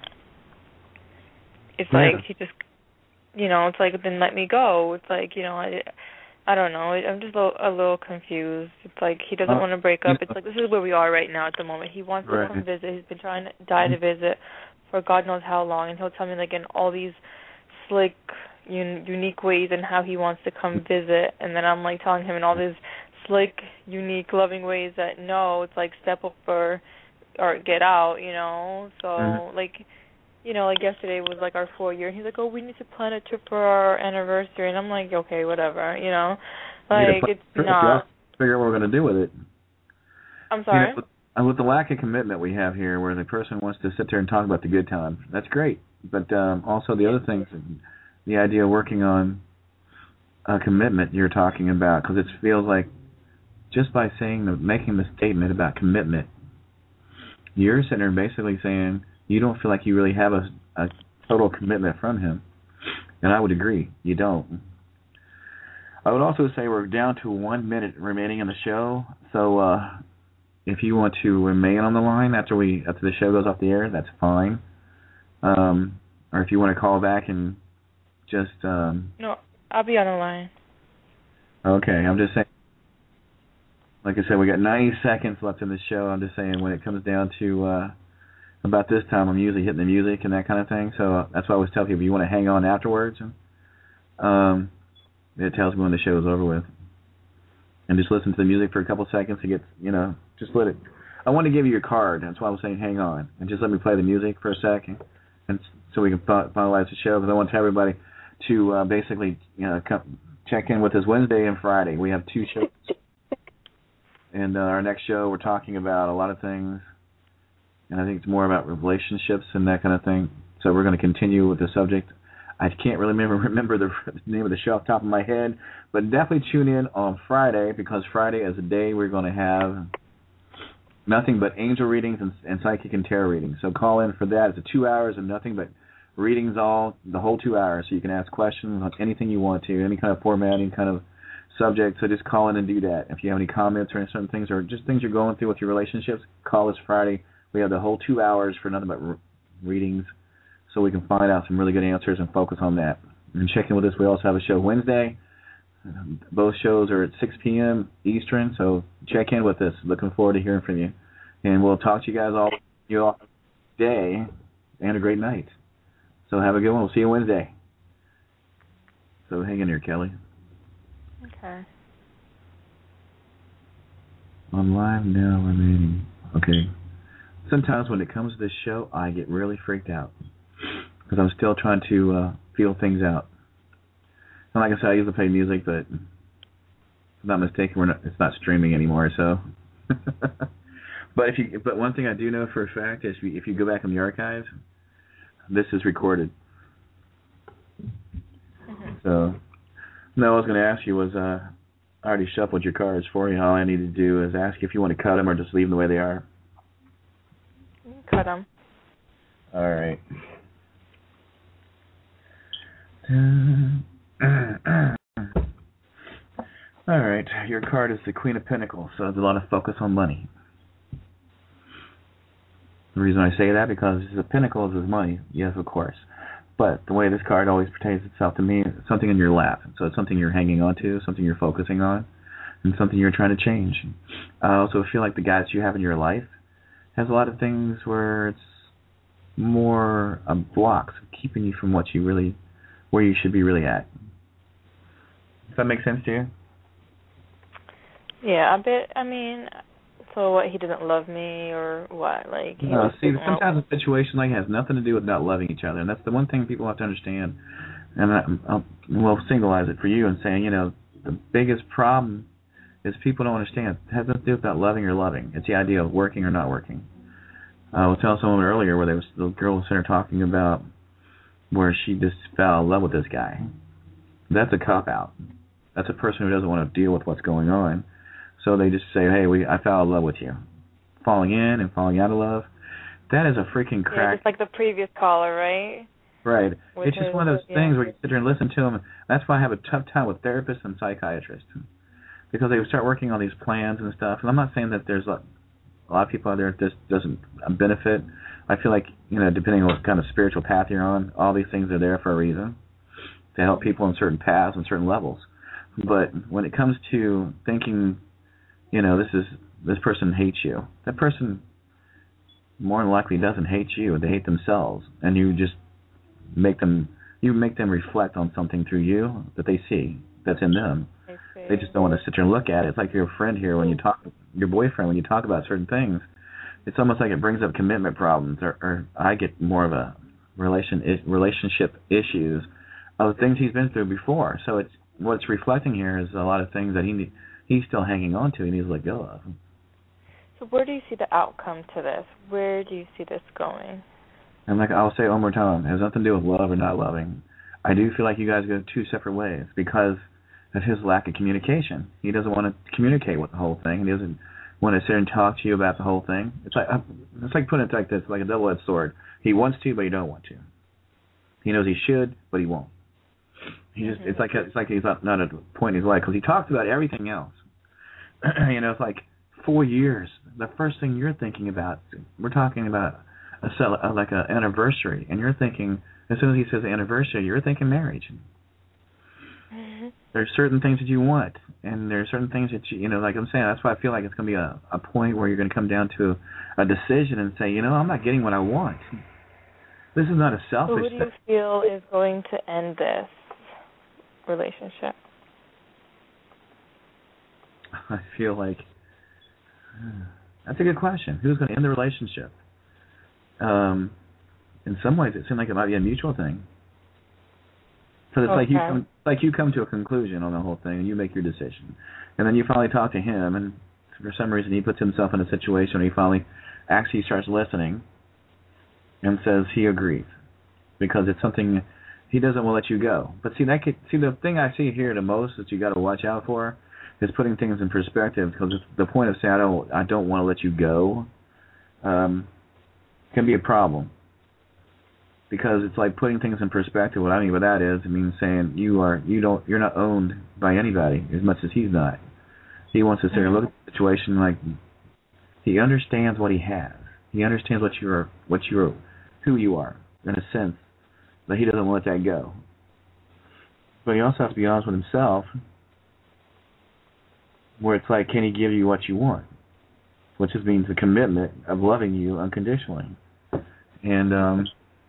it's yeah. like he just, you know, it's like, then let me go. It's like, you know, I... I don't know. I'm just a little, a little confused. It's like he doesn't uh, want to break up. It's like this is where we are right now at the moment. He wants right. to come visit. He's been trying to die to visit for God knows how long, and he'll tell me like in all these slick, un- unique ways and how he wants to come visit. And then I'm like telling him in all these slick, unique, loving ways that no, it's like step up or or get out. You know. So mm-hmm. like. You know, like yesterday was like our four year, and he's like, "Oh, we need to plan a trip for our anniversary," and I'm like, "Okay, whatever," you know, like it's not. Figure out what we're gonna do with it. I'm sorry. You know, with, with the lack of commitment we have here, where the person wants to sit there and talk about the good times, that's great. But um, also the other things, the idea of working on a commitment you're talking about, because it feels like just by saying the making the statement about commitment, you're sitting there basically saying. You don't feel like you really have a, a total commitment from him. And I would agree. You don't. I would also say we're down to one minute remaining in the show. So uh, if you want to remain on the line after we after the show goes off the air, that's fine. Um, or if you want to call back and just... Um, no, I'll be on the line. Okay, I'm just saying. Like I said, we got ninety seconds left in the show. I'm just saying when it comes down to... Uh, about this time, I'm usually hitting the music and that kind of thing. So uh, that's why I always tell people, you want to hang on afterwards. Um, it tells me when the show is over with. And just listen to the music for a couple seconds to get, you know, just let it. I want to give you your card. That's why I was saying hang on. And just let me play the music for a second. And so we can finalize the show. Because I want to tell everybody to uh, basically, you know, come, check in with us Wednesday and Friday. We have two shows. And uh, our next show, we're talking about a lot of things. And I think it's more about relationships and that kind of thing. So we're going to continue with the subject. I can't really remember remember the name of the show off the top of my head, but definitely tune in on Friday because Friday is a day we're going to have nothing but angel readings and, and psychic and tarot readings. So call in for that. It's two hours of nothing but readings all the whole two hours, so you can ask questions on anything you want to, any kind of format, any kind of subject. So just call in and do that. If you have any comments or any certain things, or just things you're going through with your relationships, call us Friday. We have the whole two hours for nothing but re- readings, so we can find out some really good answers and focus on that. And check in with us. We also have a show Wednesday. Both shows are at six p.m. Eastern, so check in with us. Looking forward to hearing from you. And we'll talk to you guys all, you all day and a great night. So have a good one. We'll see you Wednesday. So hang in there, Kelly. Okay. I'm live now remaining. Okay. Sometimes when it comes to this show, I get really freaked out because I'm still trying to uh, feel things out. And like I said, I usually play music, but if I'm not mistaken, we're not, it's not streaming anymore. So, but if you, but one thing I do know for a fact is, if you, if you go back in the archives, this is recorded. Mm-hmm. So, no, I was going to ask you was, uh, I already shuffled your cards for you. All I need to do is ask if you want to cut them or just leave them the way they are. Cut them. All right. All right, your card is the Queen of Pentacles, so there's a lot of focus on money. The reason I say that, because the Pentacles is money, yes, of course. But the way this card always pertains itself to me, it's something in your lap. So it's something you're hanging on to, something you're focusing on, and something you're trying to change. I also feel like the guy that you have in your life has a lot of things where it's more um, blocks keeping you from what you really, where you should be really at. Does that make sense to you? Yeah, a bit. I mean, so what? He doesn't love me, or what? Like, he no. See, sometimes a situation like that has nothing to do with not loving each other, and that's the one thing people have to understand. And I, I'll, we'll singleize it for you and saying, you know, the biggest problem is people don't understand. It has nothing to do with not loving or loving. It's the idea of working or not working. Uh, I was telling someone earlier where they was, the girl was sitting there talking about where she just fell in love with this guy. That's a cop-out. That's a person who doesn't want to deal with what's going on. So they just say, hey, we I fell in love with you. Falling in and falling out of love, that is a freaking crack. Yeah, just like the previous caller, right? Right. With it's just his, one of those yeah. things where you sit there and listen to them. That's why I have a tough time with therapists and psychiatrists, because they start working on these plans and stuff. And I'm not saying that there's a, a lot of people out there that this doesn't benefit. I feel like, you know, depending on what kind of spiritual path you're on, all these things are there for a reason, to help people on certain paths and certain levels. But when it comes to thinking, you know, this is this person hates you, that person more than likely doesn't hate you. They hate themselves, and you just make them you make them reflect on something through you that they see that's in them. They just don't want to sit there and look at it. It's like your friend here when you talk, your boyfriend when you talk about certain things. It's almost like it brings up commitment problems, or, or I get more of a relation relationship issues of things he's been through before. So it's what's reflecting here is a lot of things that he he's still hanging on to and needs to let go of. So where do you see the outcome to this? Where do you see this going? And like I'll say it one more time, it has nothing to do with love or not loving. I do feel like you guys go two separate ways because of his lack of communication. He doesn't want to communicate with the whole thing. He doesn't want to sit and talk to you about the whole thing. It's like it's like putting it like this, like a double-edged sword. He wants to, but he don't want to. He knows he should, but he won't. He just mm-hmm. it's like it's like he's not, not at a point in his life because he talks about everything else. You know, it's like four years. The first thing you're thinking about, we're talking about a cel- like an anniversary, and you're thinking as soon as he says anniversary, you're thinking marriage. Mm-hmm. There's certain things that you want, and there's certain things that you, you know, like I'm saying, that's why I feel like it's going to be a, a point where you're going to come down to a, a decision and say, you know, I'm not getting what I want. This is not a selfish. So who do you feel is going to end this relationship? I feel like uh, that's a good question. Who's going to end the relationship? Um, in some ways, it seems like it might be a mutual thing. So it's okay. like you come, like you come to a conclusion on the whole thing, and you make your decision, and then you finally talk to him, and for some reason he puts himself in a situation where he finally actually starts listening and says he agrees because it's something he doesn't want to let you go. But see, that could, see the thing I see here the most that you got to watch out for is putting things in perspective, because the point of saying I don't I don't want to let you go um, can be a problem. because it's like putting things in perspective. What I mean by that is, it means saying you are you don't you're not owned by anybody as much as he's not. He wants to sit and look at the situation like he understands what he has. He understands what you're what you're who you are in a sense, but he doesn't want to let that go. But he also has to be honest with himself, where it's like, can he give you what you want? Which just means the commitment of loving you unconditionally. And um,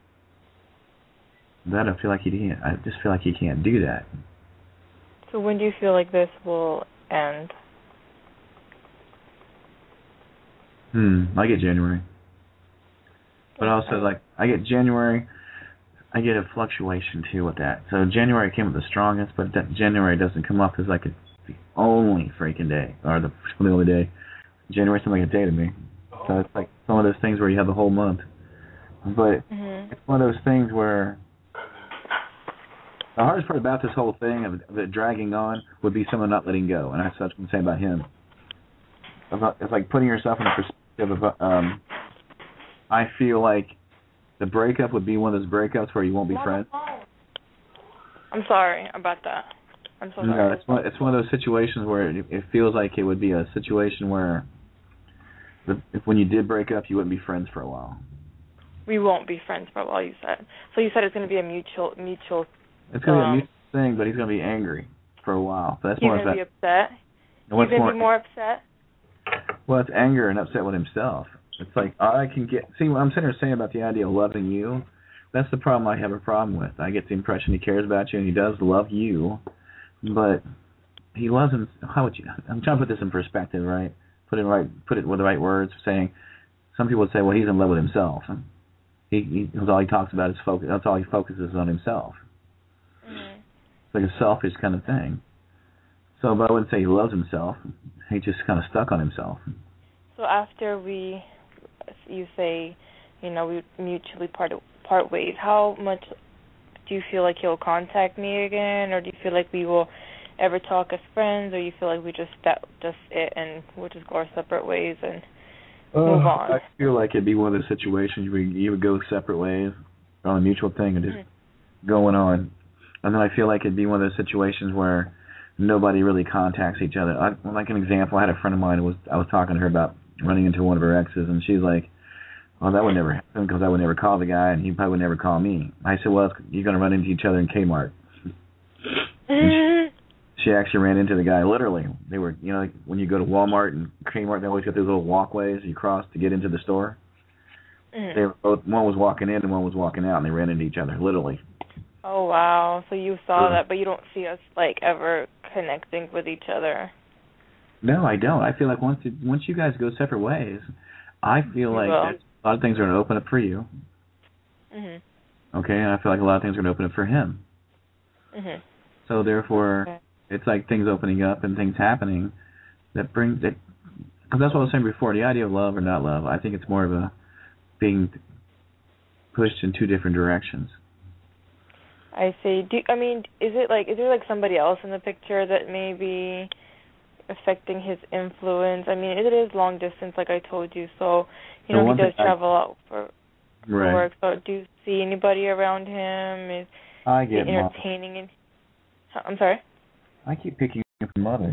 that I feel like he can't. I just feel like he can't do that. So when do you feel like this will end? Hmm. I get January. But also, like, I get January, I get a fluctuation, too, with that. So January came with the strongest, but that January doesn't come off as, like, a, the only freaking day, or the, the only day. January seems like a day to me. So it's like some of those things where you have the whole month. But mm-hmm. It's one of those things where the hardest part about this whole thing of, of it dragging on would be someone not letting go. And that's what I was saying about him. It's like putting yourself in a perspective of, um, I feel like the breakup would be one of those breakups where you won't be friends. I'm sorry about that. I'm so sorry. No, it's one, it's one of those situations where it, it feels like it would be a situation where the, if when you did break up, you wouldn't be friends for a while. We won't be friends for a while, you said. So you said it's going to be a mutual mutual. It's going to um, be a mutual thing, but he's going to be angry for a while. So that's he's more going to be upset. He's going to be more upset? Well, it's anger and upset with himself. It's like, I can get... See, what I'm sitting here saying about the idea of loving you, that's the problem I have a problem with. I get the impression he cares about you, and he does love you, but he loves him... How would you... I'm trying to put this in perspective, right? Put it right. Put it with the right words, saying... Some people would say, well, he's in love with himself. He, he that's all he talks about is focus. That's all he focuses on himself. Mm-hmm. It's like a selfish kind of thing. So, but I wouldn't say he loves himself. He's just kind of stuck on himself. So after we, you say, you know, we mutually part part ways. How much do you feel like he'll contact me again, or do you feel like we will ever talk as friends, or you feel like we just that just it and we'll just go our separate ways and uh, move on? I feel like it'd be one of those situations where you would go separate ways on a mutual thing and just mm-hmm. going on, and then I feel like it'd be one of those situations where nobody really contacts each other. I, like an example, I had a friend of mine who was I was talking to her about running into one of her exes, and she's like, "Oh, that would never happen because I would never call the guy, and he probably would never call me." I said, "Well, you're going to run into each other in Kmart." she, she actually ran into the guy literally. They were, you know, like when you go to Walmart and Kmart, they always got those little walkways you cross to get into the store. Mm. They were both, one was walking in and one was walking out, and they ran into each other literally. Oh wow! So you saw that, but you don't see us like ever connecting with each other. No, I don't. I feel like once you, once you guys go separate ways, I feel like that a lot of things are going to open up for you. Mhm. Okay, and I feel like a lot of things are going to open up for him. Mhm. So therefore, okay. It's like things opening up and things happening that brings it. Because that's what I was saying before. The idea of love or not love, I think it's more of a being pushed in two different directions. I see. Do I mean, is it like is there like somebody else in the picture that may be affecting his influence? I mean, it is long distance, like I told you. So, you know, he does travel I, out for, for right. work. So, do you see anybody around him? Is I get he entertaining? In, I'm sorry. I keep picking up his mother.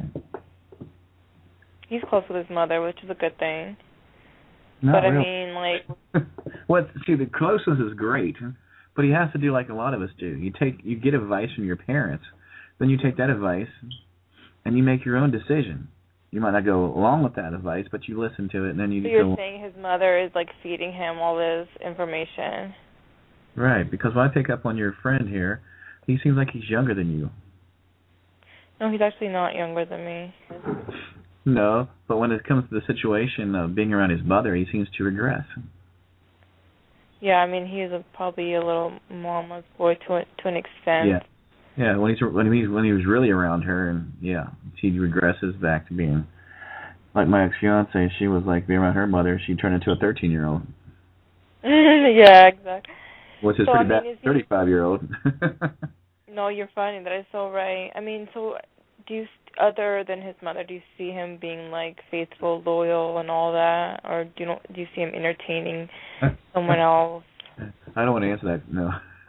He's close with his mother, which is a good thing. Not but really. I mean, like. Well, see, the closeness is great. But he has to do like a lot of us do. You take, you get advice from your parents, then you take that advice, and you make your own decision. You might not go along with that advice, but you listen to it, and then you. So you're go, saying his mother is like feeding him all this information. Right, because when I pick up on your friend here, he seems like he's younger than you. No, he's actually not younger than me. No, but when it comes to the situation of being around his mother, he seems to regress. Yeah, I mean, he's a, probably a little mama's boy to a, to an extent. Yeah, yeah. When he's when he when he was really around her, and yeah, he regresses back to being like my ex fiance. She was like being around her mother. She turned into a thirteen year old. Yeah, exactly. Which is so, pretty I mean, bad. Thirty five year old. No, you're funny. That is so right. I mean, so do you, other than his mother, do you see him being like faithful, loyal, and all that, or do you don't, do you see him entertaining someone else? I don't want to answer that. No.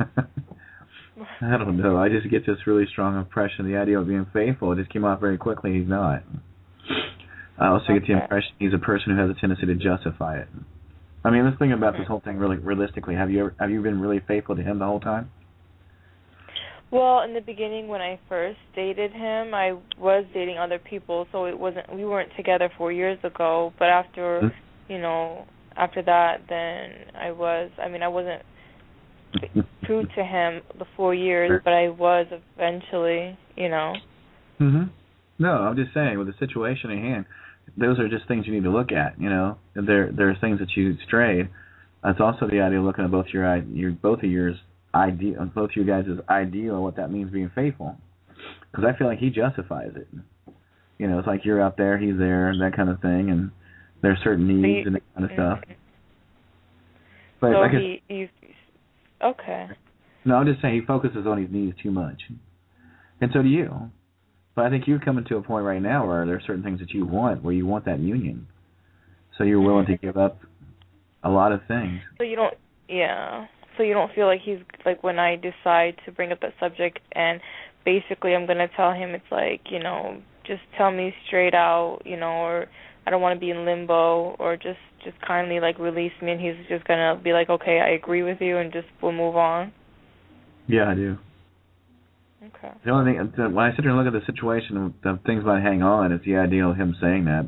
I don't know. I just get this really strong impression. The idea of being faithful, it just came off very quickly. He's not. I also okay. get the impression he's a person who has a tendency to justify it. I mean, let's think about this whole thing really realistically. Have you ever, have you been really faithful to him the whole time? Well, in the beginning, when I first dated him, I was dating other people, so it wasn't. We weren't together four years ago. But after, mm-hmm. you know, after that, then I was. I mean, I wasn't true to him the four years, sure. but I was eventually. You know. Mhm. No, I'm just saying, with the situation at hand, those are just things you need to look at. You know, there there are things that you strayed. That's also the idea of looking at both your your both of yours. Ideal, both you guys' ideal, what that means being faithful. Because I feel like he justifies it. You know, it's like you're out there, he's there, that kind of thing, and there's certain needs and that kind of stuff. But so like he, he's, okay. No, I'm just saying he focuses on his needs too much. And so do you. But I think you're coming to a point right now where there are certain things that you want, where you want that union. So you're willing to give up a lot of things. So you don't, yeah. So you don't feel like he's, like, when I decide to bring up that subject and basically I'm going to tell him it's like, you know, just tell me straight out, you know, or I don't want to be in limbo, or just, just kindly, like, release me, and he's just going to be like, okay, I agree with you, and just we'll move on? Yeah, I do. Okay. The only thing, when I sit here and look at the situation, the things about hang on, it's the idea of him saying that,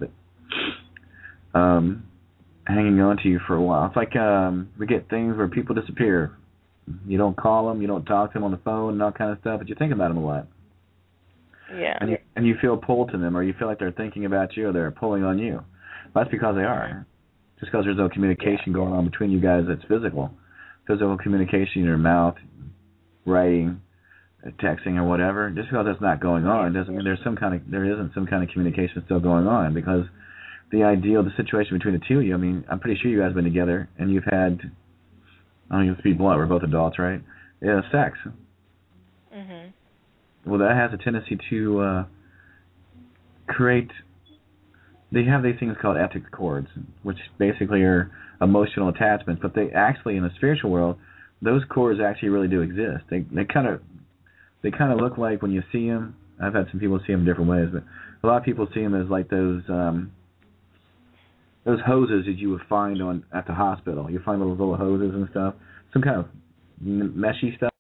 but um, hanging on to you for a while. It's like um, we get things where people disappear. You don't call them, you don't talk to them on the phone and all kind of stuff, but you think about them a lot. Yeah. And you, and you feel pulled to them, or you feel like they're thinking about you, or they're pulling on you. That's because they are. Just because there's no communication yeah. going on between you guys that's physical. Physical communication in your mouth, writing, texting, or whatever. Just because that's not going on doesn't mean there's some kind of there isn't some kind of communication still going on, because the ideal, the situation between the two of you, I mean, I'm pretty sure you guys have been together and you've had, I mean, let's be blunt, we're both adults, right? Yeah, sex. Mhm. Well, that has a tendency to uh, create, they have these things called ethics cords, which basically are emotional attachments, but they actually, in the spiritual world, those cords actually really do exist. They they kind of they kind of look like, when you see them, I've had some people see them different ways, but a lot of people see them as like those um, those hoses that you would find on at the hospital. You find those little hoses and stuff, some kind of meshy stuff,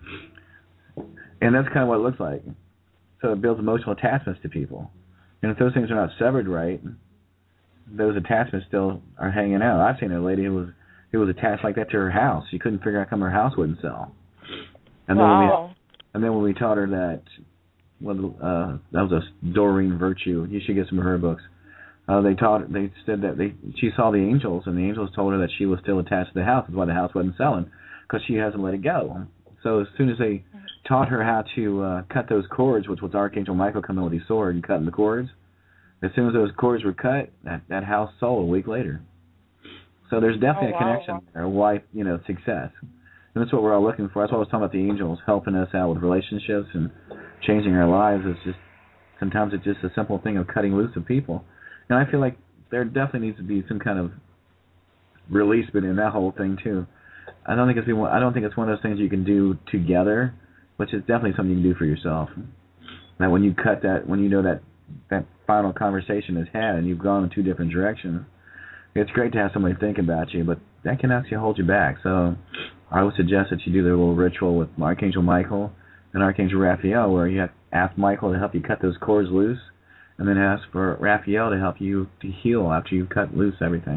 and that's kind of what it looks like. So it builds emotional attachments to people, and if those things are not severed right, those attachments still are hanging out. I've seen a lady who was who was attached like that to her house. She couldn't figure out how come her house wouldn't sell. And then wow. when we and then when we taught her that, well, uh, that was a Doreen Virtue. You should get some of her books. Uh, they taught. They said that they she saw the angels, and the angels told her that she was still attached to the house. That's why the house wasn't selling, because she hasn't let it go. So as soon as they taught her how to uh, cut those cords, which was Archangel Michael coming with his sword and cutting the cords, as soon as those cords were cut, that, that house sold a week later. So there's definitely oh, a connection wow. there, why, you know, success. And that's what we're all looking for. That's what I was talking about, the angels helping us out with relationships and changing our lives. It's just, sometimes it's just a simple thing of cutting loose of people. And I feel like there definitely needs to be some kind of release in that whole thing too. I don't think it's I don't think it's one of those things you can do together, which is definitely something you can do for yourself. That when you cut that, when you know that that final conversation is had and you've gone in two different directions, it's great to have somebody think about you, but that can actually hold you back. So I would suggest that you do the little ritual with Archangel Michael and Archangel Raphael, where you have ask Michael to help you cut those cords loose, and then ask for Raphael to help you to heal after you cut loose everything.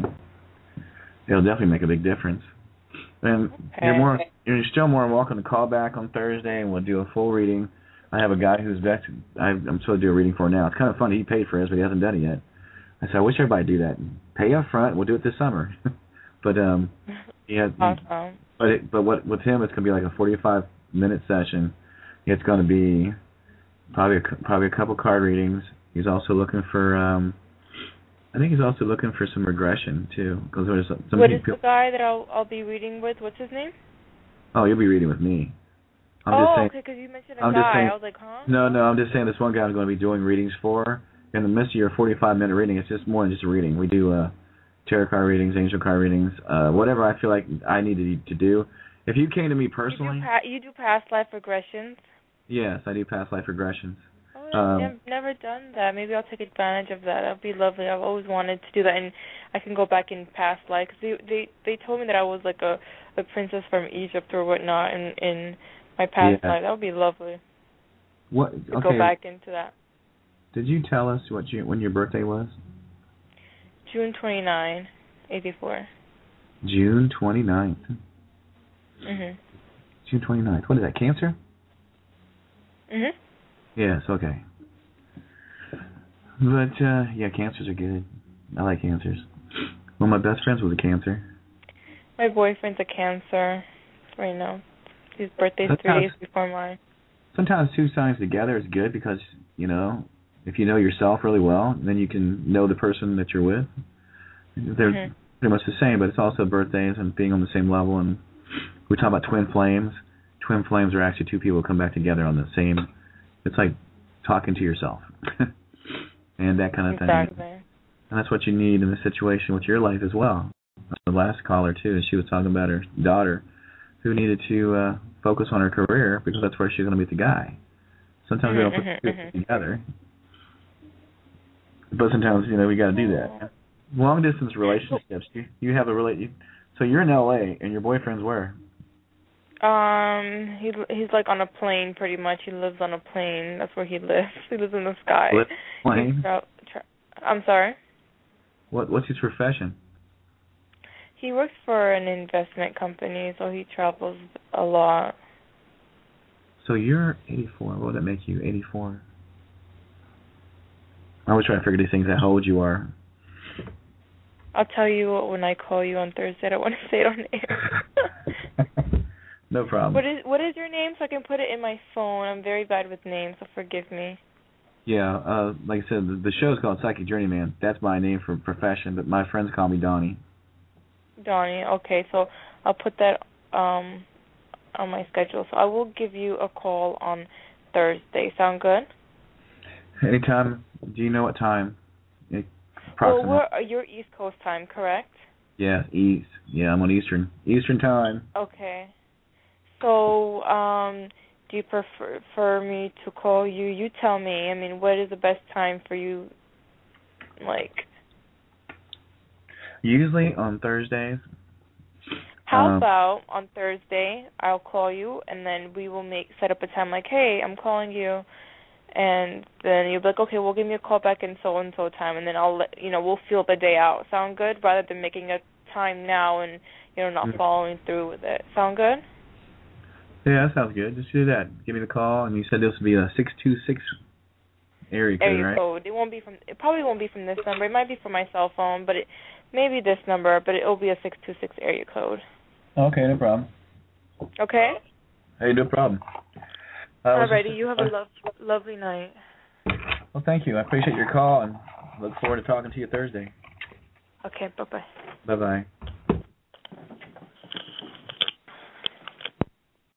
It'll definitely make a big difference. And okay. you're more, you're still more welcome to call back on Thursday, and we'll do a full reading. I have a guy who's back. I'm supposed to do a reading for now. It's kind of funny. He paid for it, but he hasn't done it yet. I said, I wish everybody would do that. Pay up front. We'll do it this summer. but um, he has. Awesome. But it, but what with him, it's going to be like a forty-five minute session. It's going to be probably a, probably a couple card readings. He's also looking for. Um, I think he's also looking for some regression too, because there's some. What is the guy that I'll I'll be reading with? What's his name? Oh, you'll be reading with me. I'm oh, just saying, okay, because you mentioned a I'm guy. just saying, I was like, huh? No, no, I'm just saying this one guy I'm going to be doing readings for. In the midst of your forty-five minute reading, it's just more than just a reading. We do uh, tarot card readings, angel card readings, uh, whatever I feel like I need to, to do. If you came to me personally, you do, pa- you do past life regressions. yes, I do past life regressions. Oh, Um, I've never done that. Maybe I'll take advantage of that. That'd be lovely. I've always wanted to do that, and I can go back in past life. Cause they they they told me that I was like a a princess from Egypt or whatnot in in my past yeah. life. That would be lovely. What? To Okay. go back into that. Did you tell us what you, when your birthday was? June twenty nine, eighty four. June twenty-ninth. Mhm. June twenty-ninth. What is that, Cancer? Mhm. Yes, okay. But, uh, yeah, Cancers are good. I like Cancers. Well, my best friend's was a Cancer. My boyfriend's a Cancer right now. His birthday's Sometimes, three days before mine. Sometimes two signs together is good because, you know, if you know yourself really well, then you can know the person that you're with. They're Mhm. pretty much the same, but it's also birthdays and being on the same level. And we talk about twin flames. Twin flames are actually two people who come back together on the same. It's like talking to yourself, and that kind of exactly. thing. And that's what you need in this situation with your life as well. The last caller too, she was talking about her daughter, who needed to uh, focus on her career because that's where she's going to meet the guy. Sometimes mm-hmm, we don't put mm-hmm, two mm-hmm. together, but sometimes you know we got to do that. Long distance relationships. You you have a relate. So you're in L A and your boyfriend's where? Um, he he's like on a plane, pretty much. He lives on a plane. That's where he lives. He lives in the sky. Plane? Tra- tra- I'm sorry. What what's his profession? He works for an investment company, so he travels a lot. So you're eighty-four. What would that make you? eighty-four. I always try to figure these things out. How old you are. I'll tell you when I call you on Thursday. I don't want to say it on air. No problem. What is what is your name so I can put it in my phone? I'm very bad with names, so forgive me. Yeah, uh, like I said, the, the show's called Psychic Journeyman. That's my name for profession, but my friends call me Donnie. Donnie, okay, so I'll put that um on my schedule. So I will give you a call on Thursday. Sound good? Anytime. Do you know what time? Well, we're, you're East Coast time, correct? Yeah, East. Yeah, I'm on Eastern. Eastern time. Okay. So, um, do you prefer for me to call you? You tell me. I mean, what is the best time for you? Like, usually on Thursdays. How um, about on Thursday I'll call you and then we will make set up a time like, hey, I'm calling you, and then you'll be like, okay, well, give me a call back in so and so time, and then I'll let you know we'll feel the day out. Sound good? Rather than making a time now and you know not mm-hmm. following through with it. Sound good? Yeah, that sounds good. Just do that. Give me the call, and you said this would be a six two six area code, area right? code. It won't be from. It probably won't be from this number. It might be from my cell phone, but it may be this number. But it'll be a six two six area code. Okay, no problem. Okay. Hey, no problem. Uh, Alrighty, you have a lo- lovely night. Well, thank you. I appreciate your call, and look forward to talking to you Thursday. Okay, bye bye. Bye bye.